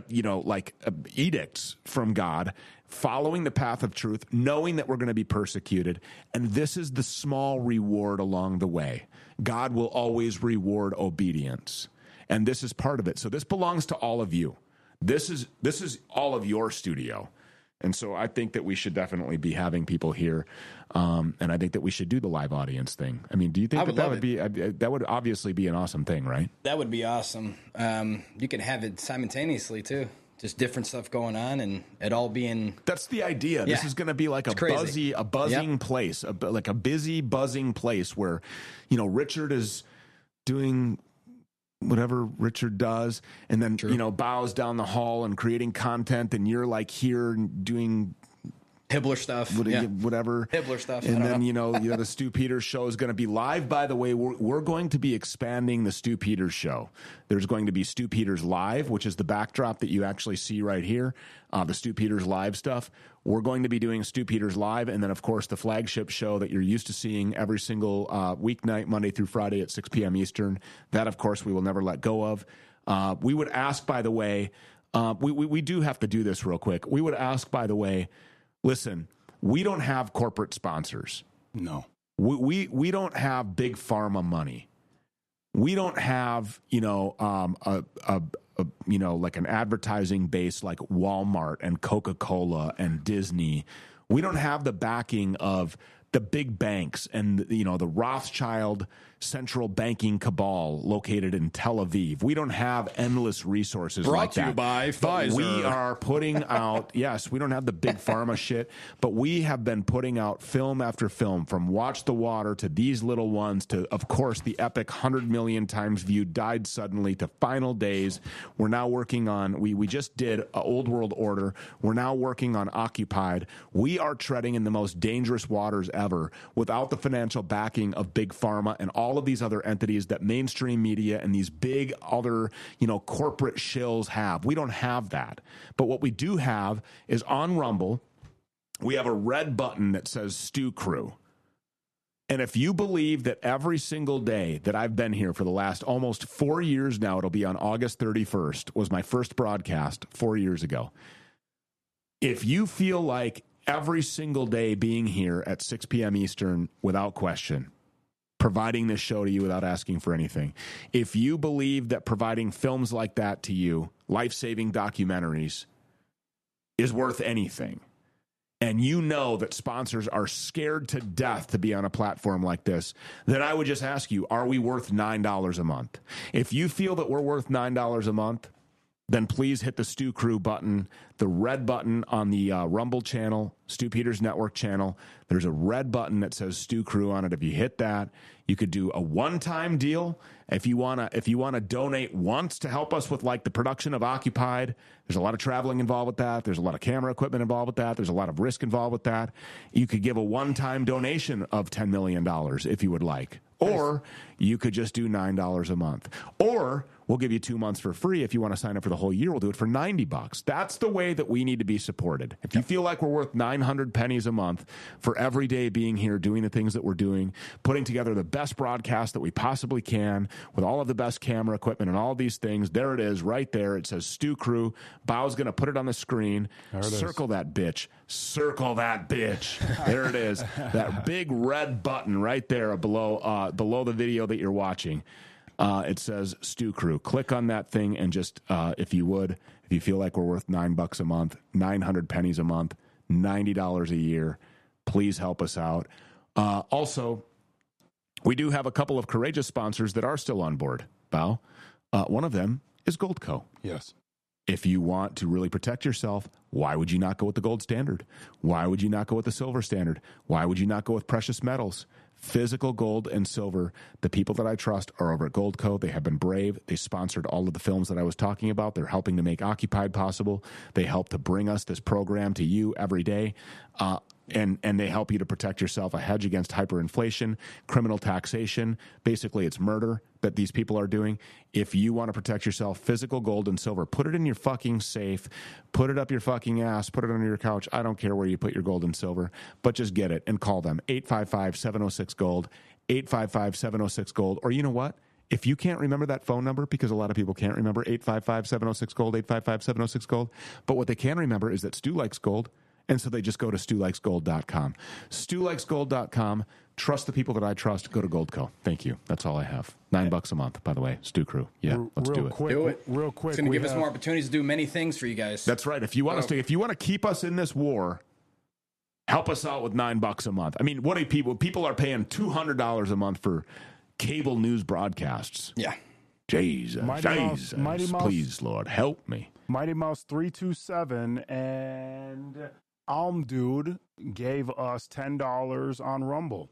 edicts from God, following the path of truth, knowing that we're going to be persecuted. And this is the small reward along the way. God will always reward obedience. And this is part of it. So this belongs to all of you. This is all of your studio. And so I think that we should definitely be having people here. And I think that we should do the live audience thing. I mean, do you think that would obviously be an awesome thing, right? That would be awesome. You can have it simultaneously too. Just different stuff going on and it all being... That's the idea. Yeah. This is going to be like a buzzing place, like a busy, buzzing place where, you know, Richard is doing whatever Richard does, and then, you know, bows down the hall and creating content, and you're like here doing... Hibbler stuff. Whatever. Hibbler stuff. And then, you know, the Stu Peters show is going to be live. By the way, we're going to be expanding the Stu Peters show. There's going to be Stu Peters Live, which is the backdrop that you actually see right here, the Stu Peters Live stuff. We're going to be doing Stu Peters Live, and then, of course, the flagship show that you're used to seeing every single weeknight, Monday through Friday at 6 p.m. Eastern. That, of course, we will never let go of. We would ask, by the way, we do have to do this real quick. We would ask, by the way, listen, we don't have corporate sponsors. No. We don't have big pharma money. We don't have, you know, like an advertising base like Walmart and Coca-Cola and Disney. We don't have the backing of the big banks and, the Rothschild central banking cabal located in Tel Aviv. We don't have endless resources like that. Brought to you by Pfizer. We are putting out, yes, we don't have the big pharma shit, but we have been putting out film after film, from Watch the Water to These Little Ones to, of course, the epic 100 million times viewed Died Suddenly to Final Days. We're now working on, we just did Old World Order. We're now working on Occupied. We are treading in the most dangerous waters ever without the financial backing of big pharma and all of these other entities that mainstream media and these big other, corporate shills have. We don't have that. But what we do have is on Rumble, we have a red button that says Stu Crew. And if you believe that every single day that I've been here for the last almost 4 years now, it'll be on August 31st, was my first broadcast 4 years ago. If you feel like every single day being here at 6 p.m. Eastern, without question, providing this show to you without asking for anything, if you believe that providing films like that to you, life-saving documentaries, is worth anything, and you know that sponsors are scared to death to be on a platform like this, then I would just ask you, are we worth $9 a month? If you feel that we're worth $9 a month, then please hit the Stu Crew button, the red button on the Rumble channel, Stu Peters Network channel. There's a red button that says Stu Crew on it. If you hit that, you could do a one-time deal. If you wanna donate once to help us with like the production of Occupied, there's a lot of traveling involved with that. There's a lot of camera equipment involved with that. There's a lot of risk involved with that. You could give a one-time donation of $10 million if you would like. Or you could just do $9 a month. Or we'll give you 2 months for free. If you want to sign up for the whole year, we'll do it for $90. That's the way that we need to be supported. If you feel like we're worth 900 pennies a month for every day being here, doing the things that we're doing, putting together the best broadcast that we possibly can with all of the best camera equipment and all of these things, there it is right there. It says Stu Crew. Bow's going to put it on the screen. Circle that bitch. Circle that bitch. There it is. That big red button right there below the video that you're watching. It says Stu Crew. Click on that thing and just, if you feel like we're worth $9 a month, 900 pennies a month, $90 a year, please help us out. Also, we do have a couple of courageous sponsors that are still on board, Bow. One of them is Goldco. Yes. If you want to really protect yourself, why would you not go with the gold standard? Why would you not go with the silver standard? Why would you not go with precious metals? Physical gold and silver. The people that I trust are over at Goldco. They have been brave. They sponsored all of the films that I was talking about. They're helping to make Occupied possible. They help to bring us this program to you every day. And they help you to protect yourself, a hedge against hyperinflation, criminal taxation. Basically, it's murder that these people are doing. If you want to protect yourself, physical gold and silver, put it in your fucking safe, put it up your fucking ass, put it under your couch. I don't care where you put your gold and silver, but just get it and call them. 855-706-GOLD, 855-706-GOLD. Or you know what? If you can't remember that phone number, because a lot of people can't remember 855-706-GOLD, 855-706-GOLD, but what they can remember is that Stu likes gold. And so they just go to StuLikesGold.com. StuLikesGold.com. Trust the people that I trust. Go to Goldco. Thank you. That's all I have. $9 a month, by the way. Stu Crew. Yeah, let's do it. Do it. Real quick. It's going to give us more opportunities to do many things for you guys. That's right. If you want if you want to keep us in this war, help us out with $9 a month. I mean, what do people are paying $200 a month for cable news broadcasts? Yeah. Jesus. Mighty Mouse, please, Lord, help me. Mighty Mouse 327 and Dude gave us $10 on Rumble.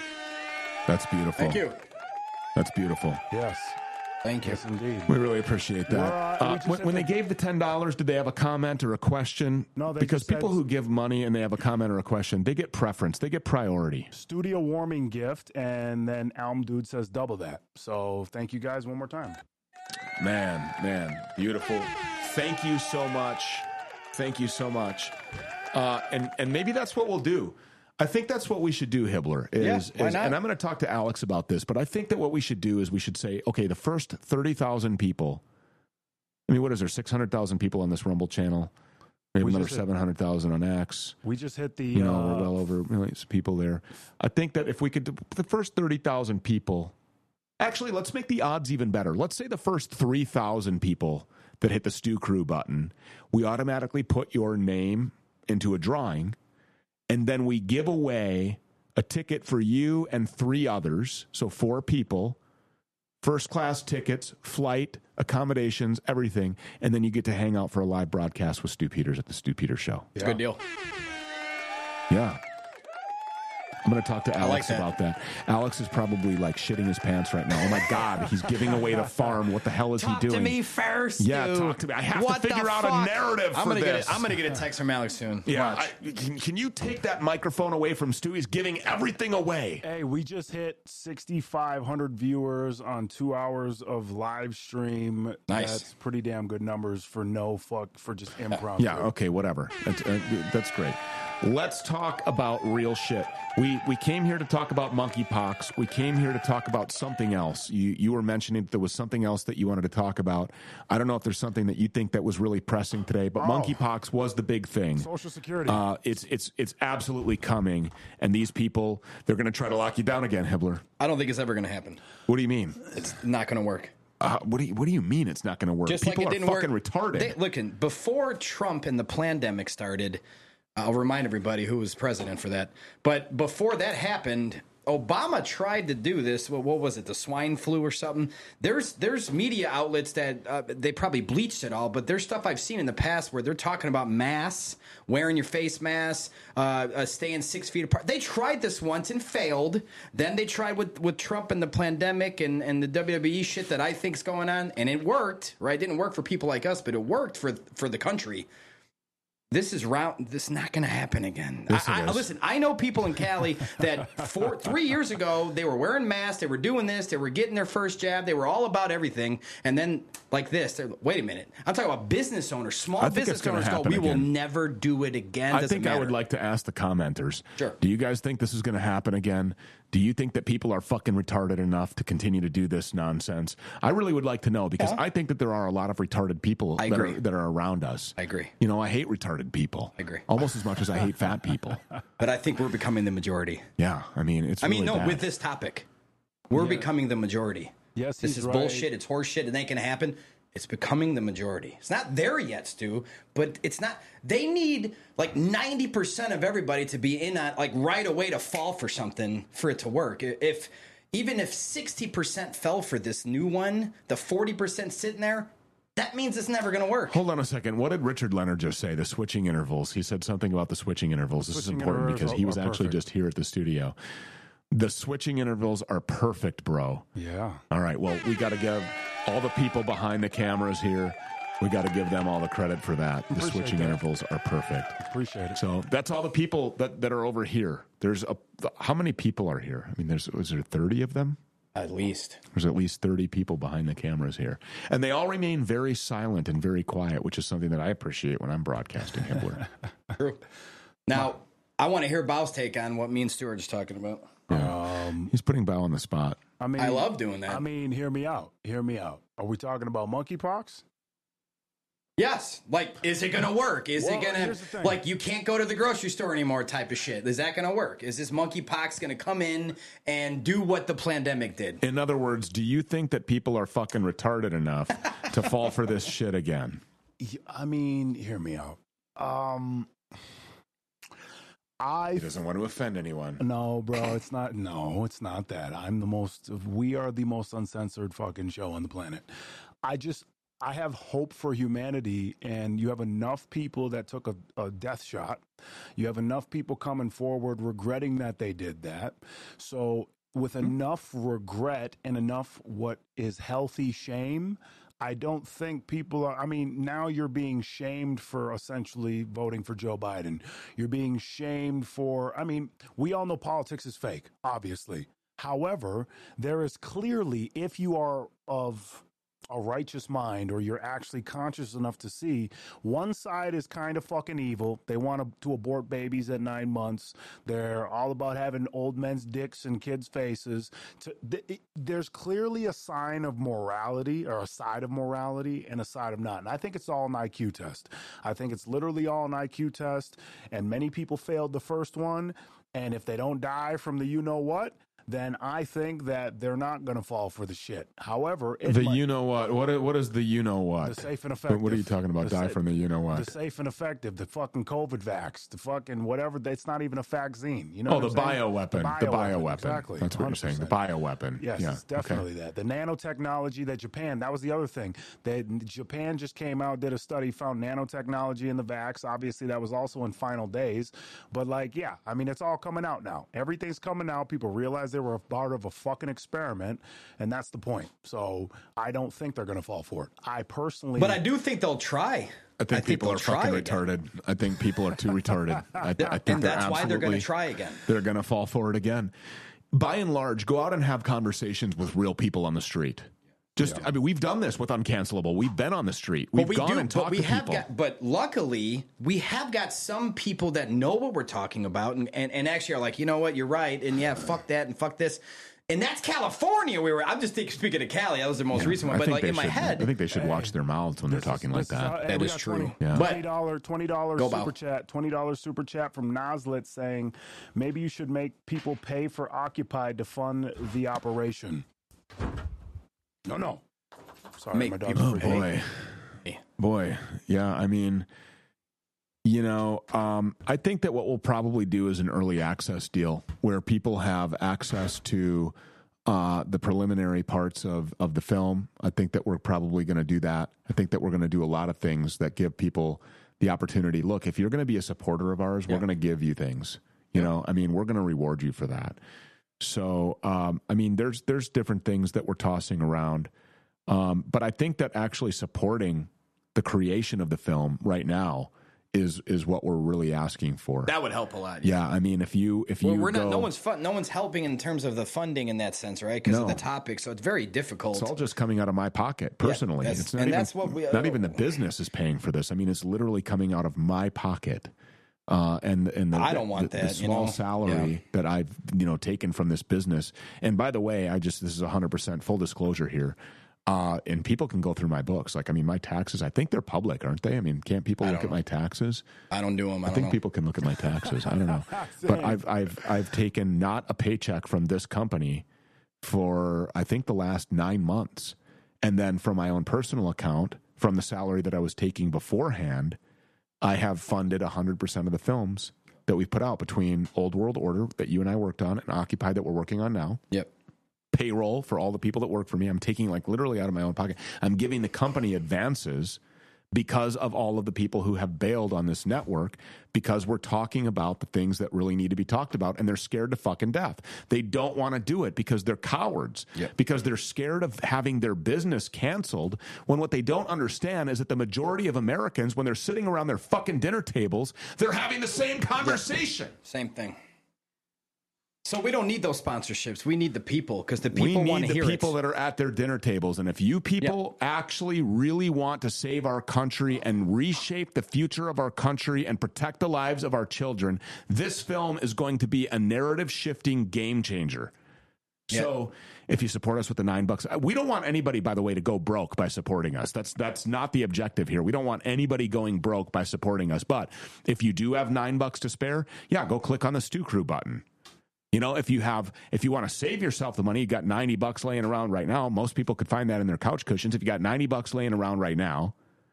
That's beautiful. Thank you. That's beautiful. Yes. Thank you. Yes, indeed. We really appreciate that. When they gave the $10, did they have a comment or a question? No, they because just people said, who give money and they have a comment or a question, they get preference. They get priority. Studio warming gift, and then Dude says double that. So thank you guys one more time. Man, beautiful. Thank you so much. Thank you so much. And maybe that's what we'll do. I think that's what we should do, Hibbler. Why not? And I'm going to talk to Alex about this, but I think that what we should do is we should say, okay, the first 30,000 people, I mean, what is there, 600,000 people on this Rumble channel? Maybe another 700,000 on X. We just hit the... we're well over millions of people there. I think that if we could do the first 30,000 people... Actually, let's make the odds even better. Let's say the first 3,000 people that hit the Stu Crew button, we automatically put your name into a drawing, and then we give away a ticket for you and 3 others, so 4 people, first-class tickets, flight, accommodations, everything, and then you get to hang out for a live broadcast with Stu Peters at the Stu Peters Show. It's a good deal. Yeah. I'm going to talk to Alex like that. about that. Alex is probably like shitting his pants right now. Oh my God, he's giving away the farm. What the hell is he doing? Talk to me first. Yeah, Stu. talk to me. I have What to figure the out a fuck? narrative for this. I'm gonna get a text from Alex soon. Yeah, Watch. can you take that microphone away from Stu? He's giving everything away. Hey, we just hit 6,500 viewers on 2 hours of live stream. Nice. That's pretty damn good numbers for just improv. Yeah, okay, whatever. That's great. Let's talk about real shit. We came here to talk about monkeypox. We came here to talk about something else. You were mentioning that there was something else that you wanted to talk about. I don't know if there's something that you think that was really pressing today, but monkeypox was the big thing. Social Security. It's absolutely coming, and these people, they're going to try to lock you down again, Hibbler. I don't think it's ever gonna happen. What do you mean? It's not gonna work. What do you mean it's not going to work? Just People like it didn't are fucking work. retarded. Looking, before Trump and the pandemic started, I'll remind everybody who was president for that. But before that happened, Obama tried to do this. What was it? The swine flu or something? There's media outlets that they probably bleached it all, but there's stuff I've seen in the past where they're talking about masks, wearing your face mask, staying 6 feet apart. They tried this once and failed. Then they tried with Trump and the pandemic and the WWE shit that I think's going on, and it worked. Right? It didn't work for people like us, but it worked for the country. This is not going to happen again. Listen, I know people in Cali that 3 years ago, they were wearing masks, they were doing this, they were getting their first jab, they were all about everything. And then, like this, they're wait a minute. I'm talking about business owners, small business owners go, we will never do it again. I think I would like to ask the commenters. Sure. Do you guys think this is going to happen again? Do you think that people are fucking retarded enough to continue to do this nonsense? I really would like to know, because I think that there are a lot of retarded people that are around us. I agree. You know, I hate retarded people. I agree. Almost as much as I hate fat people. But I think we're becoming the majority. Yeah, I mean, it's really bad. With this topic, we're becoming the majority. Yes, this he's is right. bullshit. It's horse shit. It ain't going to happen. It's becoming the majority. It's not there yet, Stu, but it's not. They need like 90% of everybody to be in on like right away to fall for something for it to work. Even if 60% fell for this new one, the 40% sitting there, that means it's never going to work. Hold on a second. What did Richard Leonard just say? The switching intervals. He said something about the switching intervals. This is important because he was actually just here at the studio. The switching intervals are perfect, bro. Yeah. All right. Well, we got to give all the people behind the cameras here, we got to give them all the credit for that. The switching intervals are perfect. Appreciate it. So that's all the people that are over here. How many people are here? I mean, was there 30 of them? At least. There's at least 30 people behind the cameras here. And they all remain very silent and very quiet, which is something that I appreciate when I'm broadcasting Hibbler. True. Now, I want to hear Bow's take on what me and Stuart is talking about. Yeah. He's putting Bow on the spot. I mean, I love doing that. I mean, hear me out. Hear me out. Are we talking about monkeypox? Yes. Like, is it going to work? Is it going here's the to, thing. like, you can't go to the grocery store anymore type of shit? Is that going to work? Is this monkeypox going to come in and do what the pandemic did? In other words, do you think that people are fucking retarded enough to fall for this shit again? I mean, hear me out. He doesn't want to offend anyone. No, bro, it's not. No, it's not that. We are the most uncensored fucking show on the planet. I have hope for humanity, and you have enough people that took a death shot. You have enough people coming forward regretting that they did that. So with enough regret and enough what is healthy shame, I don't think people are. I mean, now you're being shamed for essentially voting for Joe Biden. You're being shamed for, I mean, we all know politics is fake, obviously. However, there is clearly, if you are of a righteous mind, or you're actually conscious enough to see, one side is kind of fucking evil. They want to abort babies at 9 months. They're all about having old men's dicks in kids' faces. There's clearly a sign of morality, or a side of morality, and a side of not. And I think it's all an IQ test. I think it's literally all an IQ test, and many people failed the first one. And if they don't die from the you-know-what, then I think that they're not going to fall for the shit. However, you know what? What is the you know what? The safe and effective. What are you talking about? Die from the you know what? The safe and effective. The fucking COVID vax. The fucking whatever. It's not even a vaccine. You know? The bioweapon. The bioweapon. Exactly. That's what 100%. You're saying. The bioweapon. Yes, yeah. It's definitely that. The nanotechnology that Japan. That was the other thing. Japan just came out, did a study, found nanotechnology in the vax. Obviously, that was also in final days. But I mean, it's all coming out now. Everything's coming out. People realize they were a part of a fucking experiment, and that's the point. So I don't think they're going to fall for it. I personally, but I do think they'll try. I think people are fucking retarded. I think people are too retarded. I think and that's why they're going to try again. They're going to fall for it again. By and large, go out and have conversations with real people on the street. I mean, we've done this with Uncancelable. We've been on the street. We've gone and talked to people. But luckily, we have got some people that know what we're talking about and actually are like, you know what, you're right. And yeah, fuck that and fuck this. And that's California. I'm just speaking of Cali. That was the most recent one. But in my head, I think they should watch their mouths when they're talking like that. That is true. $20 super chat. $20 super chat from Noslet saying maybe you should make people pay for Occupied to fund the operation. No. Sorry, my dog. Oh boy. Yeah. I mean, I think that what we'll probably do is an early access deal where people have access to the preliminary parts of the film. I think that we're probably going to do that. I think that we're going to do a lot of things that give people the opportunity. Look, if you're going to be a supporter of ours, we're going to give you things. You know, I mean, we're going to reward you for that. So, I mean, there's different things that we're tossing around. But I think that actually supporting the creation of the film right now is what we're really asking for. That would help a lot. Yeah, I mean, if you no one's helping in terms of the funding in that sense, right? Because of the topic, so it's very difficult. It's all just coming out of my pocket personally. It's not even the business is paying for this. I mean, it's literally coming out of my pocket. And I don't want the small salary that I've taken from this business. And by the way, this is 100% full disclosure here. And people can go through my books. Like, I mean, my taxes, I think they're public, aren't they? I mean, can't people look at my taxes? I don't do them. I think people can look at my taxes. I don't know. But I've taken not a paycheck from this company for, I think, the last 9 months. And then from my own personal account, from the salary that I was taking beforehand, I have funded 100% of the films that we put out between Old World Order that you and I worked on and Occupy that we're working on now. Yep. Payroll for all the people that work for me. I'm taking literally out of my own pocket. I'm giving the company advances because of all of the people who have bailed on this network, because we're talking about the things that really need to be talked about, and they're scared to fucking death. They don't want to do it because they're cowards, because they're scared of having their business canceled, when what they don't understand is that the majority of Americans, when they're sitting around their fucking dinner tables, they're having the same conversation. Same thing. So we don't need those sponsorships. We need the people, because the people want to hear it. We need the people that are at their dinner tables. And if you people actually really want to save our country and reshape the future of our country and protect the lives of our children, this film is going to be a narrative-shifting game changer. So if you support us with the $9, we don't want anybody, by the way, to go broke by supporting us. That's not the objective here. We don't want anybody going broke by supporting us. But if you do have $9 to spare, go click on the Stew Crew button. If you want to save yourself the money, you got $90 laying around right now. Most people could find that in their couch cushions. If you got $90 laying around right now,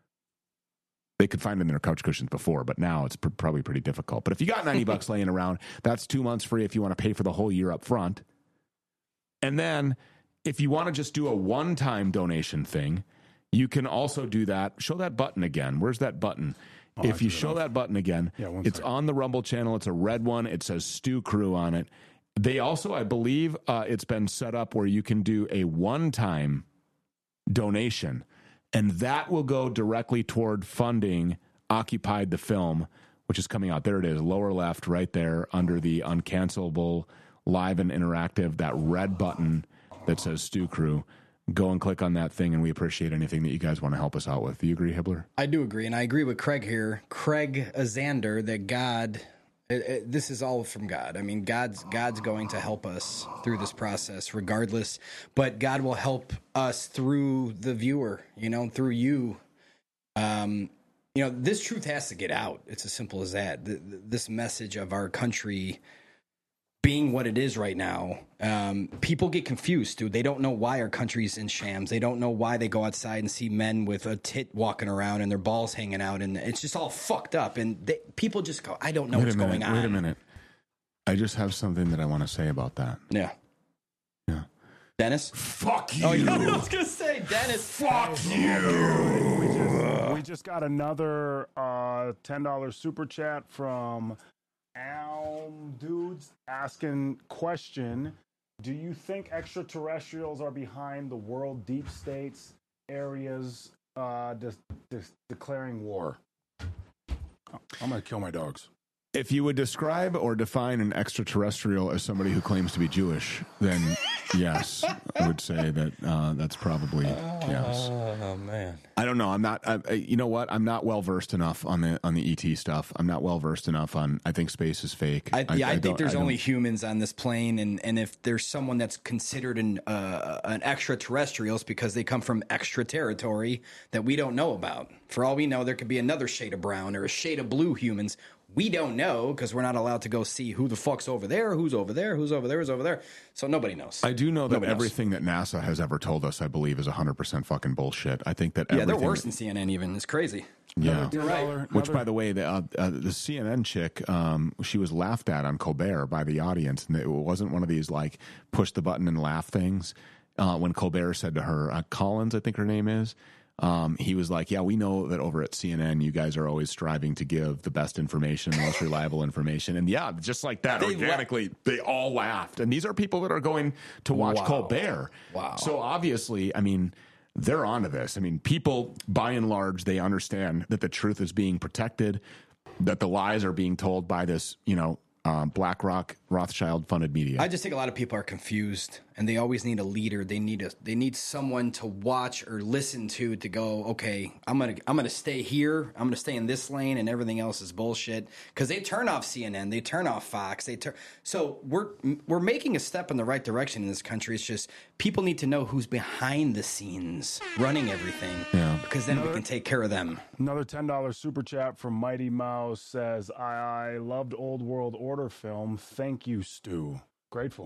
they could find it in their couch cushions before, but now it's probably pretty difficult. But if you got $90 laying around, that's 2 months free if you want to pay for the whole year up front. And then if you want to just do a one-time donation thing, you can also do that. Show that button again. Where's that button? If you show that button again, it's on the Rumble channel. It's a red one. It says Stew Crew on it. They also, I believe, it's been set up where you can do a one-time donation, and that will go directly toward funding Occupied the film, which is coming out. There it is, lower left, right there, under the Uncancelable Live and Interactive, that red button that says Stew Crew. Go and click on that thing, and we appreciate anything that you guys want to help us out with. Do you agree, Hibbler? I do agree, and I agree with Craig here. Craig Azander, that God... this is all from God. I mean, God's going to help us through this process regardless, but God will help us through the viewer, through you. This truth has to get out. It's as simple as that. This message of our country being what it is right now, people get confused, dude. They don't know why our country's in shams. They don't know why they go outside and see men with a tit walking around and their balls hanging out, and it's just all fucked up. And people just go, I don't know what's going on. Wait a minute. I just have something that I want to say about that. Yeah. Dennis? Fuck you. Oh, yeah, I was going to say, Dennis. Fuck you. We just got another $10 super chat from Dudes asking question. Do you think extraterrestrials are behind the world deep states areas declaring war? I'm going to kill my dogs. If you would describe or define an extraterrestrial as somebody who claims to be Jewish, then yes, I would say that that's probably yes. Oh man, I don't know. I'm not. You know what? I'm not well versed enough on the ET stuff. I'm not well versed enough on. I think space is fake. I think there's only humans on this plane, and if there's someone that's considered an extraterrestrial, it's because they come from extra territory that we don't know about. For all we know, there could be another shade of brown or a shade of blue humans. We don't know because we're not allowed to go see who the fuck's over there, who's over there, who's over there, who's over there. So nobody knows. I do know that everything that NASA has ever told us, I believe, is 100% fucking bullshit. I think that they're worse than CNN even. It's crazy. Yeah. You're right. Which, by the way, the CNN chick, she was laughed at on Colbert by the audience. And it wasn't one of these, like, push the button and laugh things. When Colbert said to her, Collins, I think her name is, he was like, yeah, we know that over at CNN, you guys are always striving to give the best information, the most reliable information. And yeah, just like that, organically, they all laughed. And these are people that are going to watch Colbert. Wow. So obviously, I mean, they're onto this. I mean, people, by and large, they understand that the truth is being protected, that the lies are being told by this, BlackRock, Rothschild-funded media. I just think a lot of people are confused, and they always need a leader. They need someone to watch or listen to go, okay, I'm gonna stay here. I'm gonna stay in this lane, and everything else is bullshit. Because they turn off CNN, they turn off Fox, so we're making a step in the right direction in this country. It's just people need to know who's behind the scenes running everything, because then we can take care of them. Another $10 super chat from Mighty Mouse says, I loved Old World Order film. Thank you, Stu. Grateful.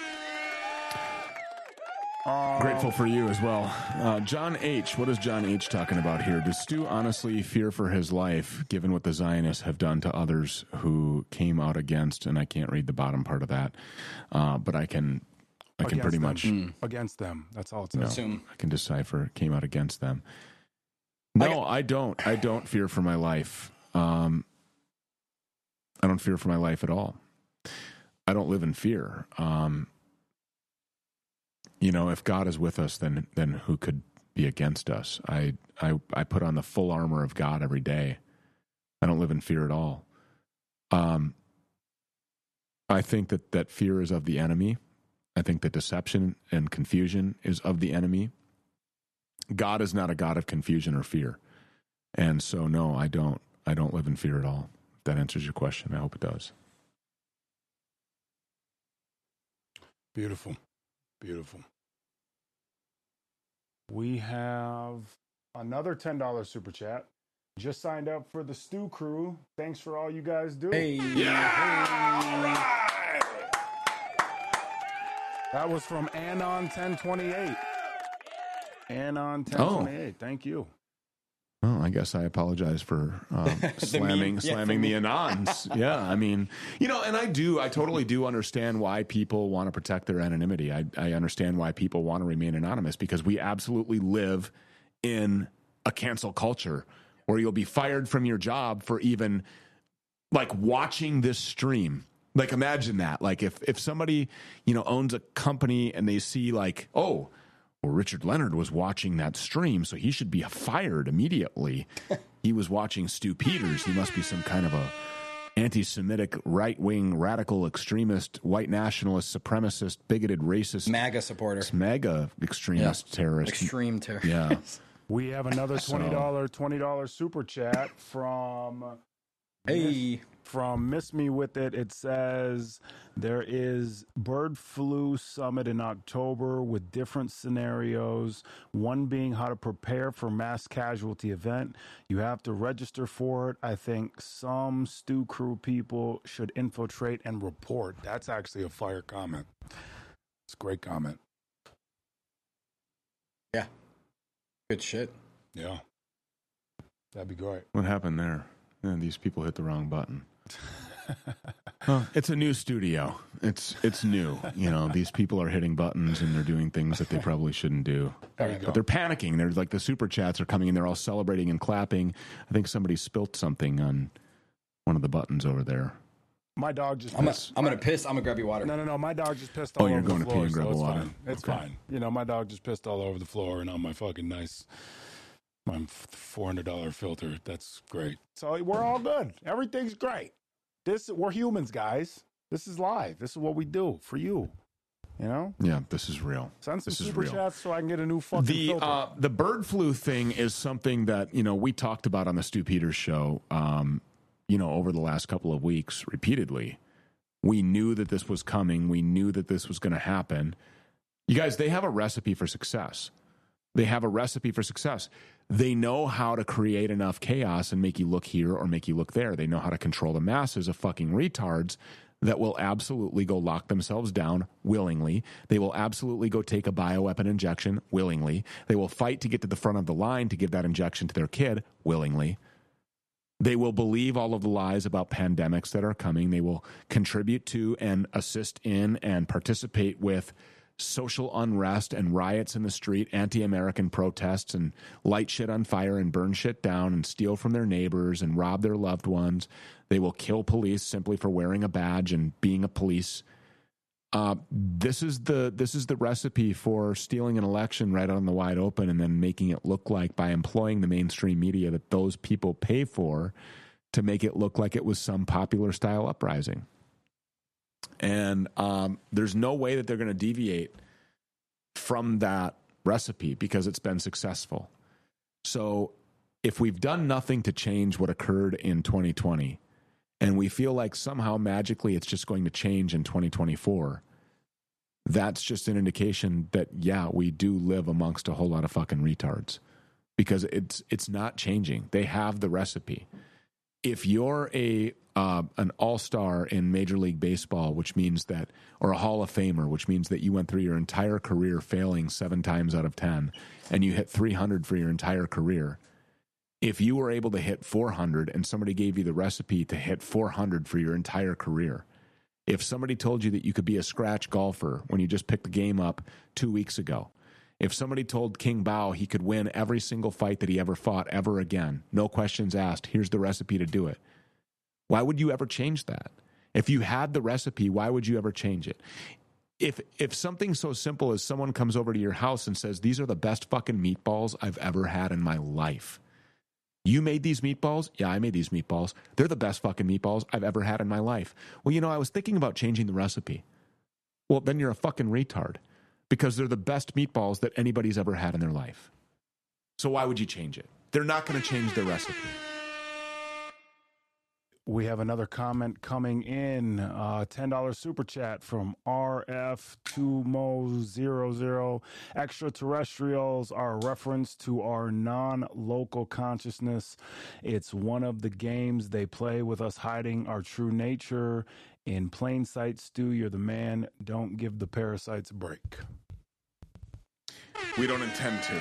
Grateful for you as well. John H. What is John H. talking about here? Does Stu honestly fear for his life, given what the Zionists have done to others who came out against, and I can't read the bottom part of that, but I can pretty much... Against them. That's all it's I can decipher, came out against them. No, I don't. I don't fear for my life. I don't fear for my life at all. I don't live in fear. If God is with us, then who could be against us? I put on the full armor of God every day. I don't live in fear at all. I think that fear is of the enemy. I think that deception and confusion is of the enemy. God is not a God of confusion or fear. And so, no, I don't live in fear at all. If that answers your question, I hope it does. Beautiful. Beautiful. We have another $10 super chat. Just signed up for the Stew Crew. Thanks for all you guys do. Hey. Yeah! Hey. All right! That was from Anon1028. Anon1028. Thank you. Well, I guess I apologize for slamming the Anons. Yeah, I mean, and I totally do understand why people want to protect their anonymity. I understand why people want to remain anonymous, because we absolutely live in a cancel culture where you'll be fired from your job for even like watching this stream. Like, imagine that. Like, if somebody, owns a company and they see like, oh, well, Richard Leonard was watching that stream, so he should be fired immediately. He was watching Stu Peters. He must be some kind of a anti-Semitic, right-wing, radical, extremist, white nationalist, supremacist, bigoted, racist. MAGA supporter. MAGA extremist terrorist. Extreme terrorist. Yeah. We have another $20 super chat from From Miss Me With It, it says there is bird flu summit in October with different scenarios. One being how to prepare for mass casualty event. You have to register for it. I think some stew crew people should infiltrate and report. That's actually a fire comment. It's a great comment. Yeah. Good shit. Yeah. That'd be great. What happened there? Yeah, these people hit the wrong button. Well, it's a new studio. It's new. You know, these people are hitting buttons and they're doing things that they probably shouldn't do. There you go. But they're panicking. They're like, the super chats are coming and they're all celebrating and clapping. I think somebody spilt something on one of the buttons over there. My dog just I'm gonna piss. I'm gonna grab you water. No. My dog just pissed all over you're the going floor. to pee and grab so it's water. fine. It's Okay. fine. You know, my dog just pissed all over the floor and on my fucking nice, my $400 filter. That's great. So we're all good. Everything's great. We're humans, guys. This is live. This is what we do for you. You know? Yeah, this is real. Send some This is super real. chats so I can get a new fucking filter. The bird flu thing is something that, you know, we talked about on the Stu Peters show, you know, over the last couple of weeks repeatedly. We knew that this was coming. We knew that this was going to happen. You guys, they have a recipe for success. They have a recipe for success. They know how to create enough chaos and make you look here or make you look there. They know how to control the masses of fucking retards that will absolutely go lock themselves down willingly. They will absolutely go take a bioweapon injection willingly. They will fight to get to the front of the line to give that injection to their kid willingly. They will believe all of the lies about pandemics that are coming. They will contribute to and assist in and participate with social unrest and riots in the street, anti-American protests, and light shit on fire and burn shit down and steal from their neighbors and rob their loved ones. They will kill police simply for wearing a badge and being a police. This is the recipe for stealing an election right out in the wide open and then making it look like, by employing the mainstream media that those people pay for, to make it look like it was some popular style uprising. And there's no way that they're going to deviate from that recipe because it's been successful. So if we've done nothing to change what occurred in 2020, and we feel like somehow magically it's just going to change in 2024, that's just an indication that, yeah, we do live amongst a whole lot of fucking retards, because it's not changing. They have the recipe. If you're an all-star in Major League Baseball, which means that, or a Hall of Famer, which means that you went through your entire career failing 7 times out of 10, and you hit 300 for your entire career, if you were able to hit 400 and somebody gave you the recipe to hit 400 for your entire career, if somebody told you that you could be a scratch golfer when you just picked the game up 2 weeks ago, if somebody told King Bao he could win every single fight that he ever fought ever again, no questions asked, here's the recipe to do it, why would you ever change that? If you had the recipe, why would you ever change it? If something so simple as someone comes over to your house and says, these are the best fucking meatballs I've ever had in my life. You made these meatballs? Yeah, I made these meatballs. They're the best fucking meatballs I've ever had in my life. Well, you know, I was thinking about changing the recipe. Well, then you're a fucking retard, because they're the best meatballs that anybody's ever had in their life. So why would you change it? They're not going to change their recipe. We have another comment coming in, $10 super chat from RF2Mo00. Extraterrestrials are a reference to our non-local consciousness. It's one of the games they play with us, hiding our true nature in plain sight. Stu, you're the man. Don't give the parasites a break. We don't intend to.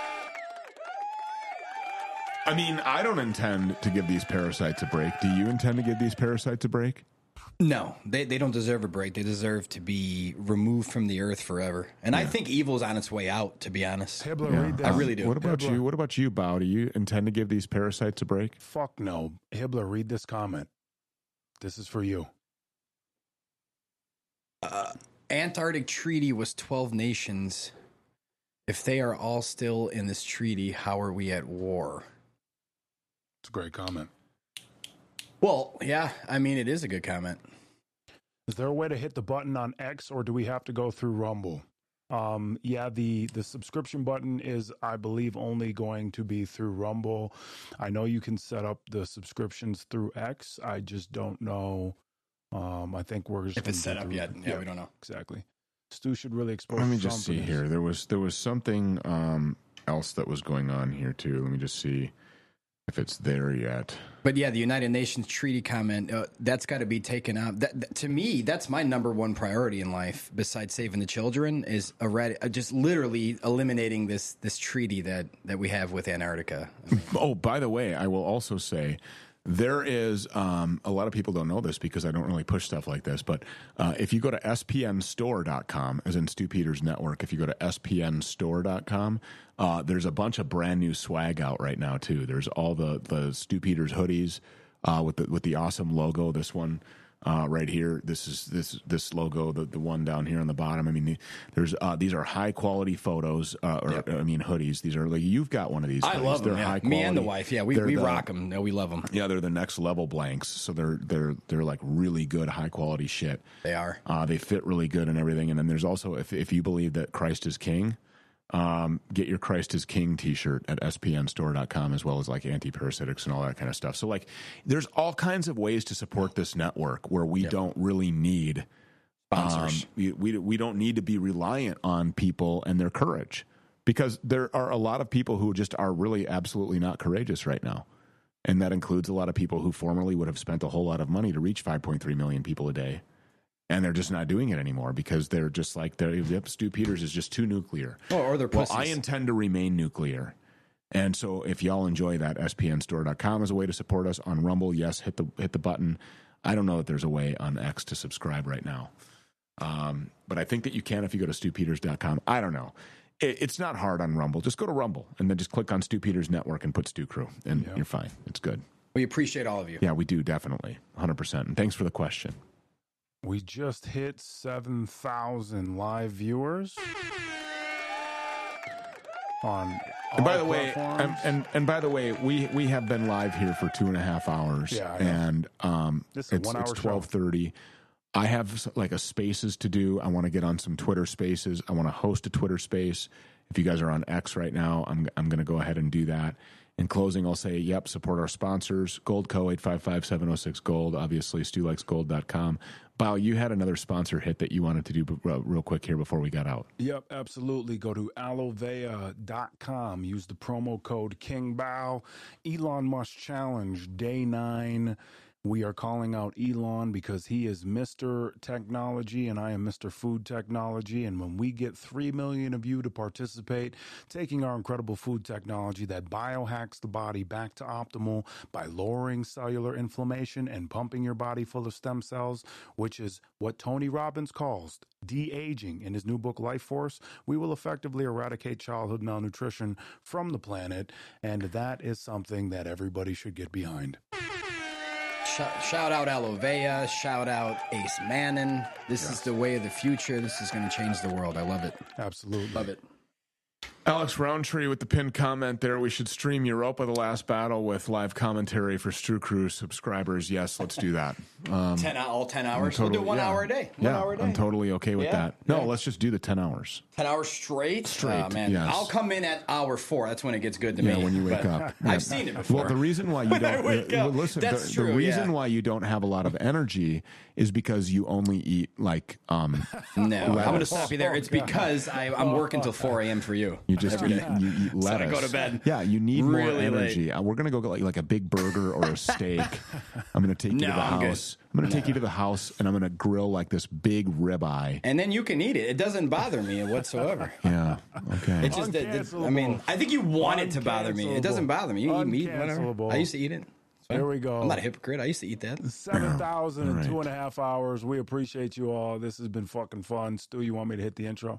I mean, I don't intend to give these parasites a break. Do you intend to give these parasites a break? No, they don't deserve a break. They deserve to be removed from the earth forever. And I think evil's on its way out, to be honest. Hibbler, Yeah. read this. I really do. What about Hibbler. you? What about you, Bao? Do you intend to give these parasites a break? Fuck no. Hibbler, read this comment. This is for you. Antarctic Treaty was 12 nations. If they are all still in this treaty, how are we at war? It's a great comment. Well, yeah, I mean, it is a good comment. Is there a way to hit the button on X, or do we have to go through Rumble? Yeah, the subscription button is, I believe, only going to be through Rumble. I know you can set up the subscriptions through X. I just don't know. I think we're just If it's set up yet. Yeah, we don't know. Exactly. Stu should really expose. Let me just see here. There was something else that was going on here too. Let me just see if it's there yet. But yeah, the United Nations treaty comment, that's got to be taken out. To me, that's my number one priority in life, besides saving the children, is just literally eliminating this treaty that we have with Antarctica. I mean, oh, by the way, I will also say there is a lot of people don't know this because I don't really push stuff like this, but if you go to spnstore.com, as in Stu Peters Network, if you go to spnstore.com, there's a bunch of brand new swag out right now too. There's all the Stu Peters hoodies with the awesome logo. This one right here, this logo, the one down here on the bottom. I mean, these are high quality photos, hoodies. These are like, you've got one of these. I hoodies. love them. They're Yeah. high quality. Me and the wife, yeah, we rock them. No, we love them. Yeah, they're the next level blanks. So they're like really good, high quality shit. They are. They fit really good and everything. And then there's also, if you believe that Christ is King, get your Christ is King t-shirt at spnstore.com, as well as like antiparasitics and all that kind of stuff. So like there's all kinds of ways to support this network where we don't really need sponsors. We don't need to be reliant on people and their courage, because there are a lot of people who just are really absolutely not courageous right now. And that includes a lot of people who formerly would have spent a whole lot of money to reach 5.3 million people a day. And they're just not doing it anymore because they're just like, Stu Peters is just too nuclear. Or they're pussies. Well, I intend to remain nuclear. And so if y'all enjoy that, spnstore.com is a way to support us. On Rumble, yes, hit the button. I don't know that there's a way on X to subscribe right now. But I think that you can if you go to stupeters.com. I don't know. It's not hard on Rumble. Just go to Rumble and then just click on Stu Peters Network and put Stu Crew, and you're fine. It's good. We appreciate all of you. Yeah, we do, definitely. 100%. And thanks for the question. We just hit 7,000 live viewers on. And by the way, platforms. and by the way, we have been live here for 2.5 hours. Yeah, and this is it's 12:30. I have like a Spaces to do. I want to get on some Twitter Spaces. I want to host a Twitter Space. If you guys are on X right now, I'm going to go ahead and do that. In closing, I'll say, yep, support our sponsors. Goldco, 855-706-GOLD. Obviously, StuLikesGold.com. Bao, you had another sponsor hit that you wanted to do real quick here before we got out. Yep, absolutely. Go to alovea.com. Use the promo code KingBao. Elon Musk Challenge, Day 9. We are calling out Elon because he is Mr. Technology and I am Mr. Food Technology. And when we get 3 million of you to participate, taking our incredible food technology that biohacks the body back to optimal by lowering cellular inflammation and pumping your body full of stem cells, which is what Tony Robbins calls de-aging in his new book, Life Force, we will effectively eradicate childhood malnutrition from the planet. And that is something that everybody should get behind. Shout out Alovea. Shout out Ace Mannon. This is the way of the future. This is going to change the world. I love it. Absolutely. Love it. Alex Roundtree with the pinned comment there. We should stream Europa: The Last Battle with live commentary for Stu Crew subscribers. Yes, let's do that. 10 hours. We'll do 1 hour a day. 1 hour a day. I'm totally okay with that. No, let's just do the 10 hours. 10 hours straight? Straight, man. yes. I'll come in at hour 4. That's when it gets good to me. Yeah, when you wake up. Yeah. I've seen it before. Well, the reason why you don't listen, That's the true, reason why you don't have a lot of energy is because you only eat like No, I'm going to stop you there. It's because I'm working till 4 a.m. for you. You just eat lettuce. So I go to bed. Yeah, you need really more energy. We're going to go get like a big burger or a steak. I'm going to take you to the house. I'm going to take you to the house and I'm going to grill like this big ribeye. And then you can eat it. It doesn't bother me whatsoever. Yeah. Okay. It's just I think you want it to bother me. It doesn't bother me. You eat meat, whatever. I used to eat it. There we go. I'm not a hypocrite. I used to eat that. 7,000 in 2.5 hours. We appreciate you all. This has been fucking fun. Stu, you want me to hit the intro?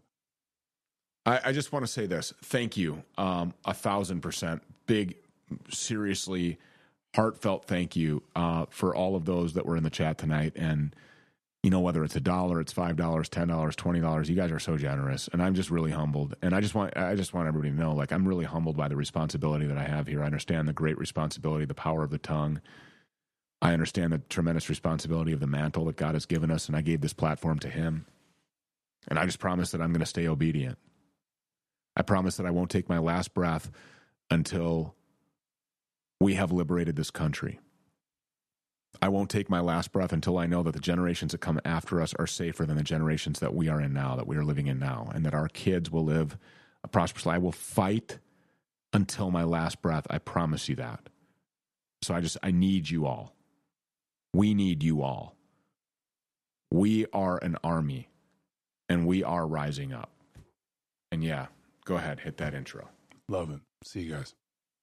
I just want to say this. Thank you. 1,000%. Big, seriously, heartfelt thank you for all of those that were in the chat tonight. And, you know, whether it's $1, it's $5, $10, $20, you guys are so generous. And I'm just really humbled. And I just want everybody to know, like, I'm really humbled by the responsibility that I have here. I understand the great responsibility, the power of the tongue. I understand the tremendous responsibility of the mantle that God has given us. And I gave this platform to him. And I just promise that I'm going to stay obedient. I promise that I won't take my last breath until we have liberated this country. I won't take my last breath until I know that the generations that come after us are safer than the generations that we are in now, that we are living in now, and that our kids will live a prosperous life. I will fight until my last breath. I promise you that. So I need you all. We need you all. We are an army, and we are rising up. And yeah, go ahead, hit that intro. Love it. See you guys.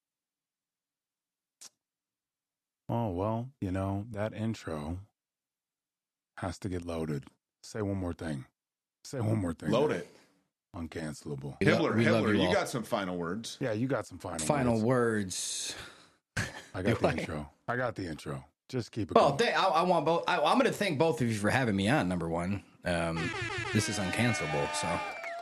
Oh, well, that intro has to get loaded. Say one more thing. Load it. Uncancelable. Hibbler, you got some final words. Yeah, you got some final words. I got the intro. Just keep it going. I want both. I'm going to thank both of you for having me on, number one. This is uncancelable, so...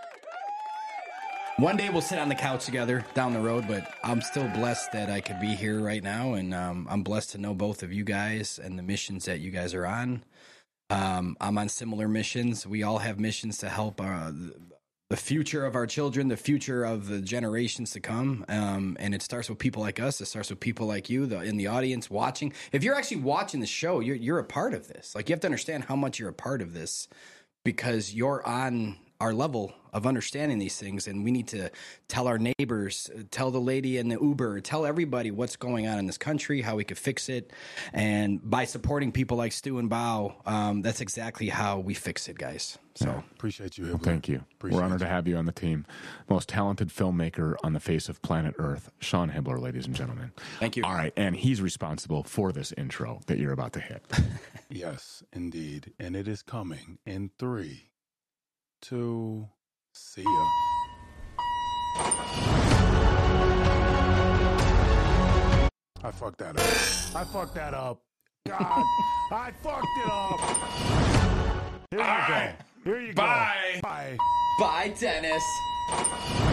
One day we'll sit on the couch together down the road, but I'm still blessed that I could be here right now, and I'm blessed to know both of you guys and the missions that you guys are on. I'm on similar missions. We all have missions to help the future of our children, the future of the generations to come, and it starts with people like us. It starts with people like you in the audience watching. If you're actually watching the show, you're a part of this. Like, you have to understand how much you're a part of this because you're on our level of understanding these things, and we need to tell our neighbors, tell the lady in the Uber, tell everybody what's going on in this country, how we could fix it. And by supporting people like Stu and Bao, that's exactly how we fix it, guys. So appreciate you. Well, thank you. We're honored to have you on the team. Most talented filmmaker on the face of planet Earth, Sean Hibbler, ladies and gentlemen. Thank you. All right, and he's responsible for this intro that you're about to hit. Yes, indeed. And it is coming in 3, 2, see ya. I fucked that up. God, I fucked it up. Here you go. Bye. Bye. Bye, Dennis.